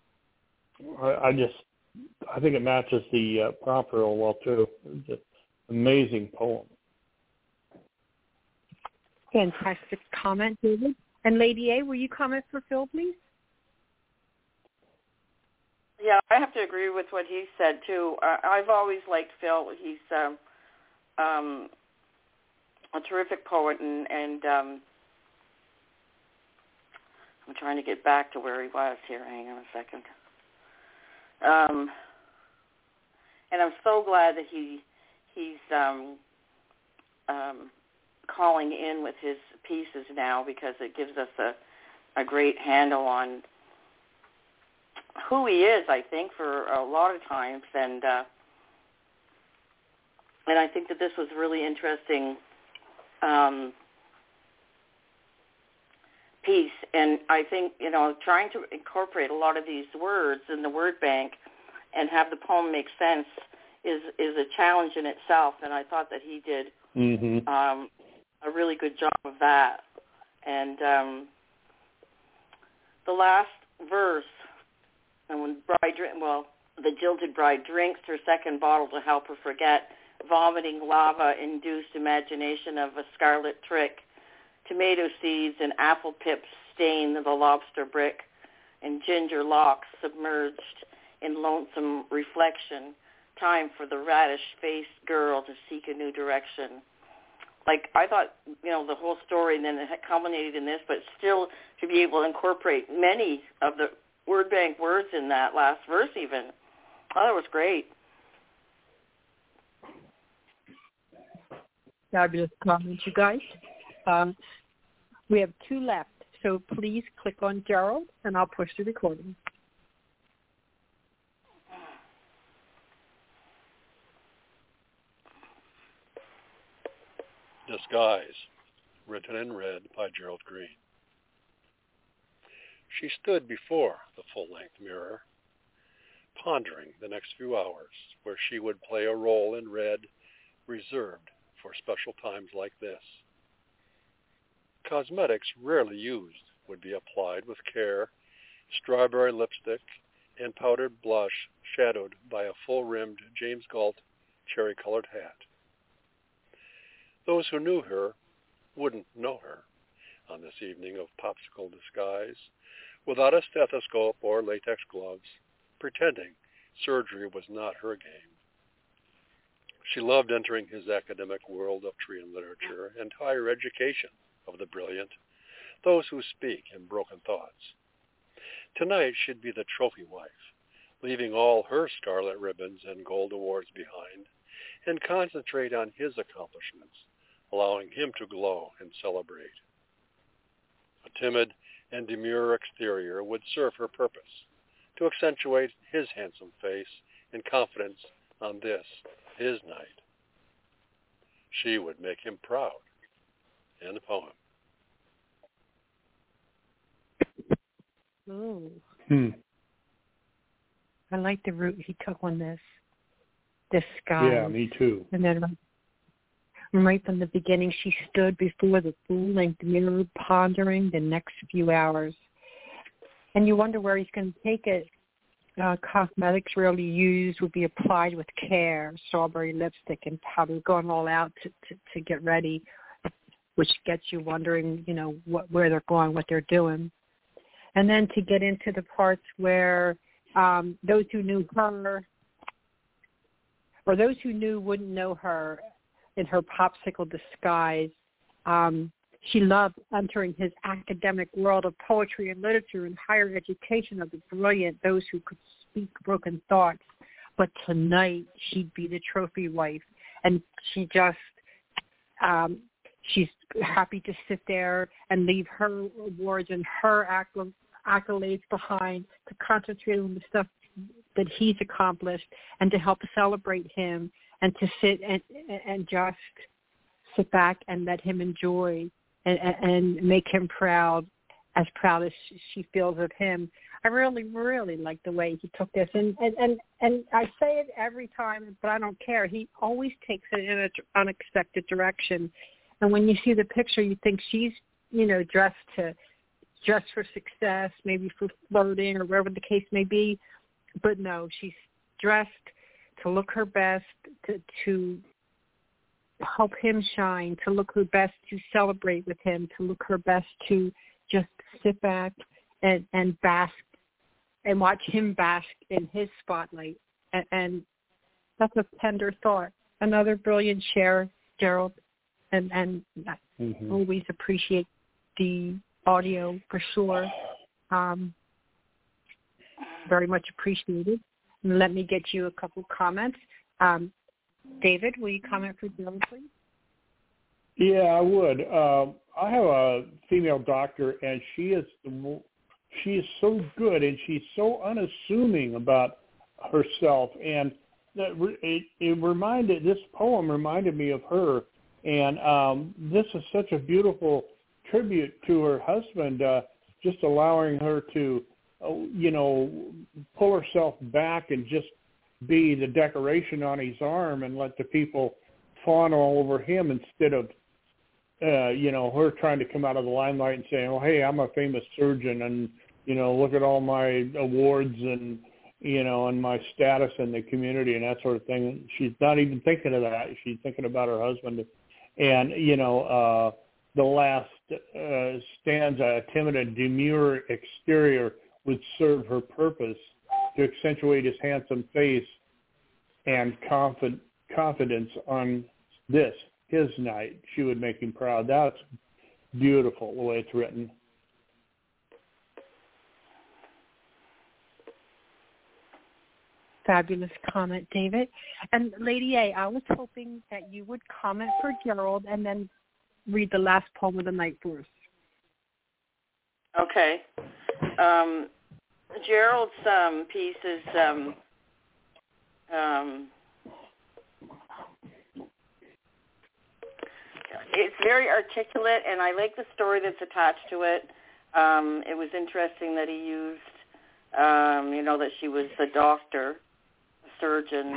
think it matches the prompt real well, too. It's an amazing poem. Fantastic comment, David. And Lady A, will you comment for Phil, please? Yeah, I have to agree with what he said, too. I've always liked Phil. He's a terrific poet, and I'm trying to get back to where he was here. Hang on a second. And I'm so glad that he's calling in with his pieces now, because it gives us a great handle on who he is, I think, for a lot of times. And I think that this was really interesting piece. And I think, trying to incorporate a lot of these words in the word bank and have the poem make sense is a challenge in itself. And I thought that he did a really good job of that. And the last verse, and when the jilted bride drinks her second bottle to help her forget, vomiting lava-induced imagination of a scarlet trick, tomato seeds and apple pips stain the lobster brick, and ginger locks submerged in lonesome reflection, time for the radish-faced girl to seek a new direction. Like, I thought, the whole story, and then it culminated in this, but still to be able to incorporate many of the word bank words in that last verse even. Oh, that was great. Fabulous comments, you guys. We have 2 left, so please click on Gerald, and I'll push the recording. Disguise, written in red by Gerald Green. She stood before the full-length mirror, pondering the next few hours where she would play a role in red reserved for special times like this. Cosmetics rarely used would be applied with care, strawberry lipstick and powdered blush shadowed by a full-rimmed James Galt cherry-colored hat. Those who knew her wouldn't know her on this evening of popsicle disguise, without a stethoscope or latex gloves, pretending surgery was not her game. She loved entering his academic world of tree and literature and higher education of the brilliant, those who speak in broken thoughts. Tonight she'd be the trophy wife, leaving all her scarlet ribbons and gold awards behind, and concentrate on his accomplishments, allowing him to glow and celebrate. A timid and demure exterior would serve her purpose, to accentuate his handsome face and confidence on this, his night. She would make him proud. End of poem. Ooh. I like the route he took on this. Disguise. Yeah, me too. And then right from the beginning, she stood before the full-length mirror, pondering the next few hours. And you wonder where he's going to take it. Cosmetics rarely used would be applied with care, strawberry lipstick and powder, going all out to get ready, which gets you wondering, where they're going, what they're doing. And then to get into the parts where those who knew her, or those who knew wouldn't know her in her popsicle disguise. She loved entering his academic world of poetry and literature and higher education of the brilliant, those who could speak broken thoughts. But tonight she'd be the trophy wife, and she just, she's happy to sit there and leave her awards and her accolades behind to concentrate on the stuff that he's accomplished and to help celebrate him and to sit and just sit back and let him enjoy and make him proud as proud as she feels of him. I really, really like the way he took this. And I say it every time, but I don't care. He always takes it in an unexpected direction. And when you see the picture, you think she's, dressed for success, maybe for flirting or whatever the case may be. But no, she's dressed to look her best, to help him shine, to look her best, to celebrate with him, to look her best, to just sit back and bask and watch him bask in his spotlight. And that's a tender thought. Another brilliant share, Gerald, and I always appreciate the audio for sure. Very much appreciated. And let me get you a couple comments. David, will you comment for Gerald, please? Yeah, I would. I have a female doctor, and she is so good, and she's so unassuming about herself. And this poem reminded me of her. And this is such a beautiful tribute to her husband, just allowing her to, pull herself back and just be the decoration on his arm and let the people fawn all over him instead of, her trying to come out of the limelight and saying, well, hey, I'm a famous surgeon and, look at all my awards and, and my status in the community and that sort of thing. She's not even thinking of that. She's thinking about her husband. And, the last stanza, a timid and demure exterior would serve her purpose to accentuate his handsome face and confidence on this, his night. She would make him proud. That's beautiful, the way it's written. Fabulous comment, David. And Lady A, I was hoping that you would comment for Gerald and then read the last poem of the night for us. Okay. Gerald's piece is it's very articulate, and I like the story that's attached to it. It was interesting that he used, that she was a doctor, a surgeon,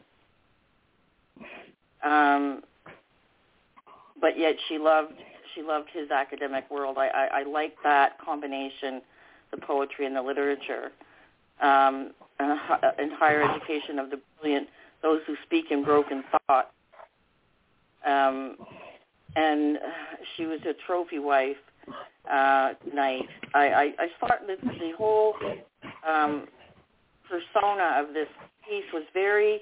but yet she loved his academic world. I like that combination, the poetry and the literature, and higher education of the brilliant, those who speak in broken thought. And she was a trophy wife night. I thought that the whole persona of this piece was very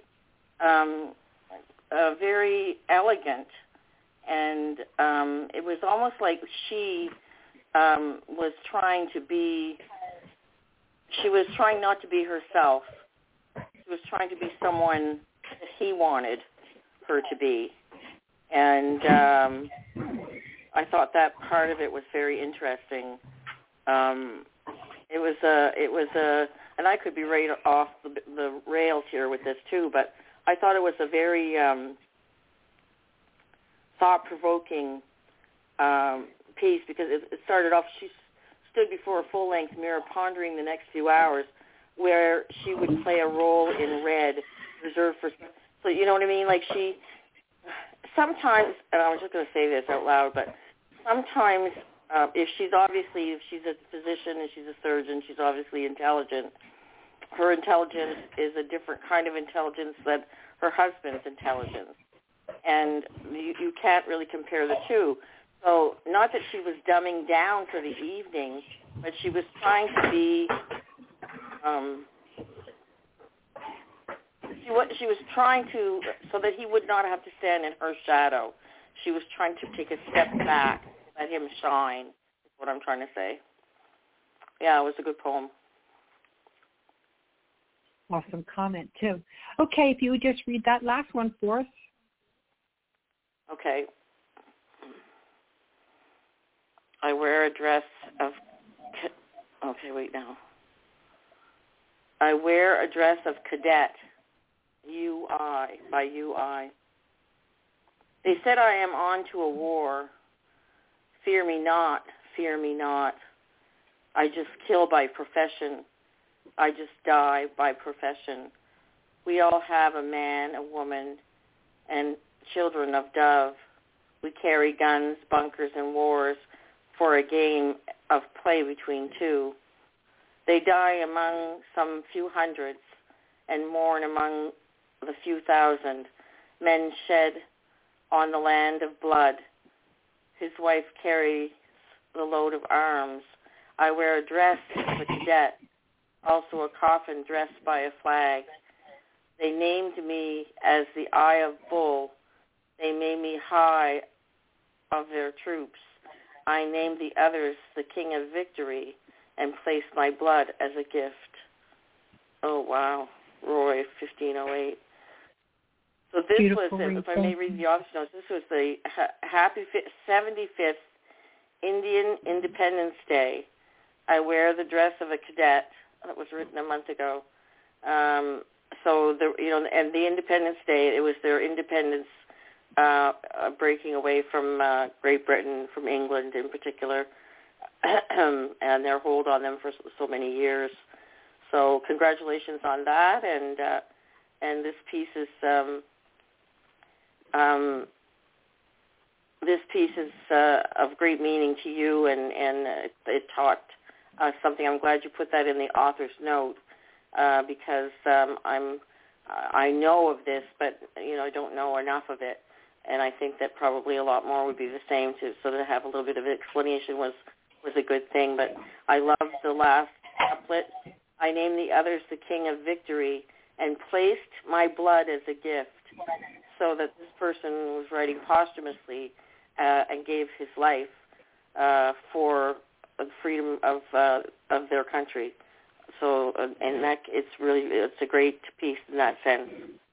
elegant, and it was almost like she was trying not to be herself. She was trying to be someone that he wanted her to be. And I thought that part of it was very interesting. It was and I could be right off the rails here with this too, but I thought it was a very thought-provoking piece, because it started off, she stood before a full-length mirror pondering the next few hours where she would play a role in Red, reserved for, so you know what I mean? Like sometimes, and I was just going to say this out loud, but sometimes if she's a physician and she's a surgeon, she's obviously intelligent. Her intelligence is a different kind of intelligence than her husband's intelligence. And you can't really compare the two. So not that she was dumbing down for the evening, but she was trying to be, she was trying to, so that he would not have to stand in her shadow. She was trying to take a step back, let him shine, is what I'm trying to say. Yeah, it was a good poem. Awesome comment, too. Okay, if you would just read that last one for us. Okay. I wear a dress of... Okay, wait now. I wear a dress of cadet, UI, by UI. They said I am on to a war. Fear me not, fear me not. I just kill by profession. I just die by profession. We all have a man, a woman, and children of Dove. We carry guns, bunkers, and wars for a game of play between two. They die among some few hundreds and mourn among the few thousand. Men shed on the land of blood. His wife carries the load of arms. I wear a dress of a cadet, also a coffin dressed by a flag. They named me as the Eye of Bull. They made me high of their troops. I named the others the King of Victory and placed my blood as a gift. Oh, wow. Roy, 1508. So this was, if I may read the author's notes, this was the happy 75th Indian Independence Day. I wear the dress of a cadet. That was written a month ago. So and the Independence Day, it was their independence breaking away from Great Britain, from England in particular, and their hold on them for so many years. So congratulations on that, and this piece is of great meaning to you, and it taught something. I'm glad you put that in the author's note because I know of this, but I don't know enough of it, and I think that probably a lot more would be the same too. So to have a little bit of explanation was a good thing. But I loved the last couplet. I named the others the King of Victory and placed my blood as a gift, so that this person was writing posthumously and gave his life for the freedom of their country. So, and that it's a great piece in that sense.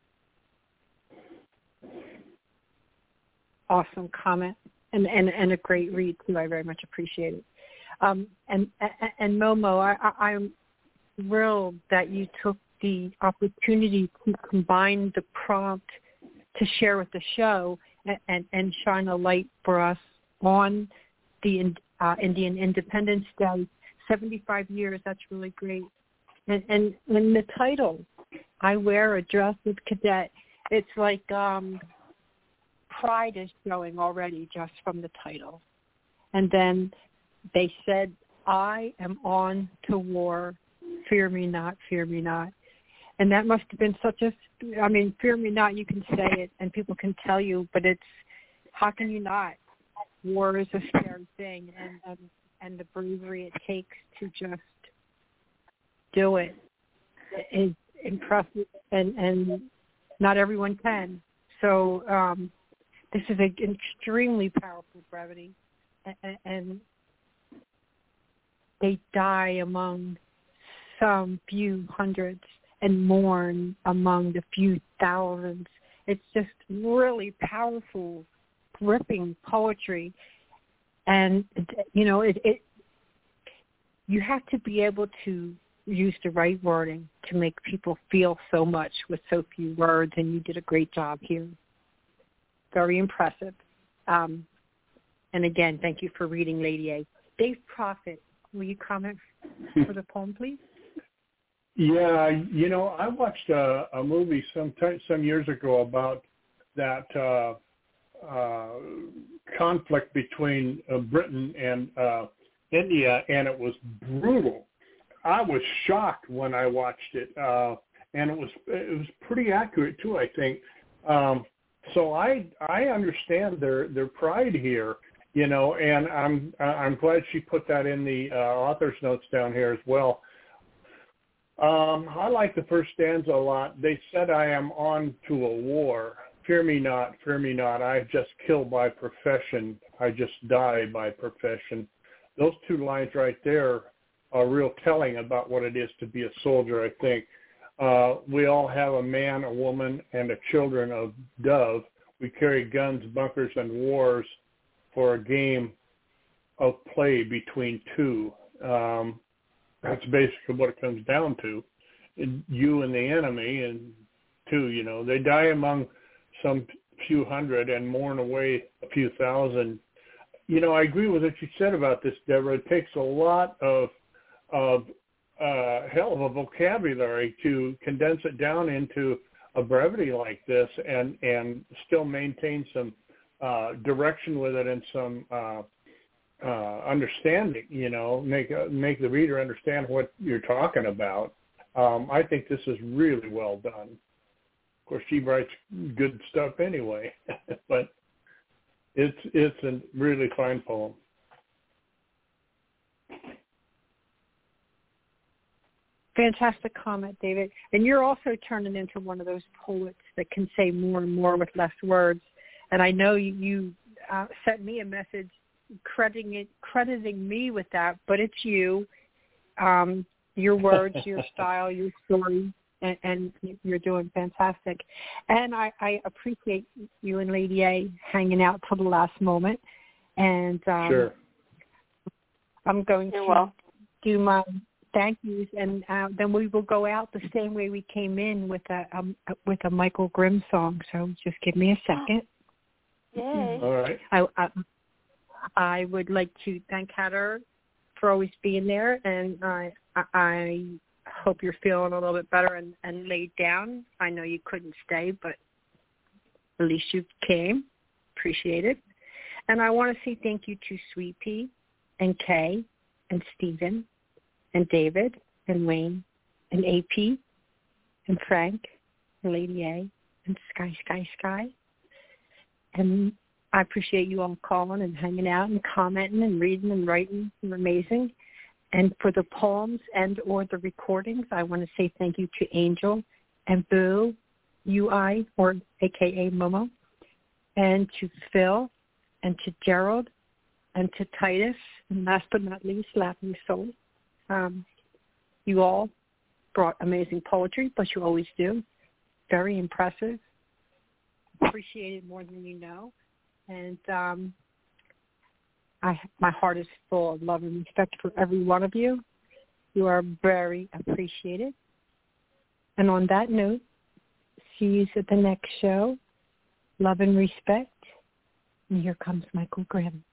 Awesome comment and a great read too. I very much appreciate it. And Momo, I'm thrilled that you took the opportunity to combine the prompt to share with the show and shine a light for us on the Indian Independence Day. 75 years, that's really great. And the title, I wear a dress of cadet, it's like pride is showing already just from the title. And then they said, I am on to war, fear me not, fear me not. And that must have been fear me not, you can say it and people can tell you, but it's, how can you not? War is a scary thing, and the bravery it takes to just do it is impressive, and not everyone can. So this is an extremely powerful brevity, and they die among some few hundreds and mourn among the few thousands. It's just really powerful, gripping poetry. And, you have to be able to use the right wording to make people feel so much with so few words, and you did a great job here. Very impressive. And again, thank you for reading, Lady A. Dave Prophet, will you comment for the poem, please? Yeah, I watched a movie some years ago about that conflict between Britain and India, and it was brutal. I was shocked when I watched it, and it was pretty accurate too, I think. So I understand their pride here, and I'm glad she put that in the author's notes down here as well. I like the first stanza a lot. They said, I am on to a war. Fear me not, I just kill by profession. I just die by profession. Those two lines right there are real telling about what it is to be a soldier, I think. We all have a man, a woman, and a children of Dove. We carry guns, bunkers, and wars for a game of play between two. That's basically what it comes down to. You and the enemy, and two, they die among some few hundred and mourn away a few thousand. I agree with what you said about this, Deborah. It takes a lot of hell of a vocabulary to condense it down into a brevity like this and still maintain some direction with it and some understanding, make the reader understand what you're talking about. I think this is really well done. Of course, she writes good stuff anyway, but it's a really fine poem. Fantastic comment, David. And you're also turning into one of those poets that can say more and more with less words. And I know you sent me a message crediting me with that, but it's you, your words, your style, your story, and you're doing fantastic. And I appreciate you and Lady A hanging out till the last moment. And sure. I'm going to do my thank yous, and then we will go out the same way we came in with a Michael Grimm song. So just give me a second. Yay! All right. I would like to thank Heather for always being there, and I hope you're feeling a little bit better and laid down. I know you couldn't stay, but at least you came. Appreciate it. And I want to say thank you to Sweet Pea and Kay and Stephen and David and Wayne and AP and Frank and Lady A and Sky. And I appreciate you all calling and hanging out and commenting and reading and writing. You're amazing. And for the poems and or the recordings, I want to say thank you to Angel and Boo, UI, or AKA Momo, and to Phil and to Gerald and to Titus, and last but not least, Laughing Soul. You all brought amazing poetry, but you always do. Very impressive. Appreciated more than you know. And my heart is full of love and respect for every one of you. You are very appreciated. And on that note, see you at the next show. Love and respect. And here comes Michael Grimm.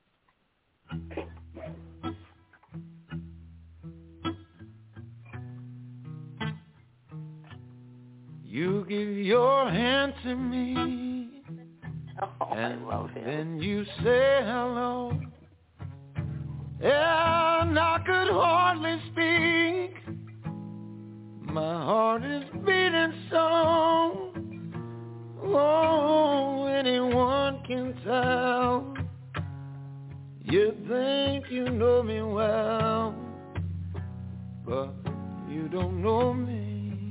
You give your hand to me, and then you say hello. And I could hardly speak. My heart is beating so. Oh, anyone can tell. You think you know me well, but you don't know me.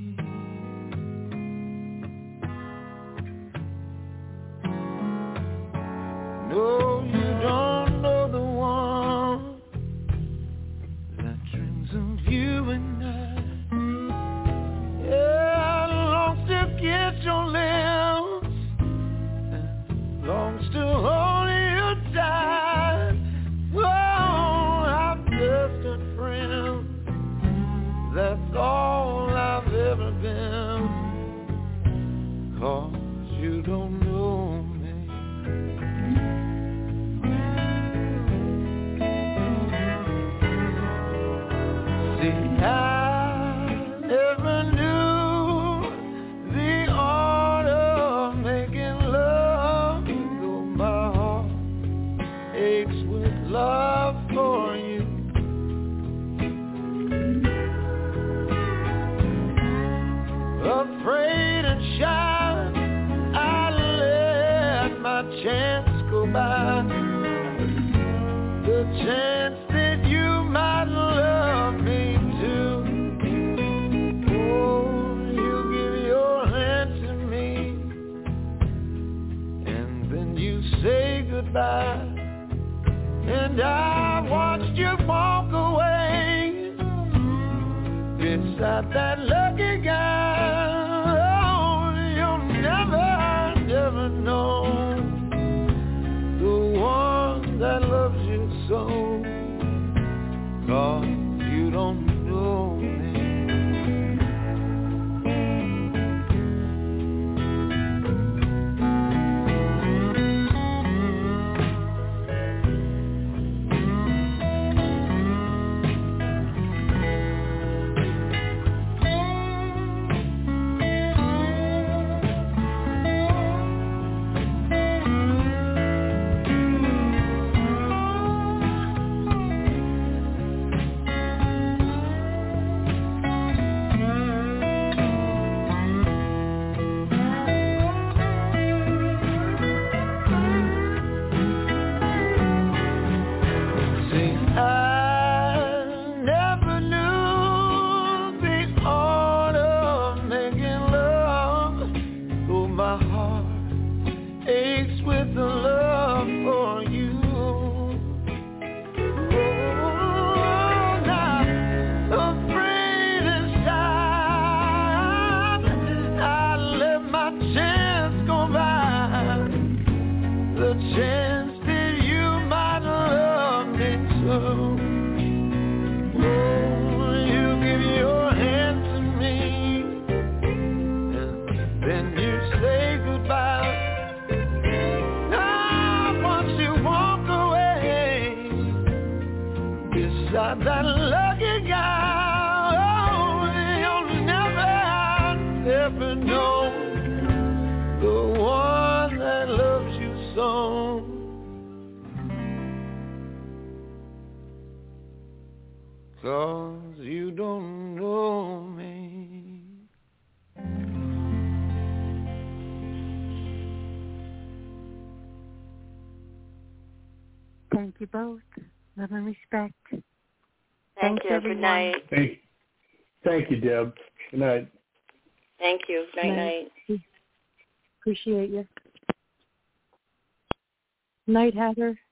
No, you don't know the one that dreams of you and I. Yeah, longs to kiss your lips and longs to hold you tight. Oh, I'm just a friend. That's all I've ever been. 'Cause you don't know me. I never knew the art of making love, though my heart aches with love for you. Afraid and shy, I let my chance go by. The chance that you might love me. Say goodbye, and I watched you walk away beside that lucky guy. Oh, you'll never know the one that loves you so. 'Cause you don't know me. with a love for you. Oh, now afraid inside, I let my chance go by. The chance that you might love me so. That lucky guy, oh, you'll never, ever know the one that loves you so. 'Cause you don't know me. Thank you both. Love and respect. Thank you. Good night. Thank you, Deb. Good night. Thank you. Night. Appreciate you. Night, Heather.